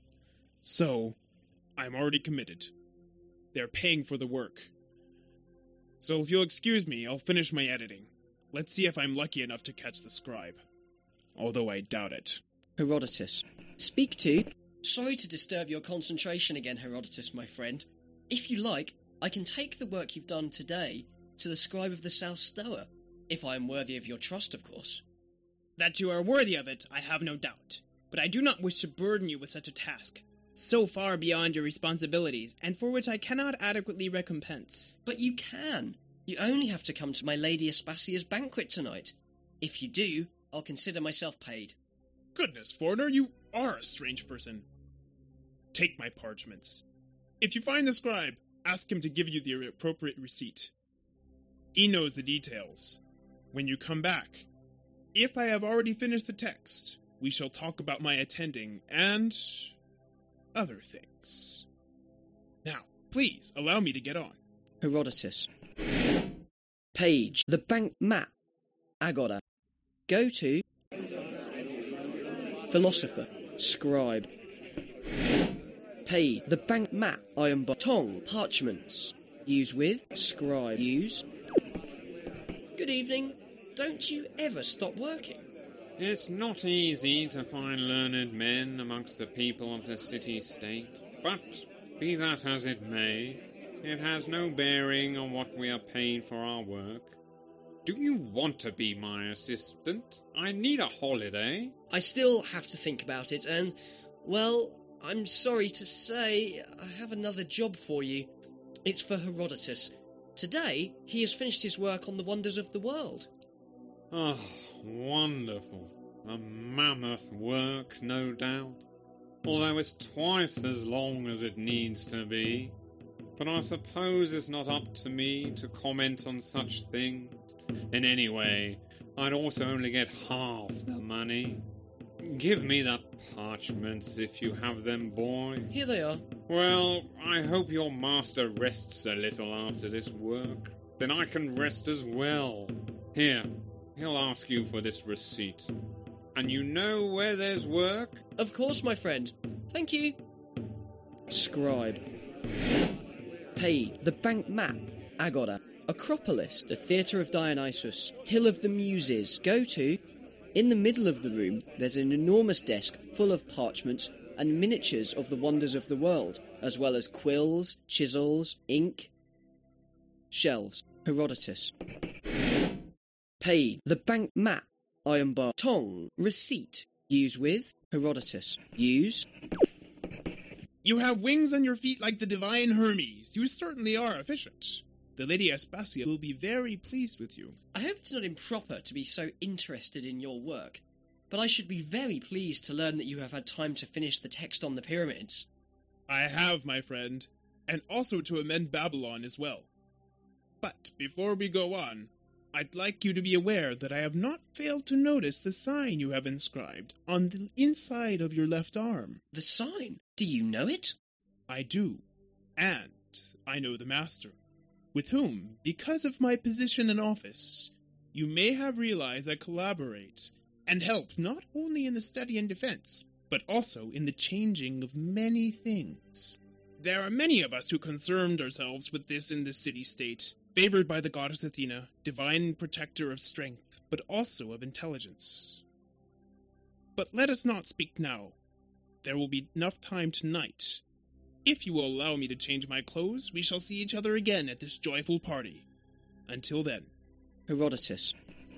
So, I'm already committed. They're paying for the work. So if you'll excuse me, I'll finish my editing. Let's see if I'm lucky enough to catch the scribe. Although I doubt it. Herodotus. Speak to... Sorry to disturb your concentration again, Herodotus, my friend. If you like, I can take the work you've done today to the scribe of the South Stoa, if I am worthy of your trust, of course. That you are worthy of it, I have no doubt. But I do not wish to burden you with such a task, so far beyond your responsibilities, and for which I cannot adequately recompense. But you can. You only have to come to my Lady Aspasia's banquet tonight. If you do, I'll consider myself paid. Goodness, foreigner, you are a strange person. Take my parchments. If you find the scribe, ask him to give you the appropriate receipt. He knows the details. When you come back, if I have already finished the text, we shall talk about my attending and other things. Now, please, allow me to get on. Herodotus. Page. The bank map. Agora. Go to... Philosopher. Scribe. Page. The bank map. Iron bar. Tong. Parchments. Use with. Scribe. Use. Good evening. Don't you ever stop working? It's not easy to find learned men amongst the people of the city-state, but be that as it may, it has no bearing on what we are paid for our work. Do you want to be my assistant? I need a holiday. I still have to think about it, and, well, I'm sorry to say I have another job for you. It's for Herodotus. Today, he has finished his work on the wonders of the world. Oh, wonderful. A mammoth work, no doubt. Although it's twice as long as it needs to be. But I suppose it's not up to me to comment on such things. And anyway, I'd also only get half the money. Give me the parchments if you have them, boy. Here they are. Well, I hope your master rests a little after this work. Then I can rest as well. Here, he'll ask you for this receipt. And you know where there's work? Of course, my friend. Thank you. Scribe. Paid. The bank map. Agora. Acropolis. The Theatre of Dionysus. Hill of the Muses. Go to. In the middle of the room, there's an enormous desk full of parchments and miniatures of the wonders of the world, as well as quills, chisels, ink, shells. Herodotus. Paid. The bank map. Iron bar. Tong. Receipt. Use with. Herodotus. Use. You have wings on your feet like the divine Hermes. You certainly are efficient. The Lady Aspasia will be very pleased with you. I hope it's not improper to be so interested in your work, but I should be very pleased to learn that you have had time to finish the text on the pyramids. I have, my friend, and also to amend Babylon as well. But before we go on, I'd like you to be aware that I have not failed to notice the sign you have inscribed on the inside of your left arm. The sign? Do you know it? I do, and I know the master, with whom, because of my position and office, you may have realized I collaborate and help not only in the study and defense, but also in the changing of many things. There are many of us who concerned ourselves with this in this city-state, favored by the goddess Athena, divine protector of strength, but also of intelligence. But let us not speak now. There will be enough time tonight. If you will allow me to change my clothes, we shall see each other again at this joyful party. Until then. Herodotus.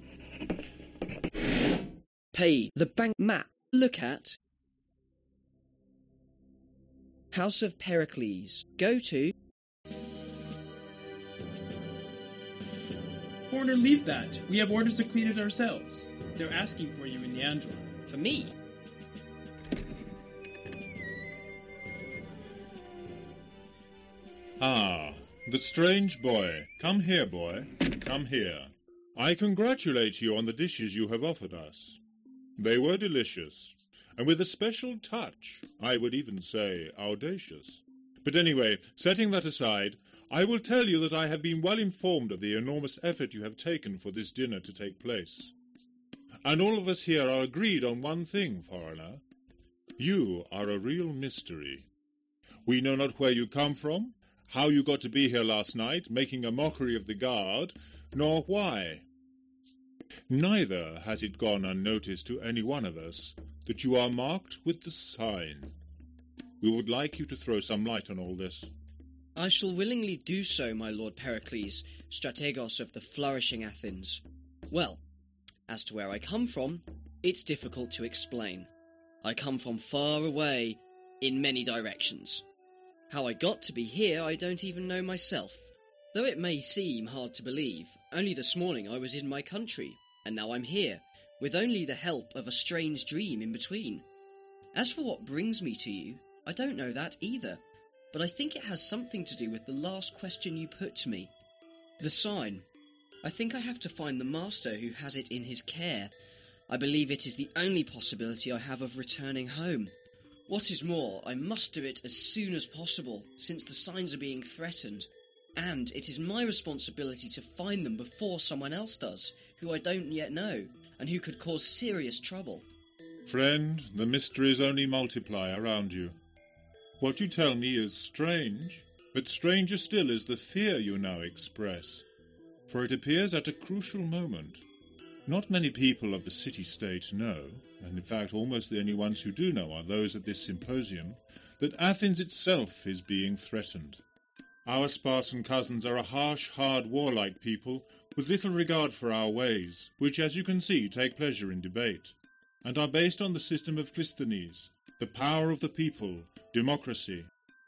Pay. The bank map. Look at. House of Pericles. Go to. Porter, leave that. We have orders to clean it ourselves. They're asking for you in the android. For me? Ah, the strange boy. Come here, boy. Come here. I congratulate you on the dishes you have offered us. They were delicious, and with a special touch, I would even say audacious. But anyway, setting that aside, I will tell you that I have been well informed of the enormous effort you have taken for this dinner to take place. And all of us here are agreed on one thing, foreigner. You are a real mystery. We know not where you come from, how you got to be here last night, making a mockery of the guard, nor why. Neither has it gone unnoticed to any one of us that you are marked with the sign. We would like you to throw some light on all this. I shall willingly do so, my lord Pericles, strategos of the flourishing Athens. Well, as to where I come from, it's difficult to explain. I come from far away, in many directions. How I got to be here I don't even know myself. Though it may seem hard to believe, only this morning I was in my country, and now I'm here, with only the help of a strange dream in between. As for what brings me to you, I don't know that either, but I think it has something to do with the last question you put to me. The sign. I think I have to find the master who has it in his care. I believe it is the only possibility I have of returning home. What is more, I must do it as soon as possible, since the signs are being threatened, and it is my responsibility to find them before someone else does, who I don't yet know, and who could cause serious trouble. Friend, the mysteries only multiply around you. What you tell me is strange, but stranger still is the fear you now express, for it appears at a crucial moment. Not many people of the city-state know, and in fact almost the only ones who do know are those at this symposium, that Athens itself is being threatened. Our Spartan cousins are a harsh, hard, warlike people, with little regard for our ways, which, as you can see, take pleasure in debate, and are based on the system of Clisthenes, the power of the people, democracy.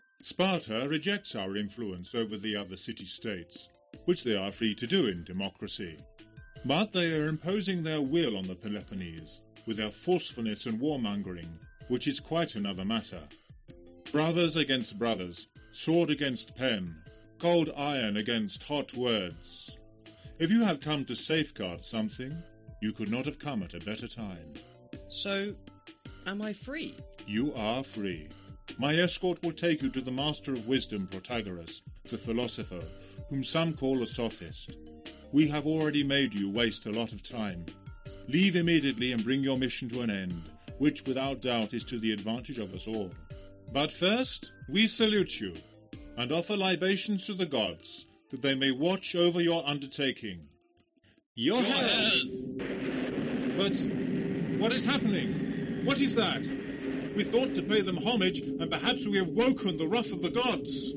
Sparta rejects our influence over the other city-states, which they are free to do in democracy. But they are imposing their will on the Peloponnese, with their forcefulness and warmongering, which is quite another matter. Brothers against brothers, sword against pen, cold iron against hot words. If you have come to safeguard something, you could not have come at a better time. So, Am I free? You are free. My escort will take you to the Master of Wisdom, Protagoras, the philosopher, whom some call a sophist. We have already made you waste a lot of time. Leave immediately and bring your mission to an end, which without doubt is to the advantage of us all. But first, we salute you, and offer libations to the gods, that they may watch over your undertaking. Your health! But what is happening? What is that? We thought to pay them homage, and perhaps we have woken the wrath of the gods.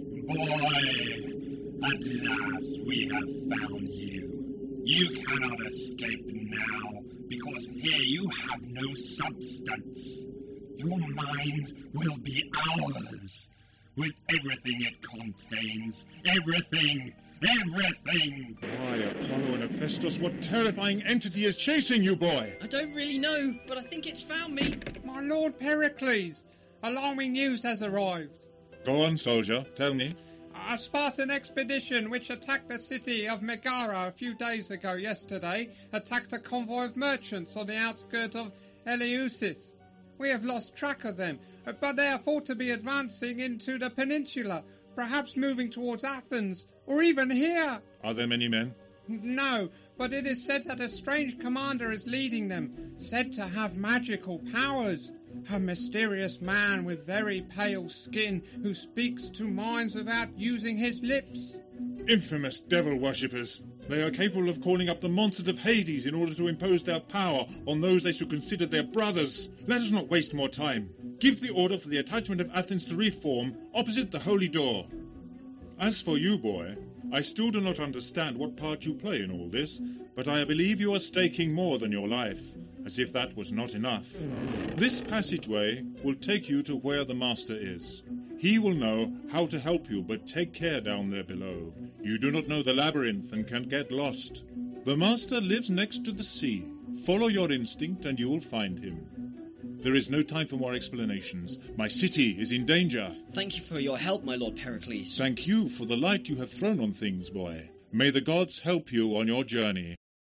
Boy, at last we have found you. You cannot escape now, because here you have no substance. Your mind will be ours, with everything it contains. Everything! Everything! Why, Apollo and Hephaestus, what terrifying entity is chasing you, boy? I don't really know, but I think it's found me. My Lord Pericles, alarming news has arrived. Go on, soldier, tell me. A Spartan expedition which attacked the city of Megara a few days ago yesterday attacked a convoy of merchants on the outskirts of Eleusis. We have lost track of them, but they are thought to be advancing into the peninsula, perhaps moving towards Athens, or even here. Are there many men? No, but it is said that a strange commander is leading them, said to have magical powers. A mysterious man with very pale skin who speaks to minds without using his lips. Infamous devil worshippers! They are capable of calling up the monsters of Hades in order to impose their power on those they should consider their brothers. Let us not waste more time. Give the order for the attachment of Athens to reform opposite the Holy Door. As for you, boy, I still do not understand what part you play in all this, but I believe you are staking more than your life, as if that was not enough. This passageway will take you to where the Master is. He will know how to help you, but take care down there below. You do not know the labyrinth and can get lost. The Master lives next to the sea. Follow your instinct and you will find him. There is no time for more explanations. My city is in danger. Thank you for your help, my Lord Pericles. Thank you for the light you have thrown on things, boy. May the gods help you on your journey.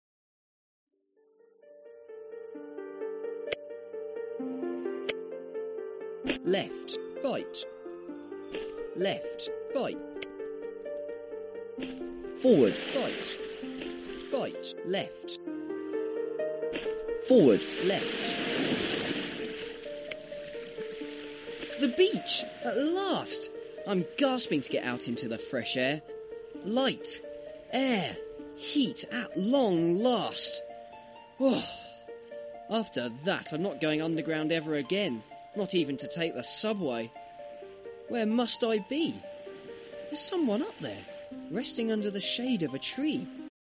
Left, right. Left, right. Forward, right. Right, left. Forward, left. The beach! At last! I'm gasping to get out into the fresh air. Light, air, heat at long last. Oh. After that, I'm not going underground ever again. Not even to take the subway. Where must I be? There's someone up there, resting under the shade of a tree.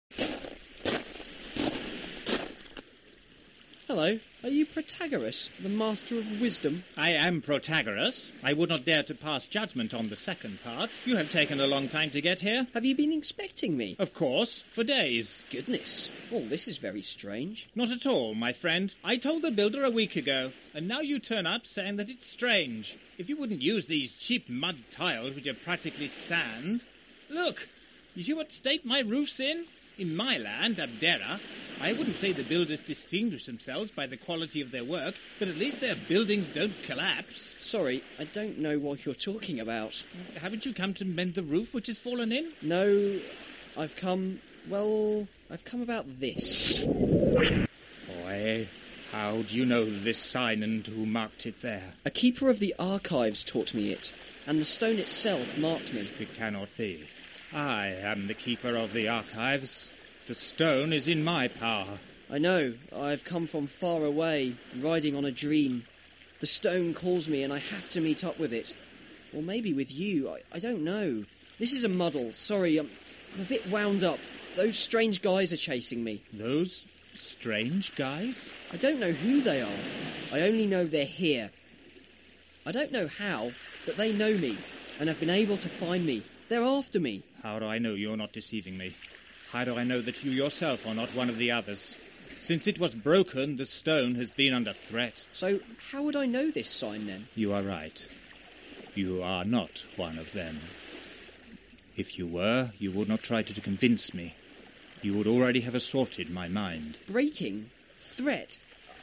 Hello, are you Protagoras, the Master of Wisdom? I am Protagoras. I would not dare to pass judgment on the second part. You have taken a long time to get here. Have you been expecting me? Of course, for days. Goodness, well, this is very strange. Not at all, my friend. I told the builder a week ago, and now you turn up saying that it's strange. If you wouldn't use these cheap mud tiles, which are practically sand... Look, you see what state my roof's in? In my land, Abdera, I wouldn't say the builders distinguish themselves by the quality of their work, but at least their buildings don't collapse. Sorry, I don't know what you're talking about. Haven't you come to mend the roof which has fallen in? No, I've come about this. Boy, how do you know this sign and who marked it there? A keeper of the archives taught me it, and the stone itself marked me. It cannot be. I am the keeper of the archives. The stone is in my power. I know. I've come from far away, riding on a dream. The stone calls me and I have to meet up with it. Or maybe with you. I don't know. This is a muddle. Sorry, I'm a bit wound up. Those strange guys are chasing me. Those strange guys? I don't know who they are. I only know they're here. I don't know how, but they know me and have been able to find me. They're after me. How do I know you're not deceiving me? How do I know that you yourself are not one of the others? Since it was broken, the stone has been under threat. So how would I know this sign, then? You are right. You are not one of them. If you were, you would not try to convince me. You would already have assaulted my mind. Breaking? Threat?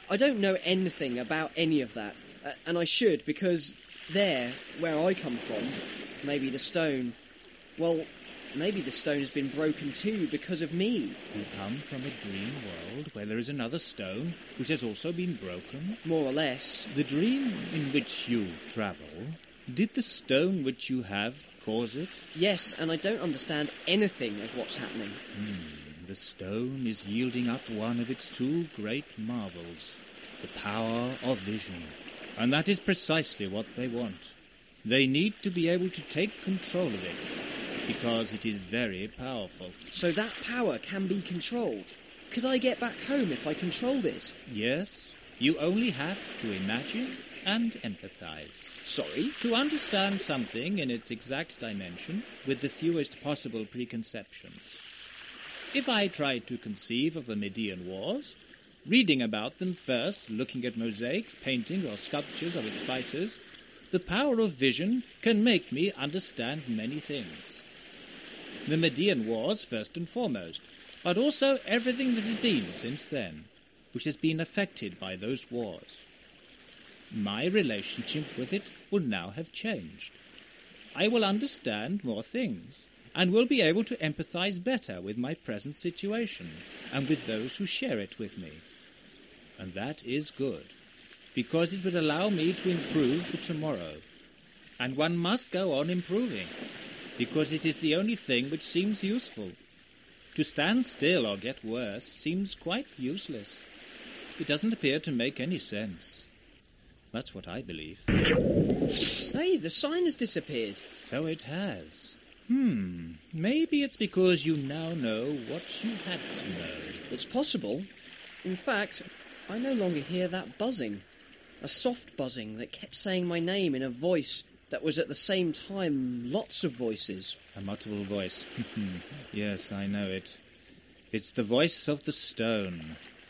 I don't know anything about any of that, and I should, because there, where I come from, maybe the stone... Well, maybe the stone has been broken too because of me. You come from a dream world where there is another stone which has also been broken? More or less. The dream in which you travel, did the stone which you have cause it? Yes, and I don't understand anything of what's happening. The stone is yielding up one of its two great marvels, the power of vision. And that is precisely what they want. They need to be able to take control of it, because it is very powerful. So that power can be controlled. Could I get back home if I controlled it? Yes, you only have to imagine and empathize. Sorry? To understand something in its exact dimension with the fewest possible preconceptions. If I tried to conceive of the Median Wars, reading about them first, looking at mosaics, paintings, or sculptures of its fighters, the power of vision can make me understand many things. The Median Wars, first and foremost, but also everything that has been since then, which has been affected by those wars. My relationship with it will now have changed. I will understand more things, and will be able to empathize better with my present situation, and with those who share it with me. And that is good, because it will allow me to improve the tomorrow. And one must go on improving, because it is the only thing which seems useful. To stand still or get worse seems quite useless. It doesn't appear to make any sense. That's what I believe. Hey, the sign has disappeared. So it has. Maybe it's because you now know what you had to know. It's possible. In fact, I no longer hear that buzzing. A soft buzzing that kept saying my name in a voice that was at the same time lots of voices. A multiple voice. Yes, I know it. It's the voice of the stone.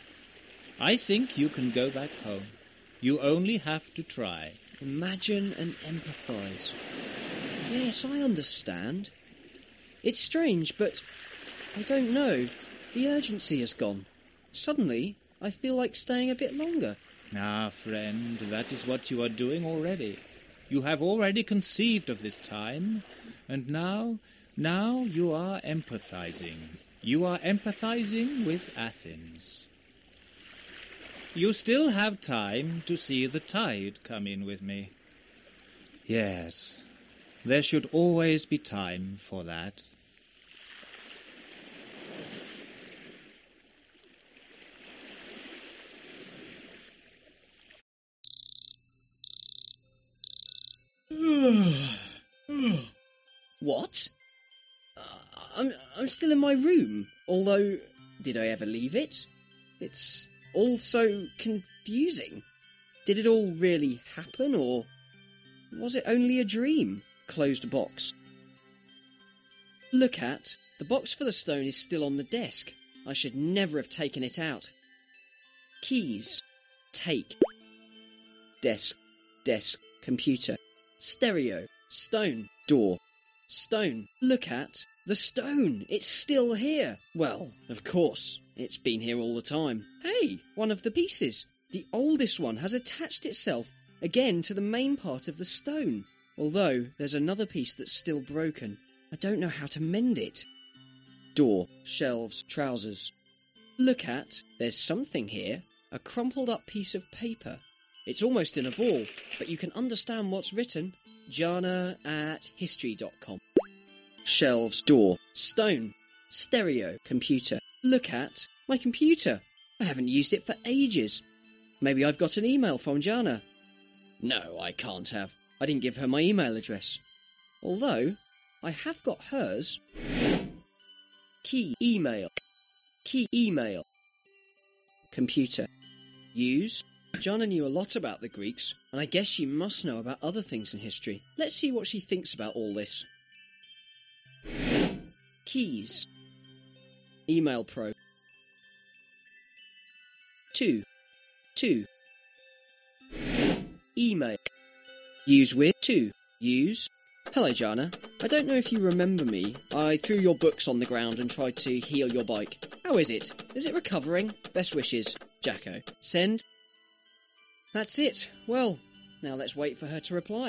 I think you can go back home. You only have to try. Imagine and empathise. Yes, I understand. It's strange, but I don't know. The urgency has gone. Suddenly, I feel like staying a bit longer. Ah, friend, that is what you are doing already. You have already conceived of this time, and now you are empathizing. You are empathizing with Athens. You still have time to see the tide come in with me. Yes, there should always be time for that. What? I'm still in my room, although, did I ever leave it? It's all so confusing. Did it all really happen, or was it only a dream? Closed box. Look at, the box for the stone is still on the desk. I should never have taken it out. Keys. Take. Desk. Desk. Computer. Stereo. Stone. Door. Stone. Look at, the stone. It's still here. Well, of course. It's been here all the time. Hey, one of the pieces. The oldest one has attached itself again to the main part of the stone. Although there's another piece that's still broken. I don't know how to mend it. Door, shelves, trousers. Look at, there's something here. A crumpled up piece of paper. It's almost in a ball, but you can understand what's written. Jana@history.com. Shelves, door, stone, stereo, computer. Look at my computer. I haven't used it for ages. Maybe I've got an email from Jana. No, I can't have. I didn't give her my email address. Although, I have got hers. Key email. Key email. Computer. Use. Jana knew a lot about the Greeks, and I guess she must know about other things in history. Let's see what she thinks about all this. Keys. Email Pro. 2. Email. Use with 2. Use. Hello, Jana. I don't know if you remember me. I threw your books on the ground and tried to heal your bike. How is it? Is it recovering? Best wishes, Jacko. Send. That's it. Well, now let's wait for her to reply.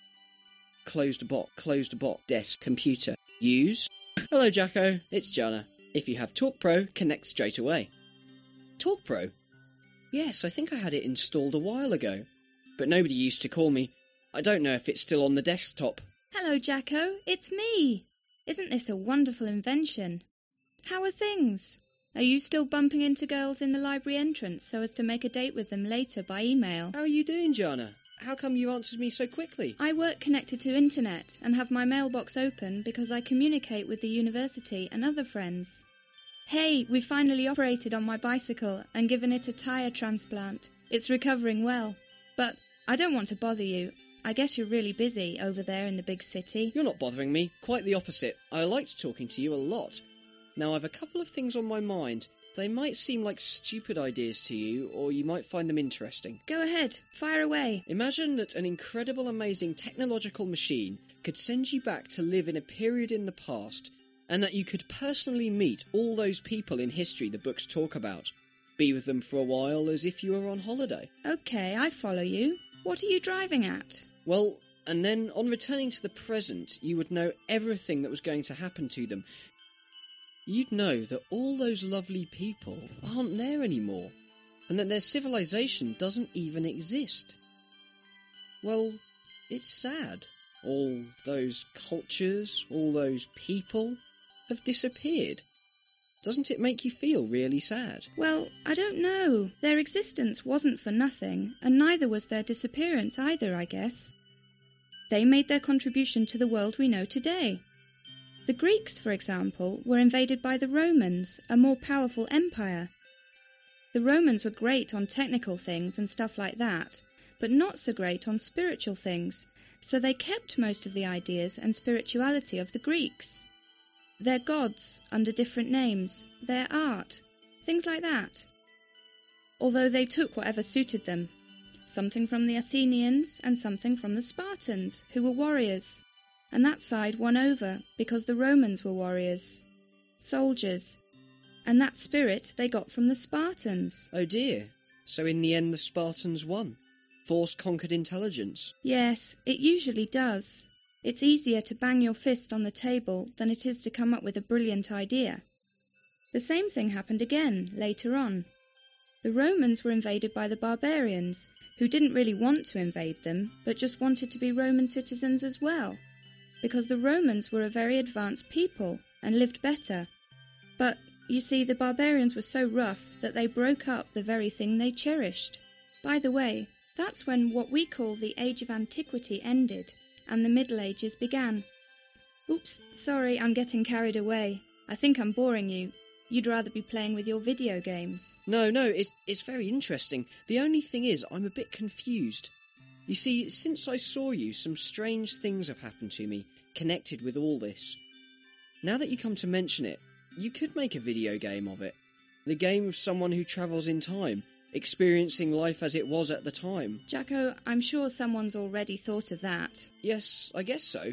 Closed bot, desk, computer. Use. Hello, Jacko. It's Jana. If you have Talk Pro, connect straight away. Talk Pro? Yes, I think I had it installed a while ago. But nobody used to call me. I don't know if it's still on the desktop. Hello, Jacko. It's me. Isn't this a wonderful invention? How are things? Are you still bumping into girls in the library entrance so as to make a date with them later by email? How are you doing, Jana? How come you answered me so quickly? I work connected to internet and have my mailbox open because I communicate with the university and other friends. Hey, we finally operated on my bicycle and given it a tyre transplant. It's recovering well. But I don't want to bother you. I guess you're really busy over there in the big city. You're not bothering me. Quite the opposite. I liked talking to you a lot. Now, I've a couple of things on my mind. They might seem like stupid ideas to you, or you might find them interesting. Go ahead. Fire away. Imagine that an incredible, amazing technological machine could send you back to live in a period in the past, and that you could personally meet all those people in history the books talk about. Be with them for a while as if you were on holiday. Okay, I follow you. What are you driving at? Well, and then on returning to the present, you would know everything that was going to happen to them. You'd know that all those lovely people aren't there anymore, and that their civilization doesn't even exist. Well, it's sad. All those cultures, all those people have disappeared. Doesn't it make you feel really sad? Well, I don't know. Their existence wasn't for nothing, and neither was their disappearance either, I guess. They made their contribution to the world we know today. The Greeks, for example, were invaded by the Romans, a more powerful empire. The Romans were great on technical things and stuff like that, but not so great on spiritual things, so they kept most of the ideas and spirituality of the Greeks. Their gods under different names, their art, things like that. Although they took whatever suited them, something from the Athenians and something from the Spartans, who were warriors. And that side won over because the Romans were warriors, soldiers, and that spirit they got from the Spartans. Oh dear, so in the end the Spartans won. Force conquered intelligence. Yes, it usually does. It's easier to bang your fist on the table than it is to come up with a brilliant idea. The same thing happened again later on. The Romans were invaded by the barbarians, who didn't really want to invade them, but just wanted to be Roman citizens as well. Because the Romans were a very advanced people and lived better. But, you see, the barbarians were so rough that they broke up the very thing they cherished. By the way, that's when what we call the Age of Antiquity ended, and the Middle Ages began. Oops, sorry, I'm getting carried away. I think I'm boring you. You'd rather be playing with your video games. No, it's very interesting. The only thing is, I'm a bit confused. You see, since I saw you, some strange things have happened to me, connected with all this. Now that you come to mention it, you could make a video game of it. The game of someone who travels in time, experiencing life as it was at the time. Jacko, I'm sure someone's already thought of that. Yes, I guess so.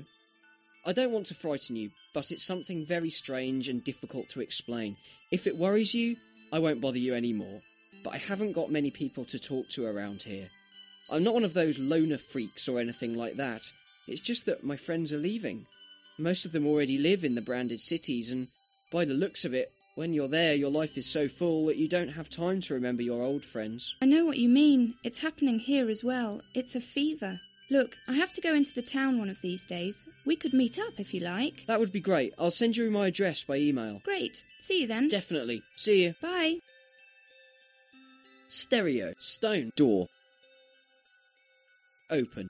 I don't want to frighten you, but it's something very strange and difficult to explain. If it worries you, I won't bother you anymore. But I haven't got many people to talk to around here. I'm not one of those loner freaks or anything like that. It's just that my friends are leaving. Most of them already live in the branded cities, and by the looks of it, when you're there, your life is so full that you don't have time to remember your old friends. I know what you mean. It's happening here as well. It's a fever. Look, I have to go into the town one of these days. We could meet up if you like. That would be great. I'll send you my address by email. Great. See you then. Definitely. See you. Bye. Stereo. Stone. Door. Open.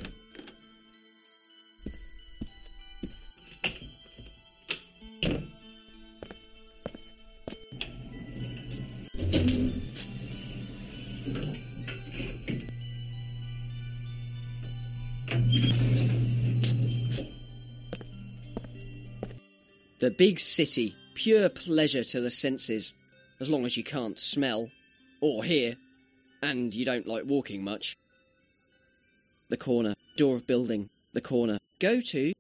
The big city, pure pleasure to the senses, as long as you can't smell, or hear, and you don't like walking much. The corner, door of building, the corner. Go to...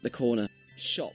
the corner. Shop.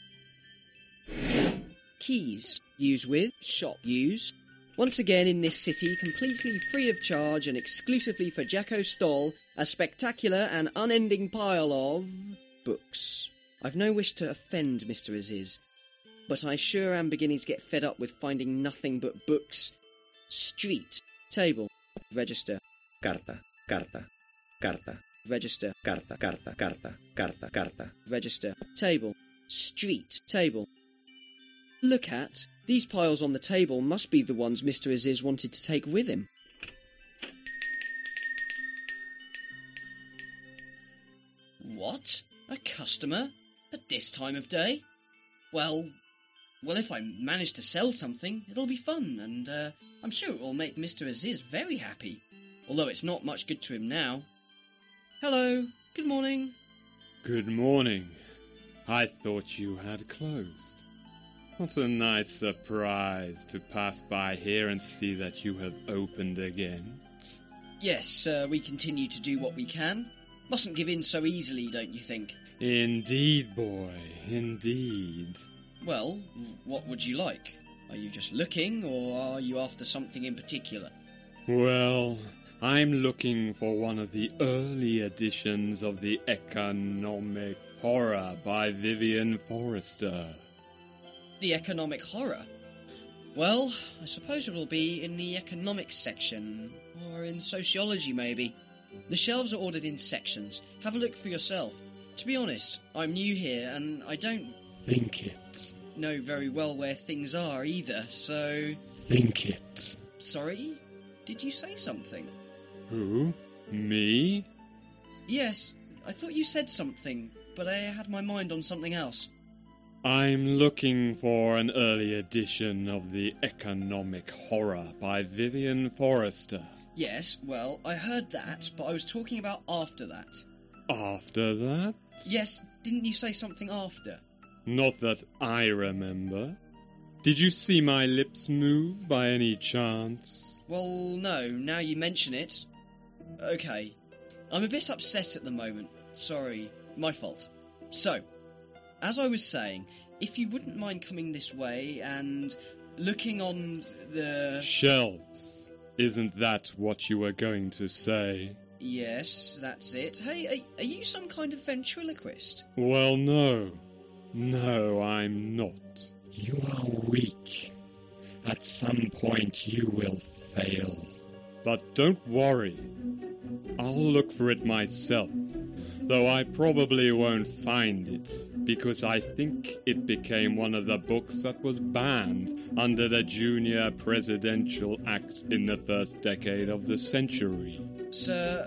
Keys. Use with. Shop. Use. Once again in this city, completely free of charge and exclusively for Jacko's stall, a spectacular and unending pile of... books. I've no wish to offend Mr. Aziz, but I sure am beginning to get fed up with finding nothing but books. Street. Table. Register. Carta, carta, carta. Register. Carta, carta, carta, carta, carta. Register. Table. Street. Table. Look at. These piles on the table must be the ones Mr. Aziz wanted to take with him. What? A customer? At this time of day? Well, if I manage to sell something, it'll be fun, and I'm sure it will make Mr. Aziz very happy. Although it's not much good to him now. Hello, good morning. Good morning. I thought you had closed. What a nice surprise to pass by here and see that you have opened again. Yes, we continue to do what we can. Mustn't give in so easily, don't you think? Indeed, boy, indeed. Well, what would you like? Are you just looking, or are you after something in particular? Well, I'm looking for one of the early editions of the Economic Horror by Vivian Forrester. The economic horror? Well, I suppose it will be in the economics section, or in sociology maybe. The shelves are ordered in sections. Have a look for yourself. To be honest, I'm new here and I don't... Think it. ...know very well where things are either, so... Think it. Sorry? Did you say something? Who? Me? Yes, I thought you said something, but I had my mind on something else. I'm looking for an early edition of the Economic Horror by Vivian Forrester. Yes, well, I heard that, but I was talking about after that. After that? Yes, didn't you say something after? Not that I remember. Did you see my lips move by any chance? Well, no, now you mention it. Okay, I'm a bit upset at the moment. Sorry, my fault. So, as I was saying, if you wouldn't mind coming this way and looking on the... Shelves. Isn't that what you were going to say? Yes, that's it. Hey, are you some kind of ventriloquist? Well, no. No, I'm not. You are weak. At some point you will fail. But don't worry. I'll look for it myself. Though I probably won't find it, because I think it became one of the books that was banned under the Junior Presidential Act in the first decade of the century. Sir,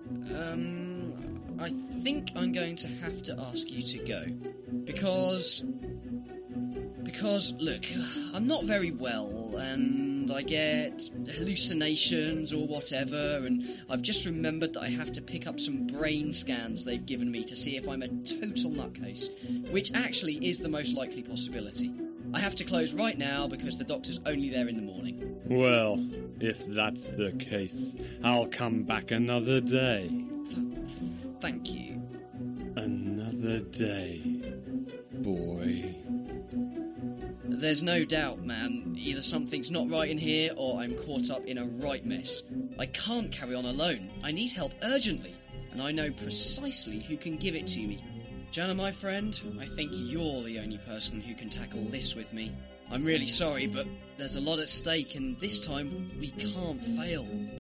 I think I'm going to have to ask you to go. Because, look, I'm not very well, and I get hallucinations or whatever, and I've just remembered that I have to pick up some brain scans they've given me to see if I'm a total nutcase, which actually is the most likely possibility. I have to close right now because the doctor's only there in the morning. Well, if that's the case, I'll come back another day. Thank you. Another day, boy. There's no doubt, man. Either something's not right in here, or I'm caught up in a right mess. I can't carry on alone. I need help urgently, and I know precisely who can give it to me. Jana, my friend, I think you're the only person who can tackle this with me. I'm really sorry, but there's a lot at stake, and this time we can't fail.